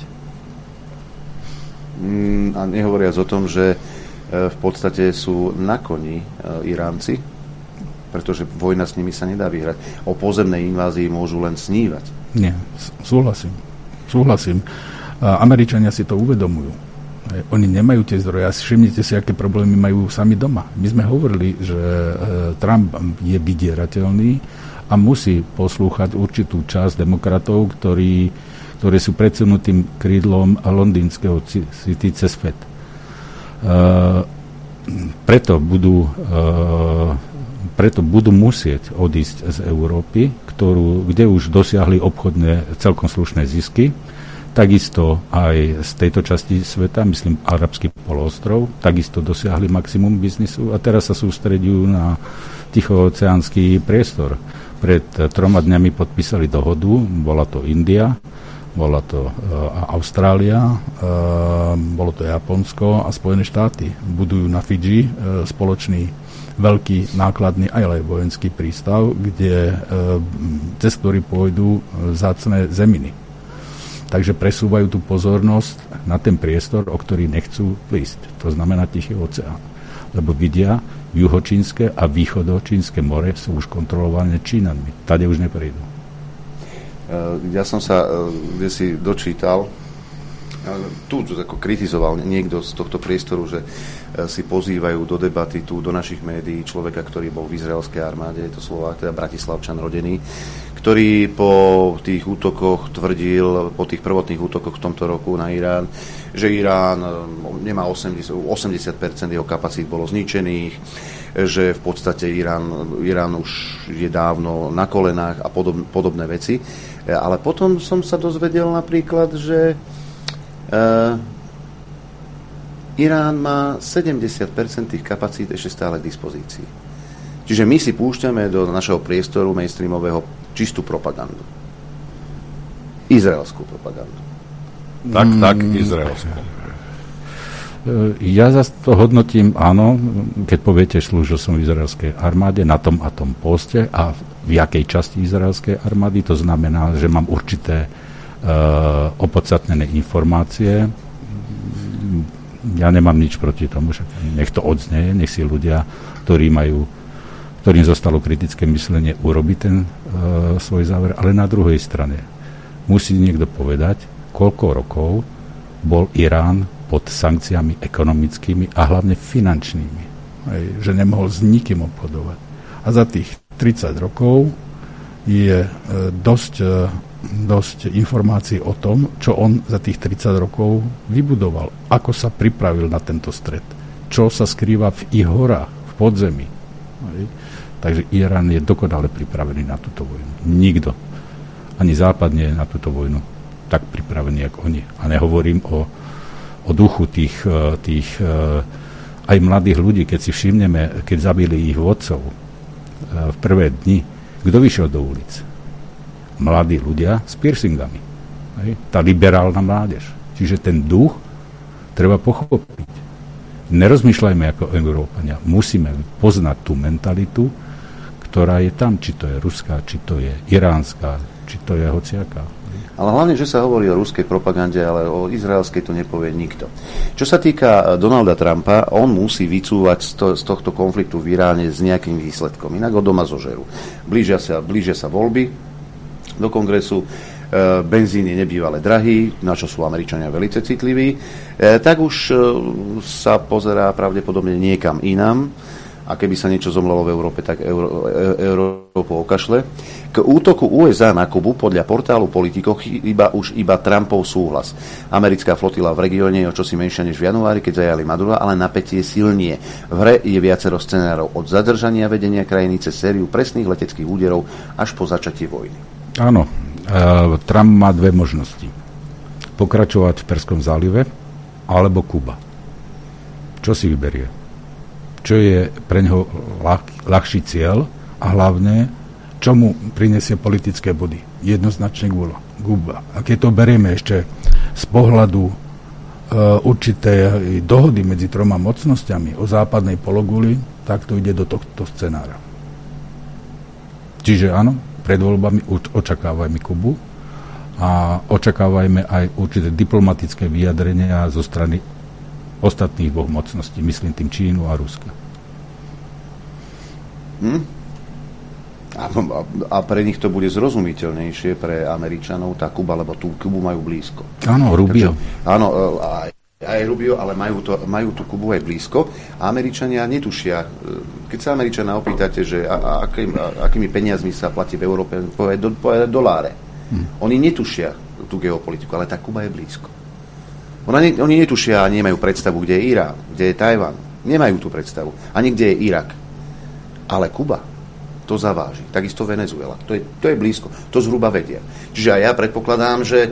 Speaker 2: Mm, a nehovoriac o tom, že v podstate sú na koni Iránci, pretože vojna s nimi sa nedá vyhrať. O pozemnej invázii môžu len snívať.
Speaker 10: Nie, súhlasím. Súhlasím. Američania si to uvedomujú. Oni nemajú tie zdroje a všimnite si, aké problémy majú sami doma. My sme hovorili, že Trump je vydierateľný a musí poslúchať určitú časť demokratov, ktorí, ktorí sú predsunutým krídlom londýnskeho city cez Fed. Uh, preto budú uh, preto budú musieť odísť z Európy, ktorú, kde už dosiahli obchodné celkom slušné zisky. Takisto aj z tejto časti sveta, myslím, arabský poloostrov, takisto dosiahli maximum biznisu a teraz sa sústredujú na tichooceánsky priestor. Pred troma dňami podpísali dohodu, bola to India, bola to uh, Austrália, uh, bolo to Japonsko a Spojené štáty. Budujú na Fidži uh, spoločný veľký nákladný aj vojenský prístav, kde, uh, cez ktorý pôjdu vzácne zeminy. Takže presúvajú tú pozornosť na ten priestor, o ktorý nechcú prísť. To znamená Tichý oceán. Lebo vidia, juhočínske a východočínske more sú už kontrolované Čínanmi. Tade už neprejdú.
Speaker 2: Ja som sa kde si dočítal, tu ako kritizoval niekto z tohto priestoru, že si pozývajú do debaty tu do našich médií človeka, ktorý bol v izraelskej armáde, je to Slovák, teda Bratislavčan rodený, ktorý po tých útokoch tvrdil, po tých prvotných útokoch v tomto roku na Irán, že Irán nemá osemdesiat, osemdesiat percent jeho kapacít bolo zničených, že v podstate Irán, Irán už je dávno na kolenách a podob, podobné veci. Ale potom som sa dozvedel napríklad, že uh, Irán má sedemdesiat percent tých kapacít ešte stále k dispozícii. Čiže my si púšťame do našeho priestoru mainstreamového čistú propagandu. Izraelskú propagandu.
Speaker 3: Tak, tak, izraelskú.
Speaker 10: Ja zase to hodnotím, áno, keď poviete, slúžil som v izraelskej armáde na tom a tom poste a v jakej časti izraelskej armády, to znamená, že mám určité uh, opodstatnené informácie. Ja nemám nič proti tomu, že nech to odznieje, nech si ľudia, ktorí majú, ktorým zostalo kritické myslenie, urobiť ten uh, svoj záver, ale na druhej strane musí niekto povedať, koľko rokov bol Irán pod sankciami ekonomickými a hlavne finančnými. Hej, že nemohol s nikým obchodovať. A za tých tridsať rokov je e, dosť, e, dosť informácií o tom, čo on za tých tridsať rokov vybudoval. Ako sa pripravil na tento stret. Čo sa skrýva v ich horách, v podzemí. Hej. Takže Irán je dokonale pripravený na túto vojnu. Nikto. Ani Západ nie je na túto vojnu tak pripravený, ako oni. A nehovorím o o duchu tých, tých aj mladých ľudí, keď si všimneme, keď zabili ich vodcov v prvé dni, kto vyšiel do ulic? Mladí ľudia s piercingami. Hej? Tá liberálna mládež. Čiže ten duch treba pochopiť. Nerozmýšľajme ako Európania. Musíme poznať tú mentalitu, ktorá je tam, či to je ruská, či to je iránska, či to je hociaká.
Speaker 2: Ale hlavne, že sa hovorí o ruskej propagande, ale o izraelskej to nepovie nikto. Čo sa týka Donalda Trumpa, on musí vycúvať z, to, z tohto konfliktu v Iráne s nejakým výsledkom. Inak ho doma zožerú. Blížia sa, blížia sa voľby do kongresu, e, benzín je nebývale drahý, na čo sú Američania veľmi citliví, e, tak už e, sa pozerá pravdepodobne niekam inám. A keby sa niečo zomlelo v Európe, tak Euró- Európu okašle. K útoku ú es á na Kubu podľa portálu Politico chýba už iba Trumpov súhlas. Americká flotila v regióne je o čosi menšia než v januári, keď zajali Madura, ale napätie silnie. V hre je viacero scenárov od zadržania vedenia krajiny cez sériu presných leteckých úderov až po začatie vojny. Áno,
Speaker 10: uh, Trump má dve možnosti. Pokračovať v Perskom zálive alebo Kuba. Čo si vyberie? Čo je pre ňoho ľah, ľahší cieľ a hlavne, čo čomu prinesie politické body? Jednoznačne Kuba. A keď to berieme ešte z pohľadu uh, určitej dohody medzi troma mocnosťami o západnej pologuli, tak to ide do tohto scenára. Čiže áno, pred voľbami očakávajme Kubu a očakávajme aj určité diplomatické vyjadrenia zo strany ostatných dvoch mocností, myslím tým Čínu a Ruska.
Speaker 2: Hm? A, a, a pre nich to bude zrozumiteľnejšie, pre Američanov tá Kuba, lebo tú Kubu majú blízko.
Speaker 10: Áno, Rubio.
Speaker 2: Takže, áno, aj, aj Rubio, ale majú, to, majú tú Kubu aj blízko. A Američania netušia. Keď sa Američana opýtate, že a, a, akým, a, akými peniazmi sa platí v Európe, povedať do, povedať doláre. Hm. Oni netušia tú geopolitiku, ale tá Kuba je blízko. Ona ne, oni netušia a nemajú predstavu, kde je Irán, kde je Tajvan. Nemajú tú predstavu. Ani kde je Irak. Ale Kuba to zaváži. Takisto Venezuela. To je, to je blízko. To zhruba vedia. Čiže aj ja predpokladám, že e,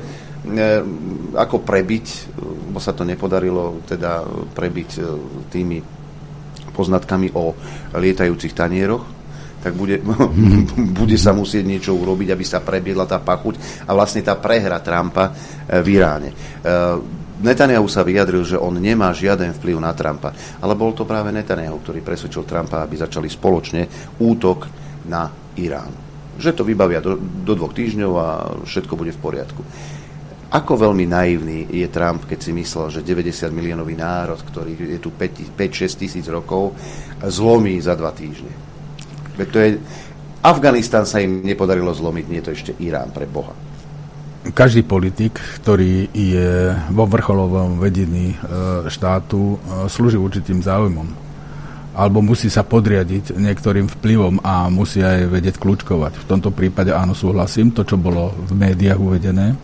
Speaker 2: ako prebiť, bo sa to nepodarilo teda prebiť e, tými poznatkami o lietajúcich tanieroch, tak bude, bude sa musieť niečo urobiť, aby sa prebiedla tá pachuť a vlastne tá prehra Trumpa e, v Iráne. E, Netanyahu sa vyjadril, že on nemá žiaden vplyv na Trumpa, ale bol to práve Netanyahu, ktorý presvedčil Trumpa, aby začali spoločne útok na Irán. Že to vybavia do, do dvoch týždňov a všetko bude v poriadku. Ako veľmi naivný je Trump, keď si myslel, že deväťdesiat miliónový národ, ktorý je tu päť šesť tisíc rokov, zlomí za dva týždne. Veď to je... Afganistan sa im nepodarilo zlomiť, nie je to ešte Irán, pre Boha.
Speaker 10: Každý politik, ktorý je vo vrcholovom vedení štátu, slúži určitým záujmom. Alebo musí sa podriadiť niektorým vplyvom a musí aj vedieť kľúčkovať. V tomto prípade áno, súhlasím, to, čo bolo v médiách uvedené.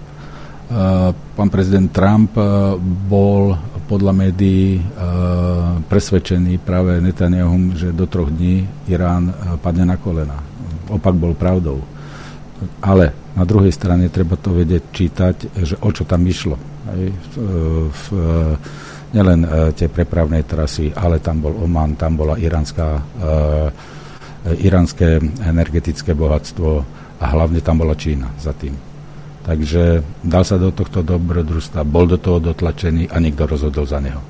Speaker 10: Pán prezident Trump bol podľa médií presvedčený práve Netanyahum, že do troch dní Irán padne na kolena. Opak bol pravdou. Ale na druhej strane treba to vedieť čítať, že o čo tam išlo. Aj v, v, nielen tie prepravné trasy, ale tam bol Oman, tam bola iránska, e, iránske energetické bohatstvo a hlavne tam bola Čína za tým. Takže dal sa do tohto dobrodružstva, bol do toho dotlačený a niekto rozhodol za neho.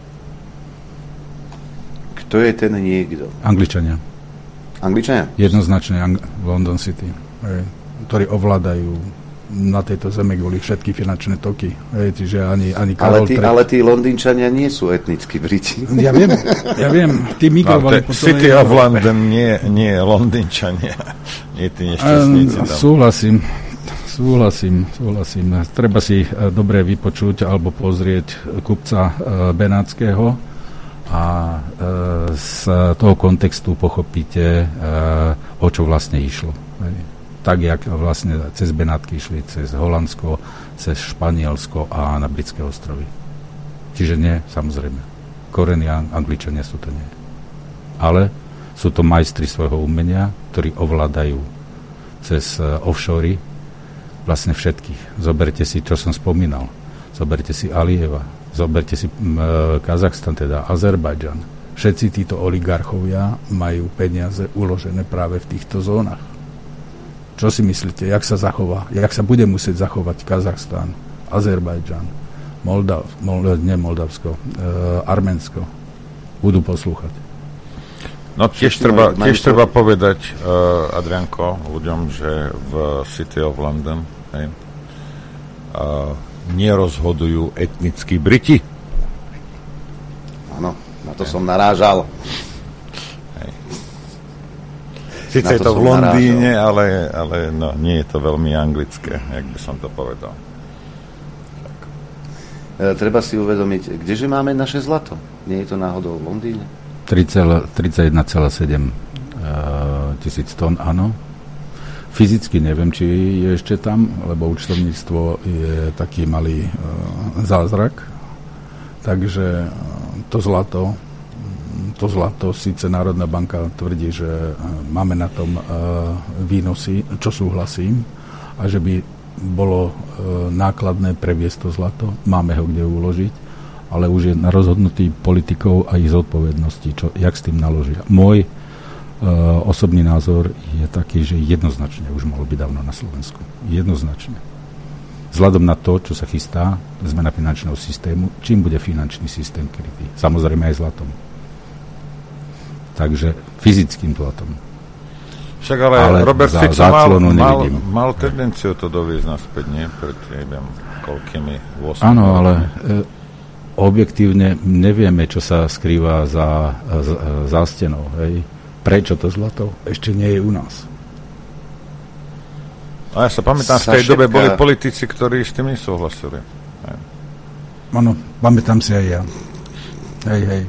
Speaker 2: Kto je ten niekto?
Speaker 10: Angličania.
Speaker 2: Angličania?
Speaker 10: Jednoznačne Ang- London City. Hej, ktorí ovládajú na tejto zeme kvôli všetky finančné toky. Hej, čiže ani, ani Karol
Speaker 2: ale, tí, ale tí Londýnčania nie sú etnickí Briti.
Speaker 10: Ja viem, ja viem. Tí migrovali
Speaker 3: no, City of London nie, nie je Londýnčania. Nie tí nešťastníci tam.
Speaker 10: Súhlasím. Súhlasím, súhlasím. Treba si dobre vypočuť alebo pozrieť kupca Benátskeho a z toho kontextu pochopíte, o čo vlastne išlo. Tak, jak vlastne cez Benátky išli, cez Holandsko, cez Španielsko a na Britské ostrovy. Čiže nie, samozrejme. Koreni Angličania sú to nie. Ale sú to majstri svojho umenia, ktorí ovládajú cez offshory vlastne všetkých. Zoberte si, čo som spomínal. Zoberte si Alieva, zoberte si m, Kazachstan, teda Azerbajdžan. Všetci títo oligarchovia majú peniaze uložené práve v týchto zónach. Čo si myslíte, jak sa zachová? Jak sa bude musieť zachovať Kazachstan, Azerbajdžan, Moldav, Moldav, nie Moldavsko, e, Arménsko? Budú poslúchať.
Speaker 3: No tiež treba, tiež treba povedať, uh, Adrianko, ľuďom, že v City of London hej, uh, nerozhodujú etnickí Briti.
Speaker 2: Áno, na to hej. som narážal.
Speaker 3: Hej. Sice je to v Londýne, ale, ale no, nie je to veľmi anglické, jak by som to povedal. Tak.
Speaker 2: E, treba si uvedomiť, kdeže máme naše zlato? Nie je to náhodou v Londýne?
Speaker 10: tridsaťjeden celá sedem uh, tisíc tón, áno. Fyzicky neviem, či je ešte tam, lebo účtovníctvo je taký malý uh, zázrak. Takže uh, to zlato, to zlato, síce Národná banka tvrdí, že uh, máme na tom uh, výnosy, čo súhlasím, a že by bolo uh, nákladné previesť to zlato, máme ho kde uložiť, ale už je na rozhodnutí politikov a ich zodpovednosti, čo, jak s tým naložia. Môj osobný názor je taký, že jednoznačne už mohol byť dávno na Slovensku. Jednoznačne. Vzhľadom na to, čo sa chystá, zmena finančného systému, čím bude finančný systém krytý? Samozrejme aj zlatom. Takže fyzickým zlatom.
Speaker 3: Však ale, ale Robert Fico mal, mal, mal tendenciu to doviezť naspäť, nie? Pred, neviem, koľkými osem.
Speaker 10: Áno, ale e, objektívne nevieme, čo sa skrýva za, za, za stenou. Hej. Prečo to zlato ešte nie je u nás?
Speaker 3: A ja sa pamätám, v tej dobe boli politici, ktorí s tým nesúhlasili.
Speaker 10: Áno, pamätám si aj ja. Hej, hej.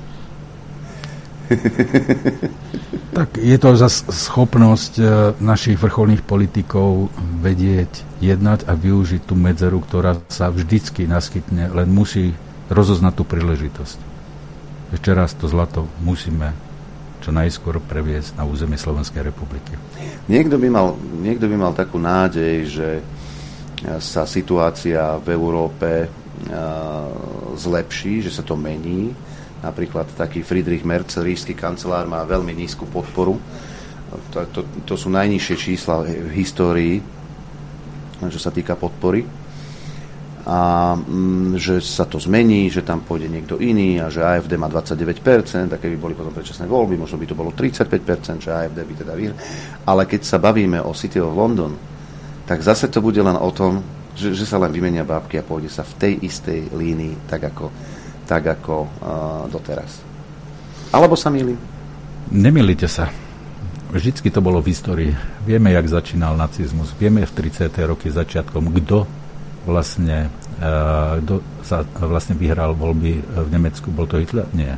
Speaker 10: Tak je to za schopnosť e, našich vrcholných politikov vedieť, jednať a využiť tú medzeru, ktorá sa vždycky naskytne, len musí rozoznať tú príležitosť. Ešte raz to zlato musíme čo najskôr previesť na územie Slovenskej republiky.
Speaker 2: Niekto by mal, niekto by mal takú nádej, že sa situácia v Európe uh, zlepší, že sa to mení. Napríklad taký Friedrich Merz, ríšsky kancelár, má veľmi nízku podporu. To, to, to sú najnižšie čísla v histórii, čo sa týka podpory. A mm, že sa to zmení, že tam pôjde niekto iný a že á ef dé má dvadsaťdeväť percent a keby boli potom predčasné voľby, možno by to bolo tridsaťpäť percent, že á ef dé by teda vyhral. Ale keď sa bavíme o City of London, tak zase to bude len o tom, že, že sa len vymenia bábky a pôjde sa v tej istej línii, tak ako tak ako uh, doteraz. Alebo sa mýlim?
Speaker 10: Nemýlite sa. Vždycky to bolo v histórii. Vieme, jak začínal nacizmus. Vieme v tridsiate roky začiatkom, kto vlastne, uh, kto sa, vlastne vyhral voľby v Nemecku. Bol to Hitler? Nie.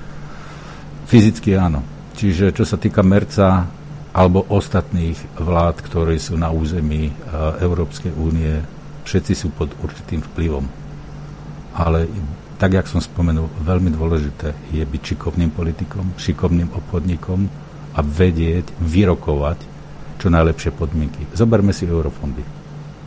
Speaker 10: Fyzicky áno. Čiže čo sa týka Merca alebo ostatných vlád, ktoré sú na území uh, Európskej únie, všetci sú pod určitým vplyvom. Ale tak, jak som spomenul, veľmi dôležité je byť šikovným politikom, šikovným obchodníkom a vedieť, vyrokovať čo najlepšie podmienky. Zoberme si eurofondy. E,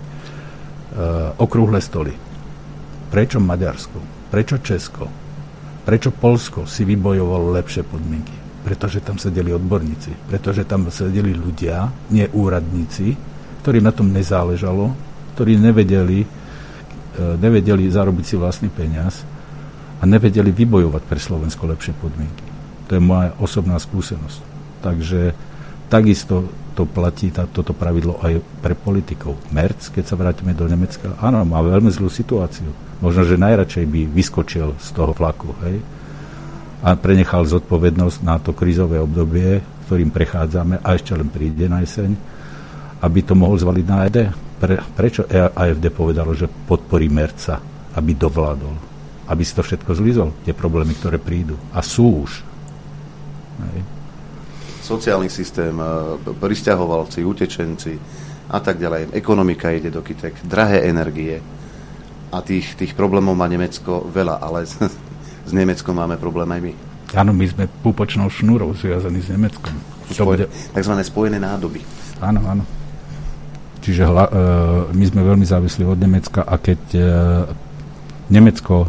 Speaker 10: okrúhle stoly. Prečo Maďarsko? Prečo Česko? Prečo Poľsko si vybojovalo lepšie podmienky? Pretože tam sedeli odborníci. Pretože tam sedeli ľudia, nie úradníci, ktorým na tom nezáležalo, ktorí nevedeli, e, nevedeli zarobiť si vlastný peniaz a nevedeli vybojovať pre Slovensko lepšie podmienky. To je moja osobná skúsenosť. Takže takisto to platí tá, toto pravidlo aj pre politikov. Merz, keď sa vrátime do Nemecka, áno, má veľmi zlú situáciu. Možno, že najradšej by vyskočil z toho vlaku, hej? A prenechal zodpovednosť na to krízové obdobie, ktorým prechádzame, a ešte len príde na jeseň, aby to mohol zvaliť na á ef dé. Pre, prečo á ef dé povedalo, že podporí Merza, aby dovládol? Aby si to všetko zlizol, tie problémy, ktoré prídu. A sú už. Hej.
Speaker 2: Sociálny systém, prisťahovalci, utečenci a tak ďalej. Ekonomika ide do kytek, drahé energie. A tých, tých problémov má Nemecko veľa, ale s, s Nemeckom máme problém aj my.
Speaker 10: Áno, my sme púpočnou šnúrou zviazaní s Nemeckom.
Speaker 2: Spoje, takzvané spojené nádoby.
Speaker 10: Áno, áno. Čiže hla, e, my sme veľmi závislí od Nemecka a keď e, Nemecko e,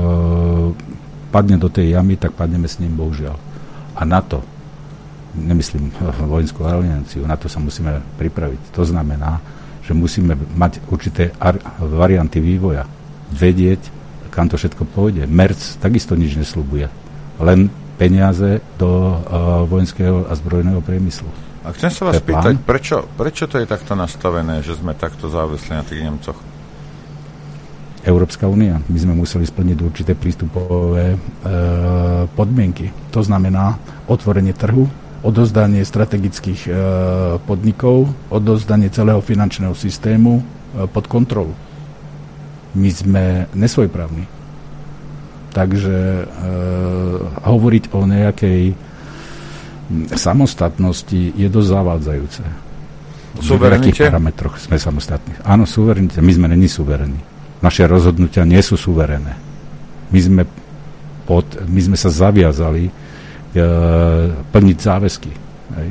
Speaker 10: padne do tej jamy, tak padneme s ním, bohužiaľ. A na to, nemyslím vojenskú alianciu, na to sa musíme pripraviť. To znamená, že musíme mať určité ar- varianty vývoja. Vedieť, kam to všetko pôjde. Merz takisto nič nesľubuje. Len peniaze do uh, vojenského a zbrojného priemyslu.
Speaker 3: A chcem sa vás pýtať, prečo, prečo to je takto nastavené, že sme takto závislí na tých Nemcoch?
Speaker 10: Európska únia. My sme museli splniť určité prístupové e, podmienky. To znamená otvorenie trhu, odozdanie strategických e, podnikov, odozdanie celého finančného systému e, pod kontrolu. My sme nesvojprávni. Takže e, hovoriť o nejakej samostatnosti je dosť zavádzajúce.
Speaker 3: Suverenite?
Speaker 10: V akých parametroch sme samostatní? Áno, suverenite. My sme není suverení. Naše rozhodnutia nie sú suverené. My sme, pod, my sme sa zaviazali e, plniť záväzky. Hej.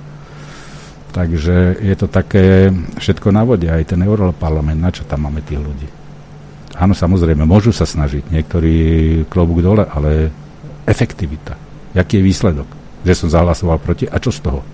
Speaker 10: Takže je to také všetko na vode. Aj ten Europarlament, na čo tam máme tých ľudí? Áno, samozrejme, môžu sa snažiť. Niektorí klobúk dole, ale efektivita. Jaký je výsledok? že som zahlasoval proti. A čo z toho?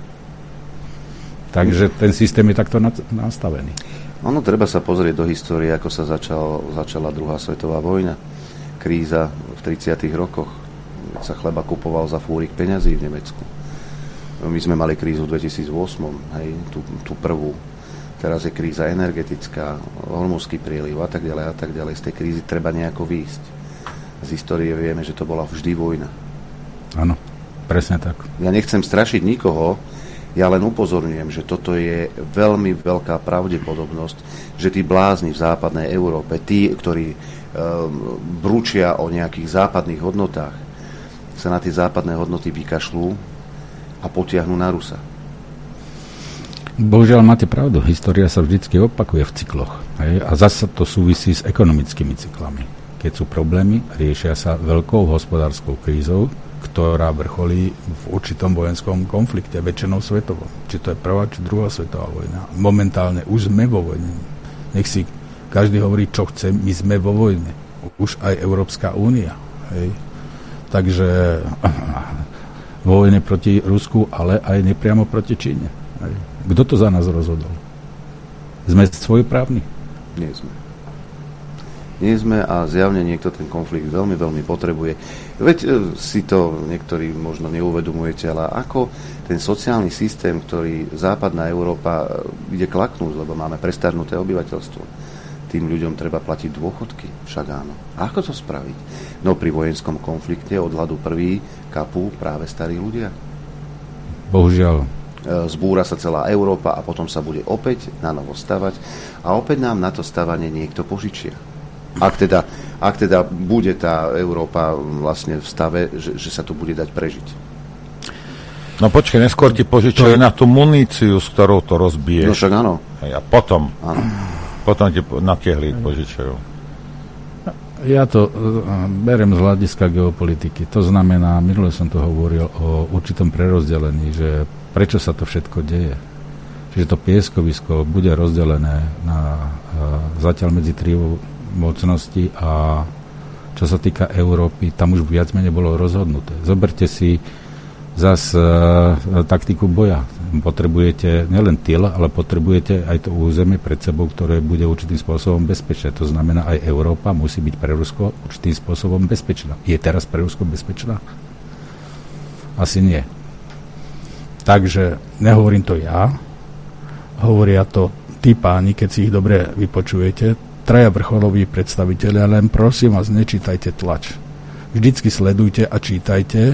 Speaker 10: Takže ten systém je takto nastavený.
Speaker 2: Ono treba sa pozrieť do histórie, ako sa začal, začala druhá svetová vojna. Kríza v tridsiatych rokoch. Sa chleba kupoval za fúrik peňazí v Nemecku. My sme mali krízu v dvetisícosem, hej, tú, tú prvú. Teraz je kríza energetická, hormuzský príliv a tak ďalej a tak ďalej. Z tej krízy treba nejako výjsť. Z histórie vieme, že to bola vždy vojna.
Speaker 10: Áno, presne tak.
Speaker 2: Ja nechcem strašiť nikoho, ja len upozorňujem, že toto je veľmi veľká pravdepodobnosť, že tí blázni v západnej Európe, tí, ktorí um, brúčia o nejakých západných hodnotách, sa na tie západné hodnoty vykašľú a potiahnu na Rusa.
Speaker 10: Bohužiaľ máte pravdu, história sa vždycky opakuje v cykloch. Hej? A zase to súvisí s ekonomickými cyklami. Keď sú problémy, riešia sa veľkou hospodárskou krízou, ktorá vrcholí v určitom vojenskom konflikte, väčšinou svetovom. Či to je prvá, či druhá svetová vojna. Momentálne už sme vo vojne. Nech si každý hovorí, čo chce, my sme vo vojne. Už aj Európska únia. Hej? Takže vo vojne proti Rusku, ale aj nepriamo proti Číne. Hej? Kto to za nás rozhodol? Sme svojprávni?
Speaker 2: Nie sme. Nie sme a zjavne niekto ten konflikt veľmi, veľmi potrebuje. Veď e, si to niektorí možno neuvedomujete, ale ako ten sociálny systém, ktorý západná Európa e, ide klaknúť, lebo máme prestarnuté obyvateľstvo. Tým ľuďom treba platiť dôchodky, však áno. A ako to spraviť? No pri vojenskom konflikte od hladu prvý kapú práve starí ľudia.
Speaker 10: Bohužiaľ.
Speaker 2: Zbúra sa celá Európa a potom sa bude opäť na novo stavať a opäť nám na to stavanie niekto požičia. Ak teda, ak teda bude tá Európa vlastne v stave, že, že sa tu bude dať prežiť.
Speaker 3: No počkaj, neskôr ti požičajú je... na tú muníciu, s ktorou to rozbiješ.
Speaker 2: No však áno.
Speaker 3: A potom,
Speaker 2: áno.
Speaker 3: potom ti na tiehli požičajú.
Speaker 10: Ja to uh, berem z hľadiska geopolitiky. To znamená, minule som to hovoril o určitom prerozdelení, že prečo sa to všetko deje. Čiže to pieskovisko bude rozdelené na, uh, zatiaľ medzi tri mocnosti a čo sa týka Európy, tam už viac menej bolo rozhodnuté. Zoberte si zas uh, taktiku boja. Potrebujete nielen tyl, ale potrebujete aj to územie pred sebou, ktoré bude určitým spôsobom bezpečné. To znamená, aj Európa musí byť pre Rusko určitým spôsobom bezpečná. Je teraz pre Rusko bezpečná? Asi nie. Takže nehovorím to ja, hovoria to tí páni, keď si ich dobre vypočujete, traja vrcholoví predstavitelia, len prosím vás, nečítajte tlač. Vždycky sledujte a čítajte e,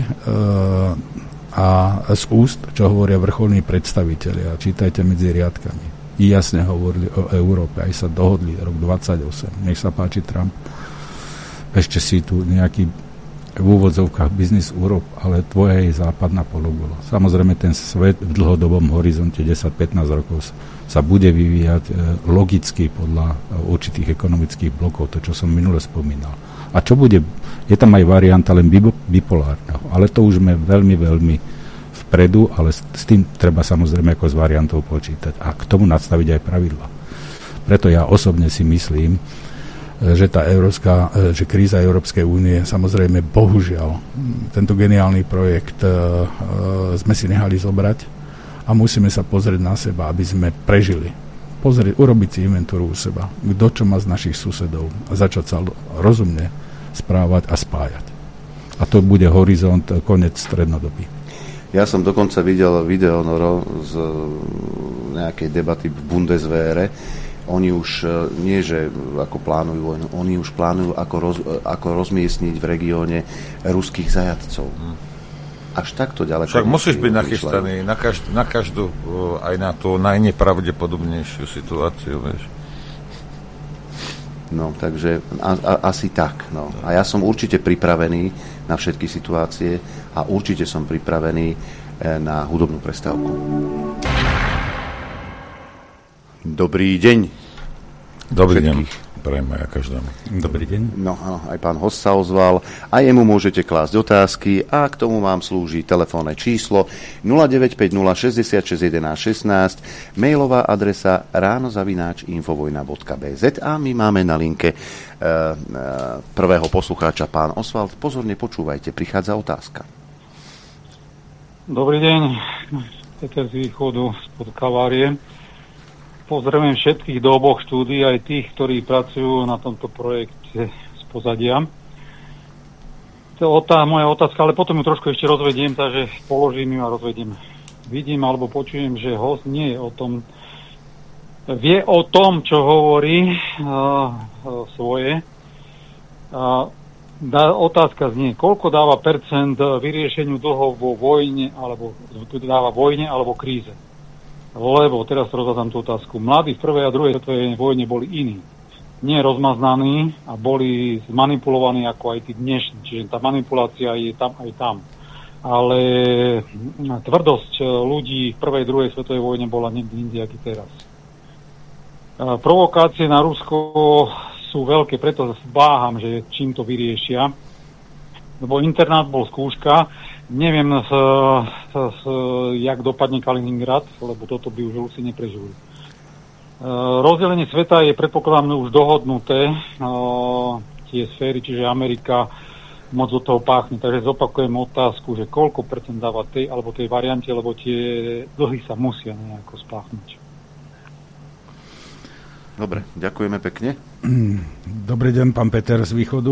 Speaker 10: a z úst, čo hovoria vrcholní predstavitelia. Čítajte medzi riadkami. I jasne hovorili o Európe, aj sa dohodli rok dvadsaťosem. Nech sa páči Trump. Ešte si tu nejaký v úvodzovkách business Europe, ale tvoja je západná pologula. Samozrejme ten svet v dlhodobom horizonte desať pätnásť rokov sa bude vyvíjať e, logicky podľa e, určitých ekonomických blokov, to, čo som minule spomínal. A čo bude? Je tam aj varianta len bipolárneho, ale to už sme veľmi, veľmi vpredu, ale s, s tým treba samozrejme ako s variantou počítať a k tomu nastaviť aj pravidla. Preto ja osobne si myslím, že tá európska, že kríza Európskej únie, samozrejme, bohužiaľ, tento geniálny projekt e, e, sme si nehali zobrať a musíme sa pozrieť na seba, aby sme prežili. Pozrieť, urobiť si inventúru u seba, kto čo má z našich susedov a začať sa rozumne správať a spájať. A to bude horizont, koniec strednodoby.
Speaker 2: Ja som dokonca videl video Noro z nejakej debaty v Bundeswehre. Oni už nie, že ako plánujú vojnu, oni už plánujú, ako, roz, ako rozmiestniť v regióne ruských zajatcov. Hmm. Až takto ďaleko.
Speaker 3: Však musíš byť nachystaný na, každ- na každú, aj na tú najnepravdepodobnejšiu situáciu, vieš.
Speaker 2: No, takže a, a, asi tak. No. A ja som určite pripravený na všetky situácie a určite som pripravený na hudobnú prestávku. Dobrý deň.
Speaker 3: Dobrý deň. Prejme ja každému.
Speaker 10: Dobrý deň.
Speaker 2: No, áno, aj pán host sa ozval. A jemu môžete klásť otázky a k tomu vám slúži telefónne číslo nula deväť päť nula šesťdesiatšesť jedenásť šestnásť, mailová adresa ráno zavináč infovojna bodka bé zet a my máme na linke uh, uh, prvého poslucháča, pán Osvald. Pozorne počúvajte, prichádza otázka.
Speaker 11: Dobrý deň, Peter z východu, spod Kalvárie. Pozdravujem všetkých do oboch štúdií, aj tých, ktorí pracujú na tomto projekte z pozadia. To je tá moja otázka, ale potom ju trošku ešte rozvediem, takže položím ju a rozvediem. Vidím alebo počujem, že host nie je o tom, vie o tom, čo hovorí uh, svoje. Uh, dá, otázka znie, koľko dáva percent vyriešeniu dlhov vo vojne, alebo dáva vojne alebo kríze. Lebo, teraz rozhodám tú otázku, mladí v prvej a druhej svetovej vojne boli iní. Nie rozmaznaní a boli zmanipulovaní ako aj tí dnešní. Čiže tá manipulácia je tam aj tam. Ale tvrdosť ľudí v prvej, druhej svetovej vojne bola niekde inde, aký teraz. Provokácie na Rusko sú veľké, preto váham, že čím to vyriešia. Lebo internát bol skúška. Neviem, s, s, jak dopadne Kaliningrad, lebo toto by už Rusi neprežili. Rozdelenie sveta je predpokladám už dohodnuté. Tie sféry, čiže Amerika moc do toho páchne. Takže zopakujem otázku, že koľko percent dáva tej alebo tej variante, lebo tie dlhy sa musia nejako spáchnuť.
Speaker 2: Dobre, ďakujeme pekne.
Speaker 10: Dobrý deň, pán Peter z východu.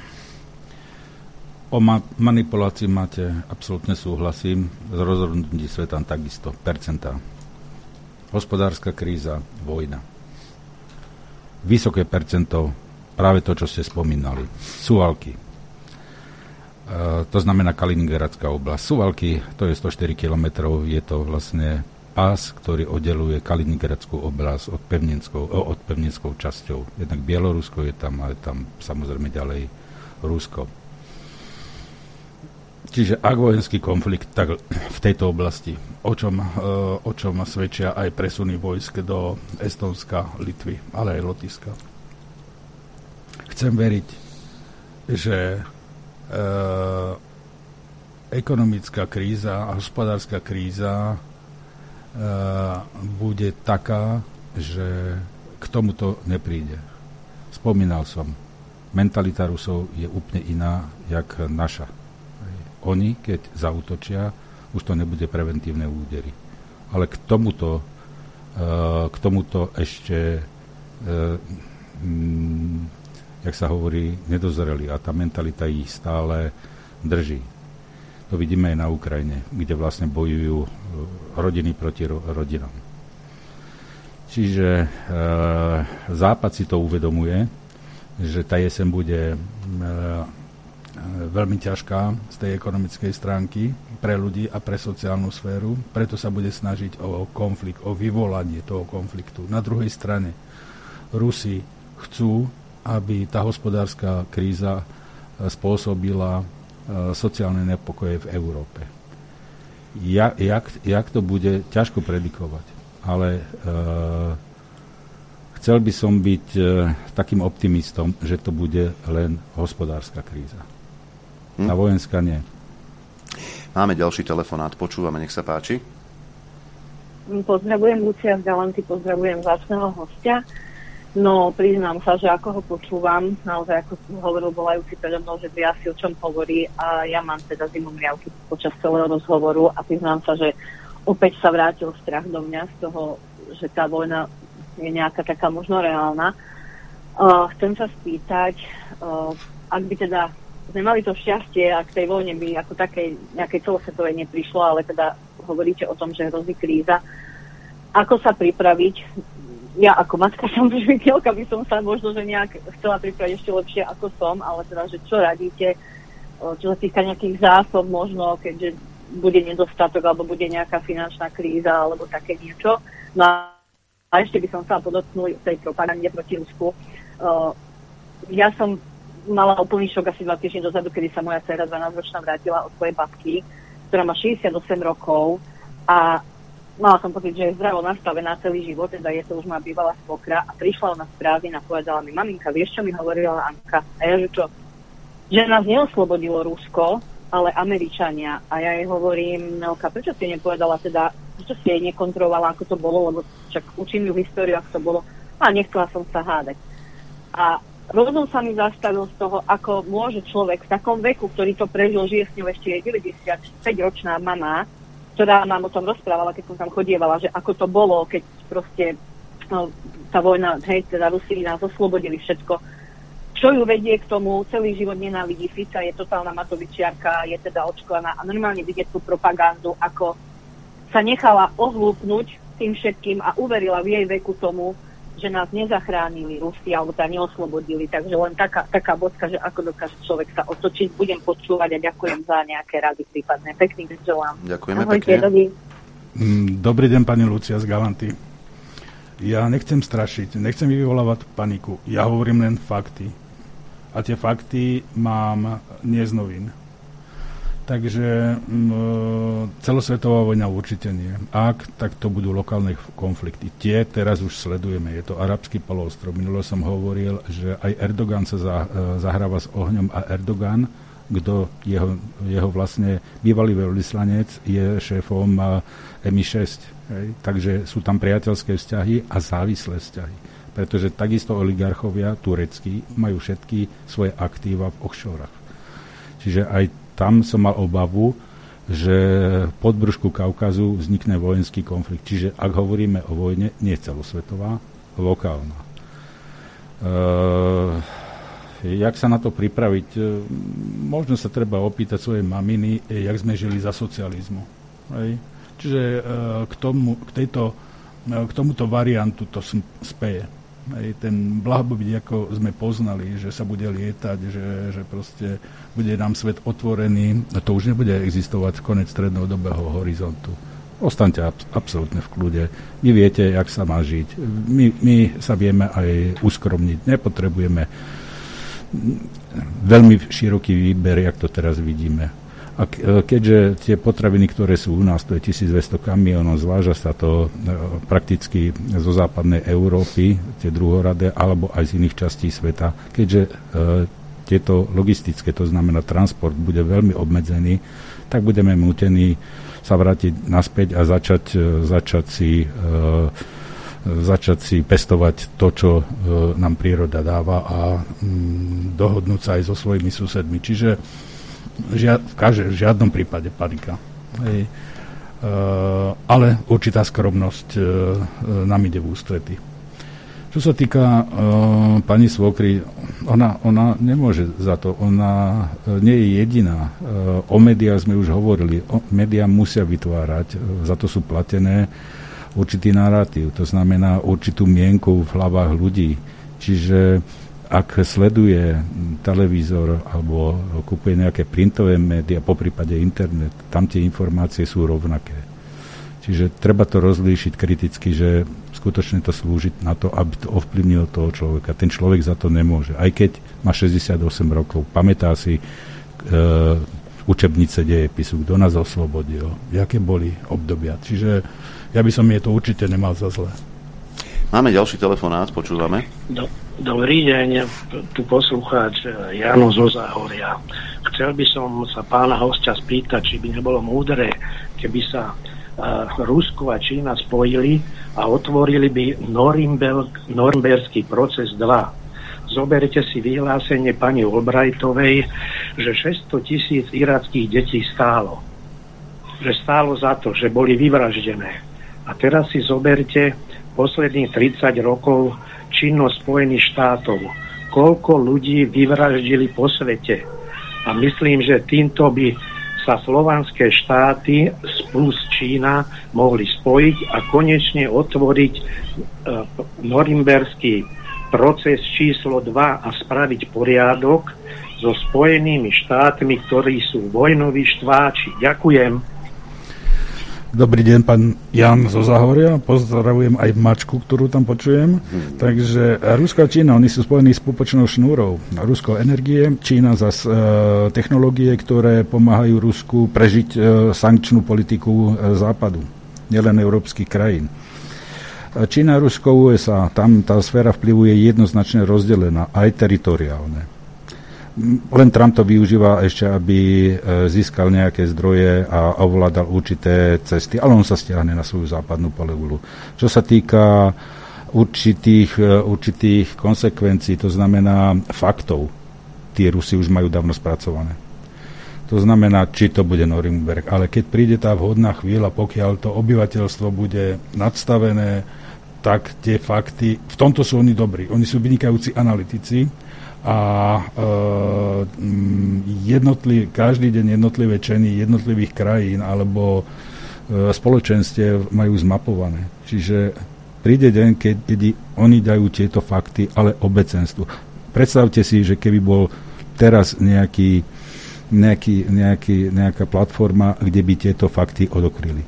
Speaker 10: O ma- manipulácii máte, absolútne súhlasím. Z rozhodnutí sveta takisto, percentá. Hospodárska kríza, vojna. Vysoké percento, práve to, čo ste spomínali. Suwałki. Uh, to znamená Kaliningradská oblasť. Suwałki, to je sto štyri kilometrov, je to vlastne pás, ktorý oddeluje Kaliningradskú oblasť od pevnenskou, od pevnenskou časťou. Jednak Bielorusko je tam, ale tam samozrejme ďalej Rusko. Čiže ak vojenský konflikt, tak v tejto oblasti, o čom, uh, o čom svedčia aj presuny vojsk do Estónska, Litvy, ale aj Lotyšska. Chcem veriť, že Uh, ekonomická kríza a hospodárska kríza uh, bude taká, že k tomuto nepríde. Spomínal som, mentalita Rusov je úplne iná, jak naša. Oni, keď zaútočia, už to nebude preventívne údery. Ale k tomuto, uh, k tomuto ešte uh, mm, jak sa hovorí, nedozreli a tá mentalita ich stále drží. To vidíme aj na Ukrajine, kde vlastne bojujú rodiny proti ro- rodinám. Čiže e, Západ si to uvedomuje, že tá jeseň bude e, veľmi ťažká z tej ekonomickej stránky pre ľudí a pre sociálnu sféru, preto sa bude snažiť o konflikt, o vyvolanie toho konfliktu. Na druhej strane Rusi chcú, aby tá hospodárska kríza spôsobila sociálne nepokoje v Európe. Ja, jak, jak to bude, ťažko predikovať, ale e, chcel by som byť e, takým optimistom, že to bude len hospodárska kríza. Hm? Tá vojenská nie.
Speaker 2: Máme ďalší telefonát, počúvame, nech sa páči.
Speaker 12: Pozdravujem Lucia z Galanty, pozdravujem vážneho hostia. No, priznám sa, že ako ho počúvam, naozaj ako hovoril volajúci predo mnou, že vie asi o čom hovorí a ja mám teda zimomriavky počas celého rozhovoru a priznám sa, že opäť sa vrátil strach do mňa z toho, že tá vojna je nejaká taká možno reálna. Uh, chcem sa spýtať, uh, ak by teda sme mali to šťastie, ak tej vojne by ako takej nejakej celosvetovej neprišlo, ale teda hovoríte o tom, že hrozí kríza, ako sa pripraviť? Ja ako matka samoživiteľka by som sa možno, že nejak chcela pripraviť ešte lepšie ako som, ale teda, že čo radíte, čo sa týka nejakých zásob možno, keďže bude nedostatok alebo bude nejaká finančná kríza alebo také niečo. No a ešte by som chcela podotknúť tej propagande proti Rusku. Ja som mala úplný šok asi dva týždne dozadu, kedy sa moja dcera dvanásťročná vrátila od svojej babky, ktorá má šesťdesiatosem rokov a mala som pocit, že je zdravo nastavená celý život, teda je to už má bývalá svokra a prišla ona z prázdnin a povedala mi, maminka, vieš, čo mi hovorila Anka? A ja, že čo? Že nás neoslobodilo Rusko, ale Američania. A ja jej hovorím, Nelka, prečo si nepovedala teda, prečo si jej nekontrolovala, ako to bolo, lebo však učím ju históriu, ako to bolo. A nechcela som sa hádať. A rozum sa mi zastavil z toho, ako môže človek v takom veku, ktorý to prežil, žije s ňou ešte deväťdesiatpäťročná mama, ktorá nám o tom rozprávala, keď som tam chodievala, že ako to bolo, keď proste no, tá vojna, hej, teda Rusi nás oslobodili všetko. Čo ju vedie k tomu, celý život nenávidí Fica, je totálna Matovičiarka, je teda očkovaná a normálne vidieť tú propagandu, ako sa nechala ohlúpnuť tým všetkým a uverila v jej veku tomu, že nás nezachránili Rusi, alebo teda neoslobodili. Takže len taká, taká bodka, že ako dokáže človek sa otočiť. Budem počúvať a ďakujem za nejaké rady prípadne. Pekný deň želám.
Speaker 2: Ďakujeme
Speaker 12: Ahojte,
Speaker 2: pekne.
Speaker 12: Dobrý.
Speaker 13: Dobrý deň, pani Lucia z Galanty. Ja nechcem strašiť, nechcem vyvolávať paniku. Ja hovorím len fakty. A tie fakty mám nie z novín. Takže m, celosvetová vojna určite nie. Ak, tak to budú lokálne konflikty. Tie teraz už sledujeme. Je to arabský poloostrov. Minulo som hovoril, že aj Erdogan sa za, zahráva s ohňom a Erdogan, kto jeho, jeho vlastne bývalý veľvyslanec, je šéfom em í šesť. Hej. Takže sú tam priateľské vzťahy a závislé vzťahy. Pretože takisto oligarchovia tureckí majú všetky svoje aktíva v offshorách. Čiže aj tam som mal obavu, že v podbrušku Kaukazu vznikne vojenský konflikt. Čiže ak hovoríme o vojne, nie celosvetová, lokálna. E, jak sa na to pripraviť? E, možno sa treba opýtať svojej maminy, e, jak sme žili za socializmu. Hej? Čiže e, k, tomu, k, tejto, e, k tomuto variantu to speje. Hej, ten blahobyt, ako sme poznali, že sa bude lietať, že, že proste bude nám svet otvorený, to už nebude existovať konec strednodobého horizontu. Ostaňte abs- absolútne v kľude. Vy viete, jak sa má žiť. My, my sa vieme aj uskromniť. Nepotrebujeme veľmi široký výber, jak to teraz vidíme. A keďže tie potraviny, ktoré sú u nás, to je tisícdvesto kamiónov, zváža sa to prakticky zo západnej Európy, tie druhoradé, alebo aj z iných častí sveta. Keďže e, tieto logistické, to znamená transport, bude veľmi obmedzený, tak budeme nútení sa vrátiť naspäť a začať, začať si e, začať si pestovať to, čo e, nám príroda dáva a mm, dohodnúť sa aj so svojimi susedmi. Čiže Žia, v, každé, v žiadnom prípade panika. Hej. E, ale určitá skromnosť e, nám ide v ústrety. Čo sa týka e, pani svokry, ona, ona nemôže za to, ona e, nie je jediná. E, o médiách sme už hovorili, o, médiá musia vytvárať, e, za to sú platené určitý narratív, to znamená určitú mienku v hlavách ľudí. Čiže ak sleduje televízor alebo kupuje nejaké printové médiá, poprípade internet, tam tie informácie sú rovnaké. Čiže treba to rozlíšiť kriticky, že skutočne to slúži na to, aby to ovplyvnilo toho človeka. Ten človek za to nemôže. Aj keď má šesťdesiatosem rokov, pamätá si e, učebnice dejepisu, kto nás oslobodil, aké boli obdobia. Čiže ja by som je to určite nemal za zlé.
Speaker 2: Máme ďalší telefonát, počúvame.
Speaker 14: Do, dobrý deň, tu poslucháč Jano zo Záhoria. Chcel by som sa pána hostia spýtať, či by nebolo múdre, keby sa uh, Rusko a Čína spojili a otvorili by Norimberg, Norimberský proces dva. Zoberte si vyhlásenie pani Albrightovej, že šesťsto tisíc irackých detí stálo. Že stálo za to, že boli vyvraždené. A teraz si zoberte posledných tridsať rokov činnosť Spojených štátov. Koľko ľudí vyvraždili po svete. A myslím, že týmto by sa slovanské štáty plus Čína mohli spojiť a konečne otvoriť e, Norimberský proces číslo dva a spraviť poriadok so Spojenými štátmi, ktorí sú vojnoví štváči. Ďakujem.
Speaker 13: Dobrý deň, pán Jan zo Zahoria. Pozdravujem aj mačku, ktorú tam počujem. Hmm. Takže Rusko a Čína, oni sú spojení s pupočnou šnúrou. Rusko energie, Čína zas e, technológie, ktoré pomáhajú Rusku prežiť e, sankčnú politiku e, západu, nielen európskych krajín. Čína, Rusko, ú es á, tam tá sféra vplyvu je jednoznačne rozdelená, aj teritoriálne. Len Trump to využíva ešte, aby získal nejaké zdroje a ovládal určité cesty, ale on sa stiahne na svoju západnú pologulu. Čo sa týka určitých, určitých konsekvencií, to znamená faktov, tie Rusi už majú dávno spracované. To znamená, či to bude Norimberg. Ale keď príde tá vhodná chvíľa, pokiaľ to obyvateľstvo bude nadstavené, tak tie fakty, v tomto sú oni dobrí. Oni sú vynikajúci analytici a e, jednotliv, každý deň jednotlivé čeny jednotlivých krajín alebo e, spoločenstiev majú zmapované. Čiže príde deň, keď, keď oni dajú tieto fakty, ale obecenstvu. Predstavte si, že keby bol teraz nejaký Nejaký, nejaký, nejaká platforma, kde by tieto fakty odokryli.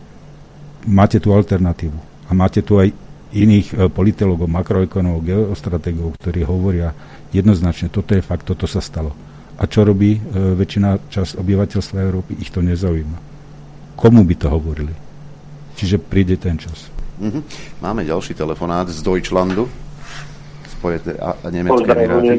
Speaker 13: Máte tu alternatívu. A máte tu aj iných e, politologov, makroekonomov, geostratégov, ktorí hovoria jednoznačne, toto je fakt, toto sa stalo. A čo robí e, väčšina časť obyvateľstva Európy? Ich to nezaujíma. Komu by to hovorili? Čiže príde ten čas. Mm-hmm.
Speaker 2: Máme ďalší telefonát z Deutschlandu. Spojené a, a Nemecké Emiráty.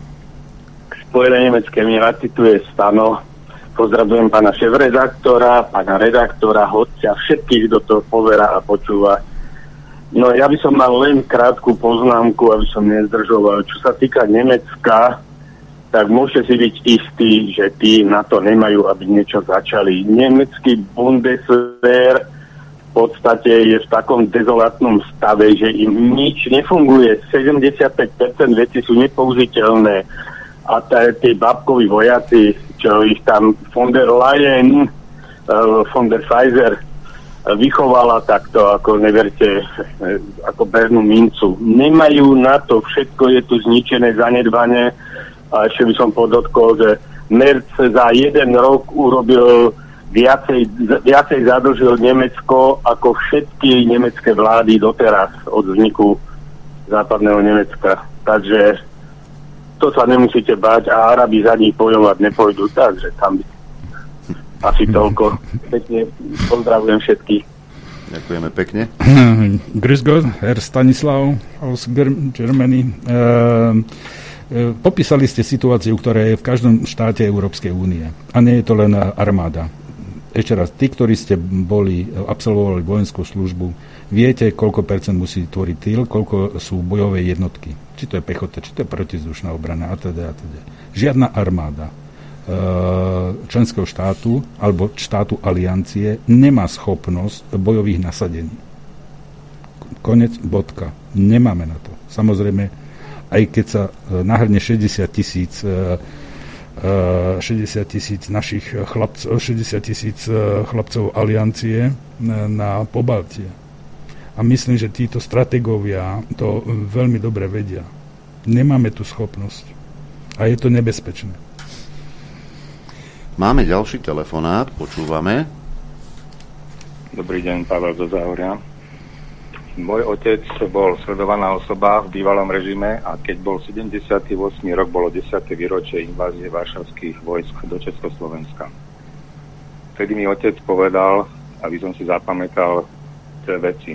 Speaker 15: Spojené Nemecké Emiráty, tu je Stano. Pozdravujem pána šéfredaktora, pána redaktora, hostia, všetkých, kto to pozerá a počúva. No ja by som mal len krátku poznámku, aby som nezdržoval. Čo sa týka Nemecka, tak môžete si byť istí, že tí na to nemajú, aby niečo začali. Nemecký Bundeswehr v podstate je v takom dezolátnom stave, že im nič nefunguje. sedemdesiatpäť percent veci sú nepoužiteľné. A tí babkoví vojaci, čo ich tam von der Leyen, uh, von der Pfizer uh, vychovala takto, ako neverte, uh, ako bežnú mincu. Nemajú na to, všetko je tu zničené, zanedbané. A ešte by som podotkol, že Merz za jeden rok urobil viacej, viacej zadlžil Nemecko ako všetky nemecké vlády doteraz od vzniku západného Nemecka. Takže to sa nemusíte báť a Arabi za nich bojovať nepôjdu, takže tam asi toľko. Pekne pozdravujem všetkých.
Speaker 2: Ďakujeme pekne.
Speaker 13: Grüß Gott, Herr Stanislav aus Germany. Uh, uh, popísali ste situáciu, ktorá je v každom štáte Európskej únie. A nie je to len armáda. Ešte raz, tí, ktorí ste boli, absolvovali vojenskú službu, viete, koľko percent musí tvoriť týl, koľko sú bojové jednotky. Či to je pechota, či to je protizdušná obrana a teda, a teda. Žiadna armáda e, členského štátu alebo štátu aliancie nemá schopnosť bojových nasadení. Konec, bodka. Nemáme na to. Samozrejme, aj keď sa nahrne šesťdesiat tisíc šesťdesiat tisíc našich chlapcov, šesťdesiat tisíc chlapcov aliancie na, na Pobaltie. A myslím, že títo stratégovia to veľmi dobre vedia. Nemáme tú schopnosť. A je to nebezpečné.
Speaker 2: Máme ďalší telefonát, počúvame.
Speaker 16: Dobrý deň, Pavel zo Záhoria. Môj otec bol sledovaná osoba v bývalom režime a keď bol sedemdesiaty ôsmy rok, bolo desiate výročie invázie varšavských vojsk do Československa. Vtedy mi otec povedal, aby som si zapamätal tie veci.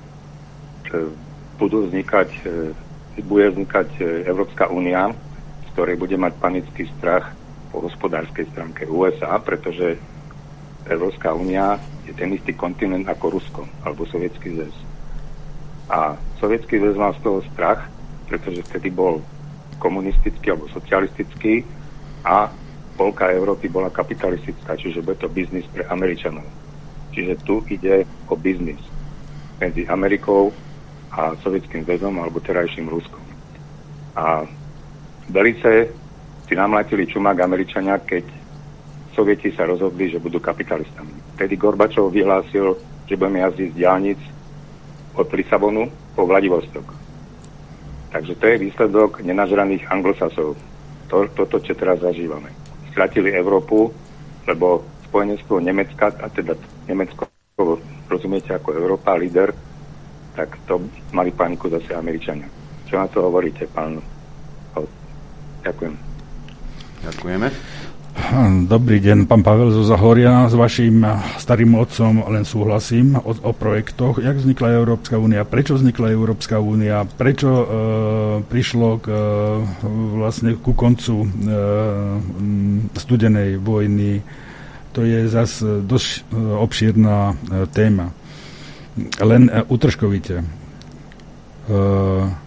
Speaker 16: Budú vznikať, bude vznikať Európska únia, z ktorej bude mať panický strach po hospodárskej stránke ú es á, pretože Európska únia je ten istý kontinent ako Rusko alebo Sovietsky zväz. A Sovietsky zväz mal z toho strach, pretože vtedy bol komunistický alebo socialistický a polka Európy bola kapitalistická, čiže bude to biznis pre Američanov. Čiže tu ide o biznis medzi Amerikou a Sovietským zväzom alebo terajším Ruskom. A velice si namlatili čumák Američania, keď Sovieti sa rozhodli, že budú kapitalistami. Vtedy Gorbačov vyhlásil, že budeme jazdiť z diaľnic od Lisabonu po Vladivostok. Takže to je výsledok nenažraných anglosasov. To, toto, čo teraz zažívame. Stratili Európu, lebo spojenectvo Nemecka, a teda Nemecko, rozumiete, ako Európa, líder, tak to mali paniku zase Američania. Čo na to hovoríte, pán? Ďakujem.
Speaker 2: Ďakujeme.
Speaker 13: Dobrý deň, pán Pavel zo Zahoria. S vašim starým otcom len súhlasím o, o projektoch. Jak vznikla Európska únia? Prečo vznikla Európska únia? Prečo e, prišlo k, e, vlastne ku koncu e, studenej vojny? To je zase dosť e, obšírna e, téma. Len e, utržkovite. E,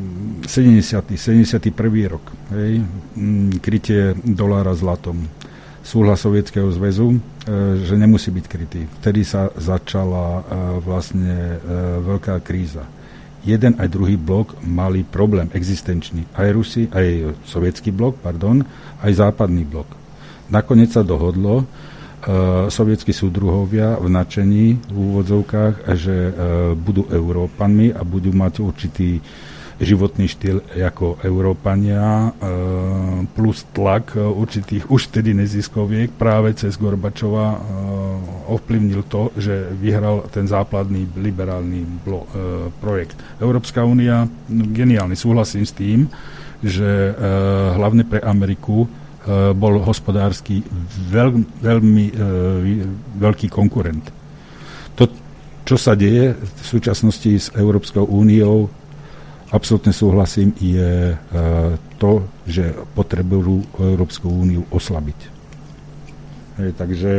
Speaker 13: sedemdesiaty, sedemdesiaty prvý rok, hej, krytie dolára zlatom. súhlas Sovietskeho zväzu, že nemusí byť krytý. Vtedy sa začala vlastne veľká kríza. Jeden aj druhý blok mali problém existenčný. Aj Rusi, aj sovietský blok, pardon, aj západný blok. Nakoniec sa dohodlo, sovietskí súdruhovia v nadšení v úvodzovkách, že budú Európanmi a budú mať určitý životný štýl ako Európania plus tlak určitých už vtedy neziskoviek práve cez Gorbačova ovplyvnil to, že vyhral ten západný liberálny blo- projekt. Európska únia, geniálny, súhlasím s tým, že hlavne pre Ameriku bol hospodársky veľ, veľmi veľký konkurent. To, čo sa deje v súčasnosti s Európskou úniou, absolútne súhlasím, je to, že potrebujú Európsku úniu oslabiť. Hej, takže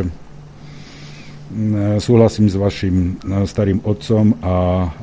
Speaker 13: súhlasím s vašim starým otcom a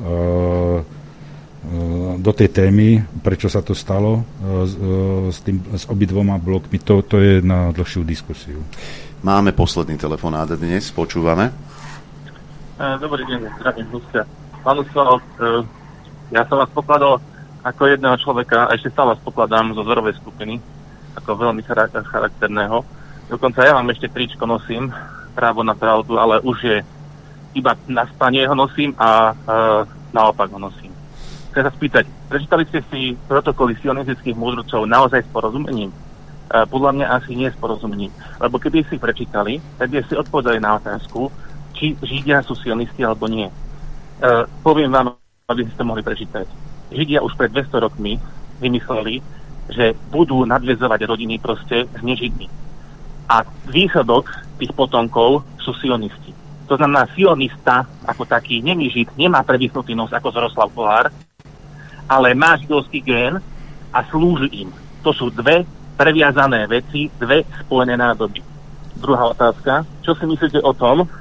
Speaker 13: do tej témy, prečo sa to stalo s, tým, s obidvoma blokmi, to, to je na dlhšiu diskusiu.
Speaker 2: Máme posledný telefonát dnes, počúvame.
Speaker 17: Dobrý deň, zdravím, Lucia. Pán Lucia, ja som vás pokladal ako jedného človeka, a ešte stále vás pokladám zo vzorovej skupiny, ako veľmi charakterného. Dokonca ja vám ešte tričko nosím, právo na pravdu, ale už je iba na spanie ho nosím a e, naopak ho nosím. Chcem sa spýtať, prečítali ste si protokoly sionistických múdrcov naozaj s porozumením? E, podľa mňa asi nie s porozumením. Lebo keby si prečítali, tak by si odpovedali na otázku, či Židia sú sionisti alebo nie. E, poviem vám, aby ste to mohli prečítať. Židia už pred dvesto rokmi vymysleli, že budú nadväzovať rodiny proste s nežidmi. A výsledok tých potomkov sú sionisti. To znamená, sionista ako taký nemý žid, nemá prevysnutý nos ako Zoroslav Kolár, ale má židovský gén a slúži im. To sú dve previazané veci, dve spojené nádoby. Druhá otázka. Čo si myslíte o tom,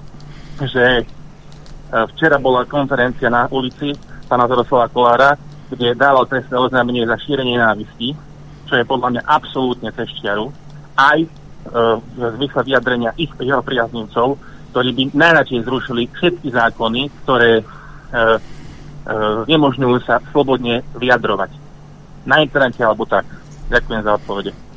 Speaker 17: že včera bola konferencia na ulici pána Zoroslava Kolára, kde dával trestné oznámenie za šírenie nenávisti, čo je podľa mňa absolútne cez čiaru, aj e, v zmysle vyjadrenia ich jeho priaznivcov, ktorí by najradšej zrušili všetky zákony, ktoré e, e, nemožňujú sa slobodne vyjadrovať. Na internete alebo tak. Ďakujem za odpovede.
Speaker 13: E,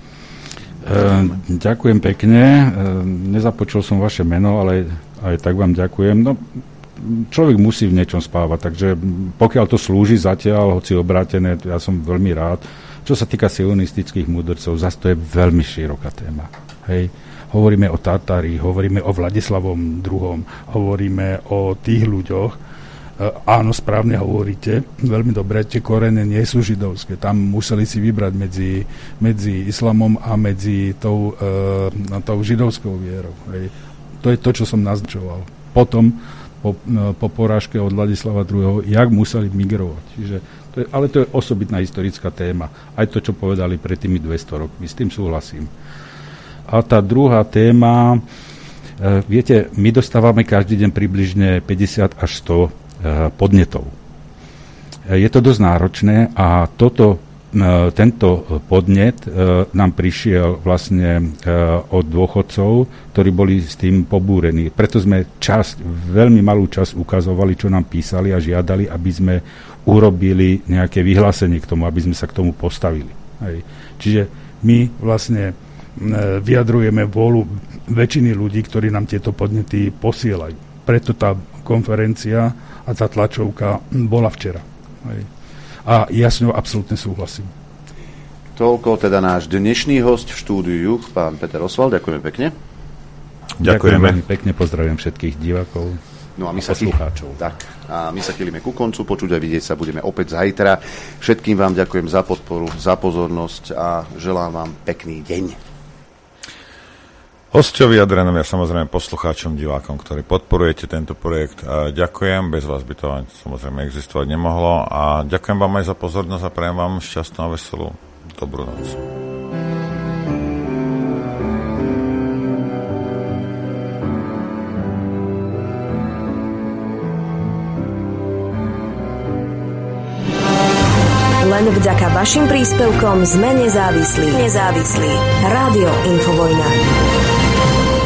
Speaker 13: ďakujem pekne. E, nezapočul som vaše meno, ale aj tak vám ďakujem. No, človek musí v niečom spávať, takže pokiaľ to slúži zatiaľ, hoci obrátené, ja som veľmi rád. Čo sa týka sionistických múdrcov, zase to je veľmi široká téma. Hej. Hovoríme o Tatári, hovoríme o Vladislavom druhom, hovoríme o tých ľuďoch. E, áno, správne hovoríte, veľmi dobre, tie korene nie sú židovské. Tam museli si vybrať medzi, medzi islamom a medzi tou, e, tou židovskou vierou. Hej. To je to, čo som naznačoval. Potom Po, po porážke od Vladislava druhého., jak museli migrovať. Čiže to je, ale to je osobitná historická téma. Aj to, čo povedali pred tými dvesto rokmi. S tým súhlasím. A tá druhá téma, e, viete, my dostávame každý deň približne päťdesiat až sto e, podnetov. E, je to dosť náročné a toto tento podnet nám prišiel vlastne od dôchodcov, ktorí boli s tým pobúrení. Preto sme časť, veľmi malú časť ukazovali, čo nám písali a žiadali, aby sme urobili nejaké vyhlásenie k tomu, aby sme sa k tomu postavili. Hej. Čiže my vlastne vyjadrujeme vôľu väčšiny ľudí, ktorí nám tieto podnety posielajú. Preto tá konferencia a tá tlačovka bola včera. Hej. A ja s ňou absolútne súhlasím.
Speaker 2: Toľko teda náš dnešný host v štúdiu Juch, pán Peter Osvald. Ďakujeme pekne.
Speaker 13: Ďakujem veľmi pekne, pozdravujem všetkých divákov
Speaker 2: no a my
Speaker 13: a
Speaker 2: sa
Speaker 13: poslucháčov.
Speaker 2: Tak, a my sa chýlime ku koncu, počuť a vidieť sa budeme opäť zajtra. Všetkým vám ďakujem za podporu, za pozornosť a želám vám pekný deň.
Speaker 3: Hosťovi Adrianovi a samozrejme poslucháčom, divákom, ktorí podporujete tento projekt. Ďakujem, bez vás by to samozrejme existovať nemohlo a ďakujem vám aj za pozornosť a prajem vám šťastnú a veselú dobrú noc.
Speaker 1: Len Len vďaka vašim príspevkom sme nezávislí. Nezávislí. Rádio Infovojna.